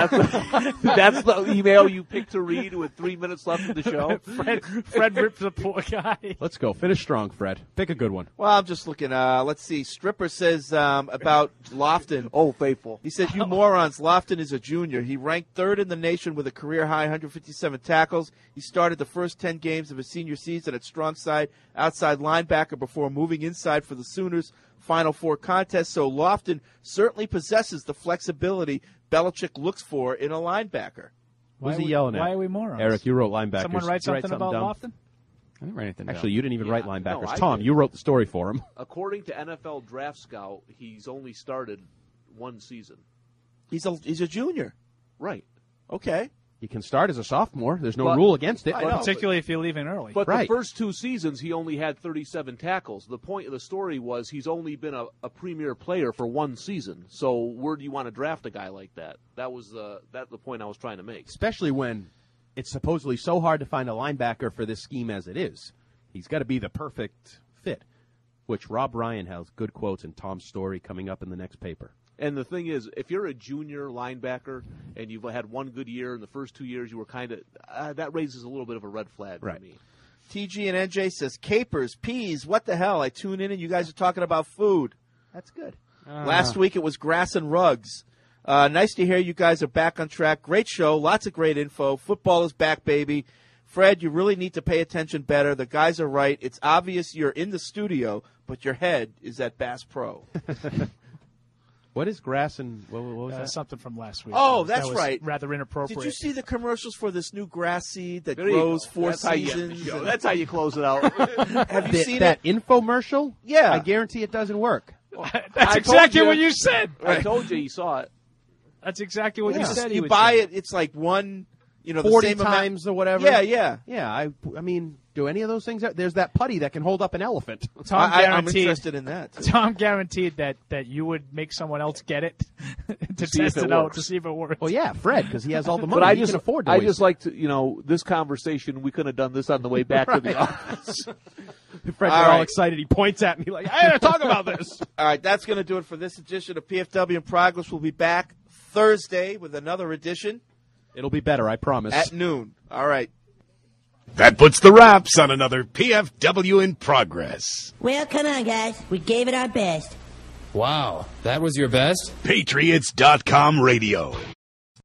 the email you picked to read with 3 minutes left of the show. Fred ripped the poor guy. Let's go. Finish strong, Fred. Pick a good one. Well, I'm just looking. Let's see. Stripper says about Lofton. Oh, faithful. He said, you morons, Lofton is a junior. He ranked 3rd in the nation with a career-high 157 tackles. He started the first 10 games of his senior season at strong side, outside linebacker before moving inside for the Sooners' Final 4 contest. So Lofton certainly possesses the flexibility Belichick looks for in a linebacker. Who's he yelling at? Why are we morons? Eric, you wrote linebackers. Someone write something about dumb? Lofton? I didn't write anything down. Actually, you didn't even write linebackers. No, Tom, did. you wrote the story for him. According to NFL Draft Scout, he's only started 1 season. He's a junior. Right. Okay. He can start as a sophomore. There's no rule against it. Particularly if you're leaving early. But right. the first 2 seasons, he only had 37 tackles. The point of the story was he's only been a premier player for 1 season. So where do you want to draft a guy like that? That was the point I was trying to make. Especially when it's supposedly so hard to find a linebacker for this scheme as it is. He's got to be the perfect fit, which Rob Ryan has good quotes in Tom's story coming up in the next paper. And the thing is, if you're a junior linebacker and you've had 1 good year in the first 2 years, you were kind of that raises a little bit of a red flag for me. TG and NJ says, capers, peas, what the hell? I tune in and you guys are talking about food. That's good. Last week it was grass and rugs. Nice to hear you guys are back on track. Great show. Lots of great info. Football is back, baby. Fred, you really need to pay attention better. The guys are right. It's obvious you're in the studio, but your head is at Bass Pro. What is grass and what was that? Something from last week. Oh, That that's was right. Rather inappropriate. Did you see the commercials for this new grass seed that There you grows go. 4 That's how you seasons? end the show. That's how you close it out. Have you seen that it? infomercial? Yeah. I guarantee it doesn't work. That's exactly what you said. I told you saw it. That's exactly what you said. You buy it, it's like one, the 40 same times amount. or whatever. Yeah. Yeah, I mean, do any of those things? There's that putty that can hold up an elephant. Tom I'm guaranteed. interested in that. Tom guaranteed that you would make someone else get it to see test if it it out works. to see if it works. Well, yeah, Fred, because he has all the money. But he can afford to I waste just like to, this conversation, we could have done this on the way back to the office. Fred, All you're all right. excited. He points at me like, I gotta talk about this. All right, that's going to do it for this edition of PFW in Progress. We'll be back Thursday with another edition It'll be better, I promise. at noon. All right. That puts the wraps on another PFW in Progress. Well, come on, guys. We gave it our best. Wow, that was your best? Patriots.com radio.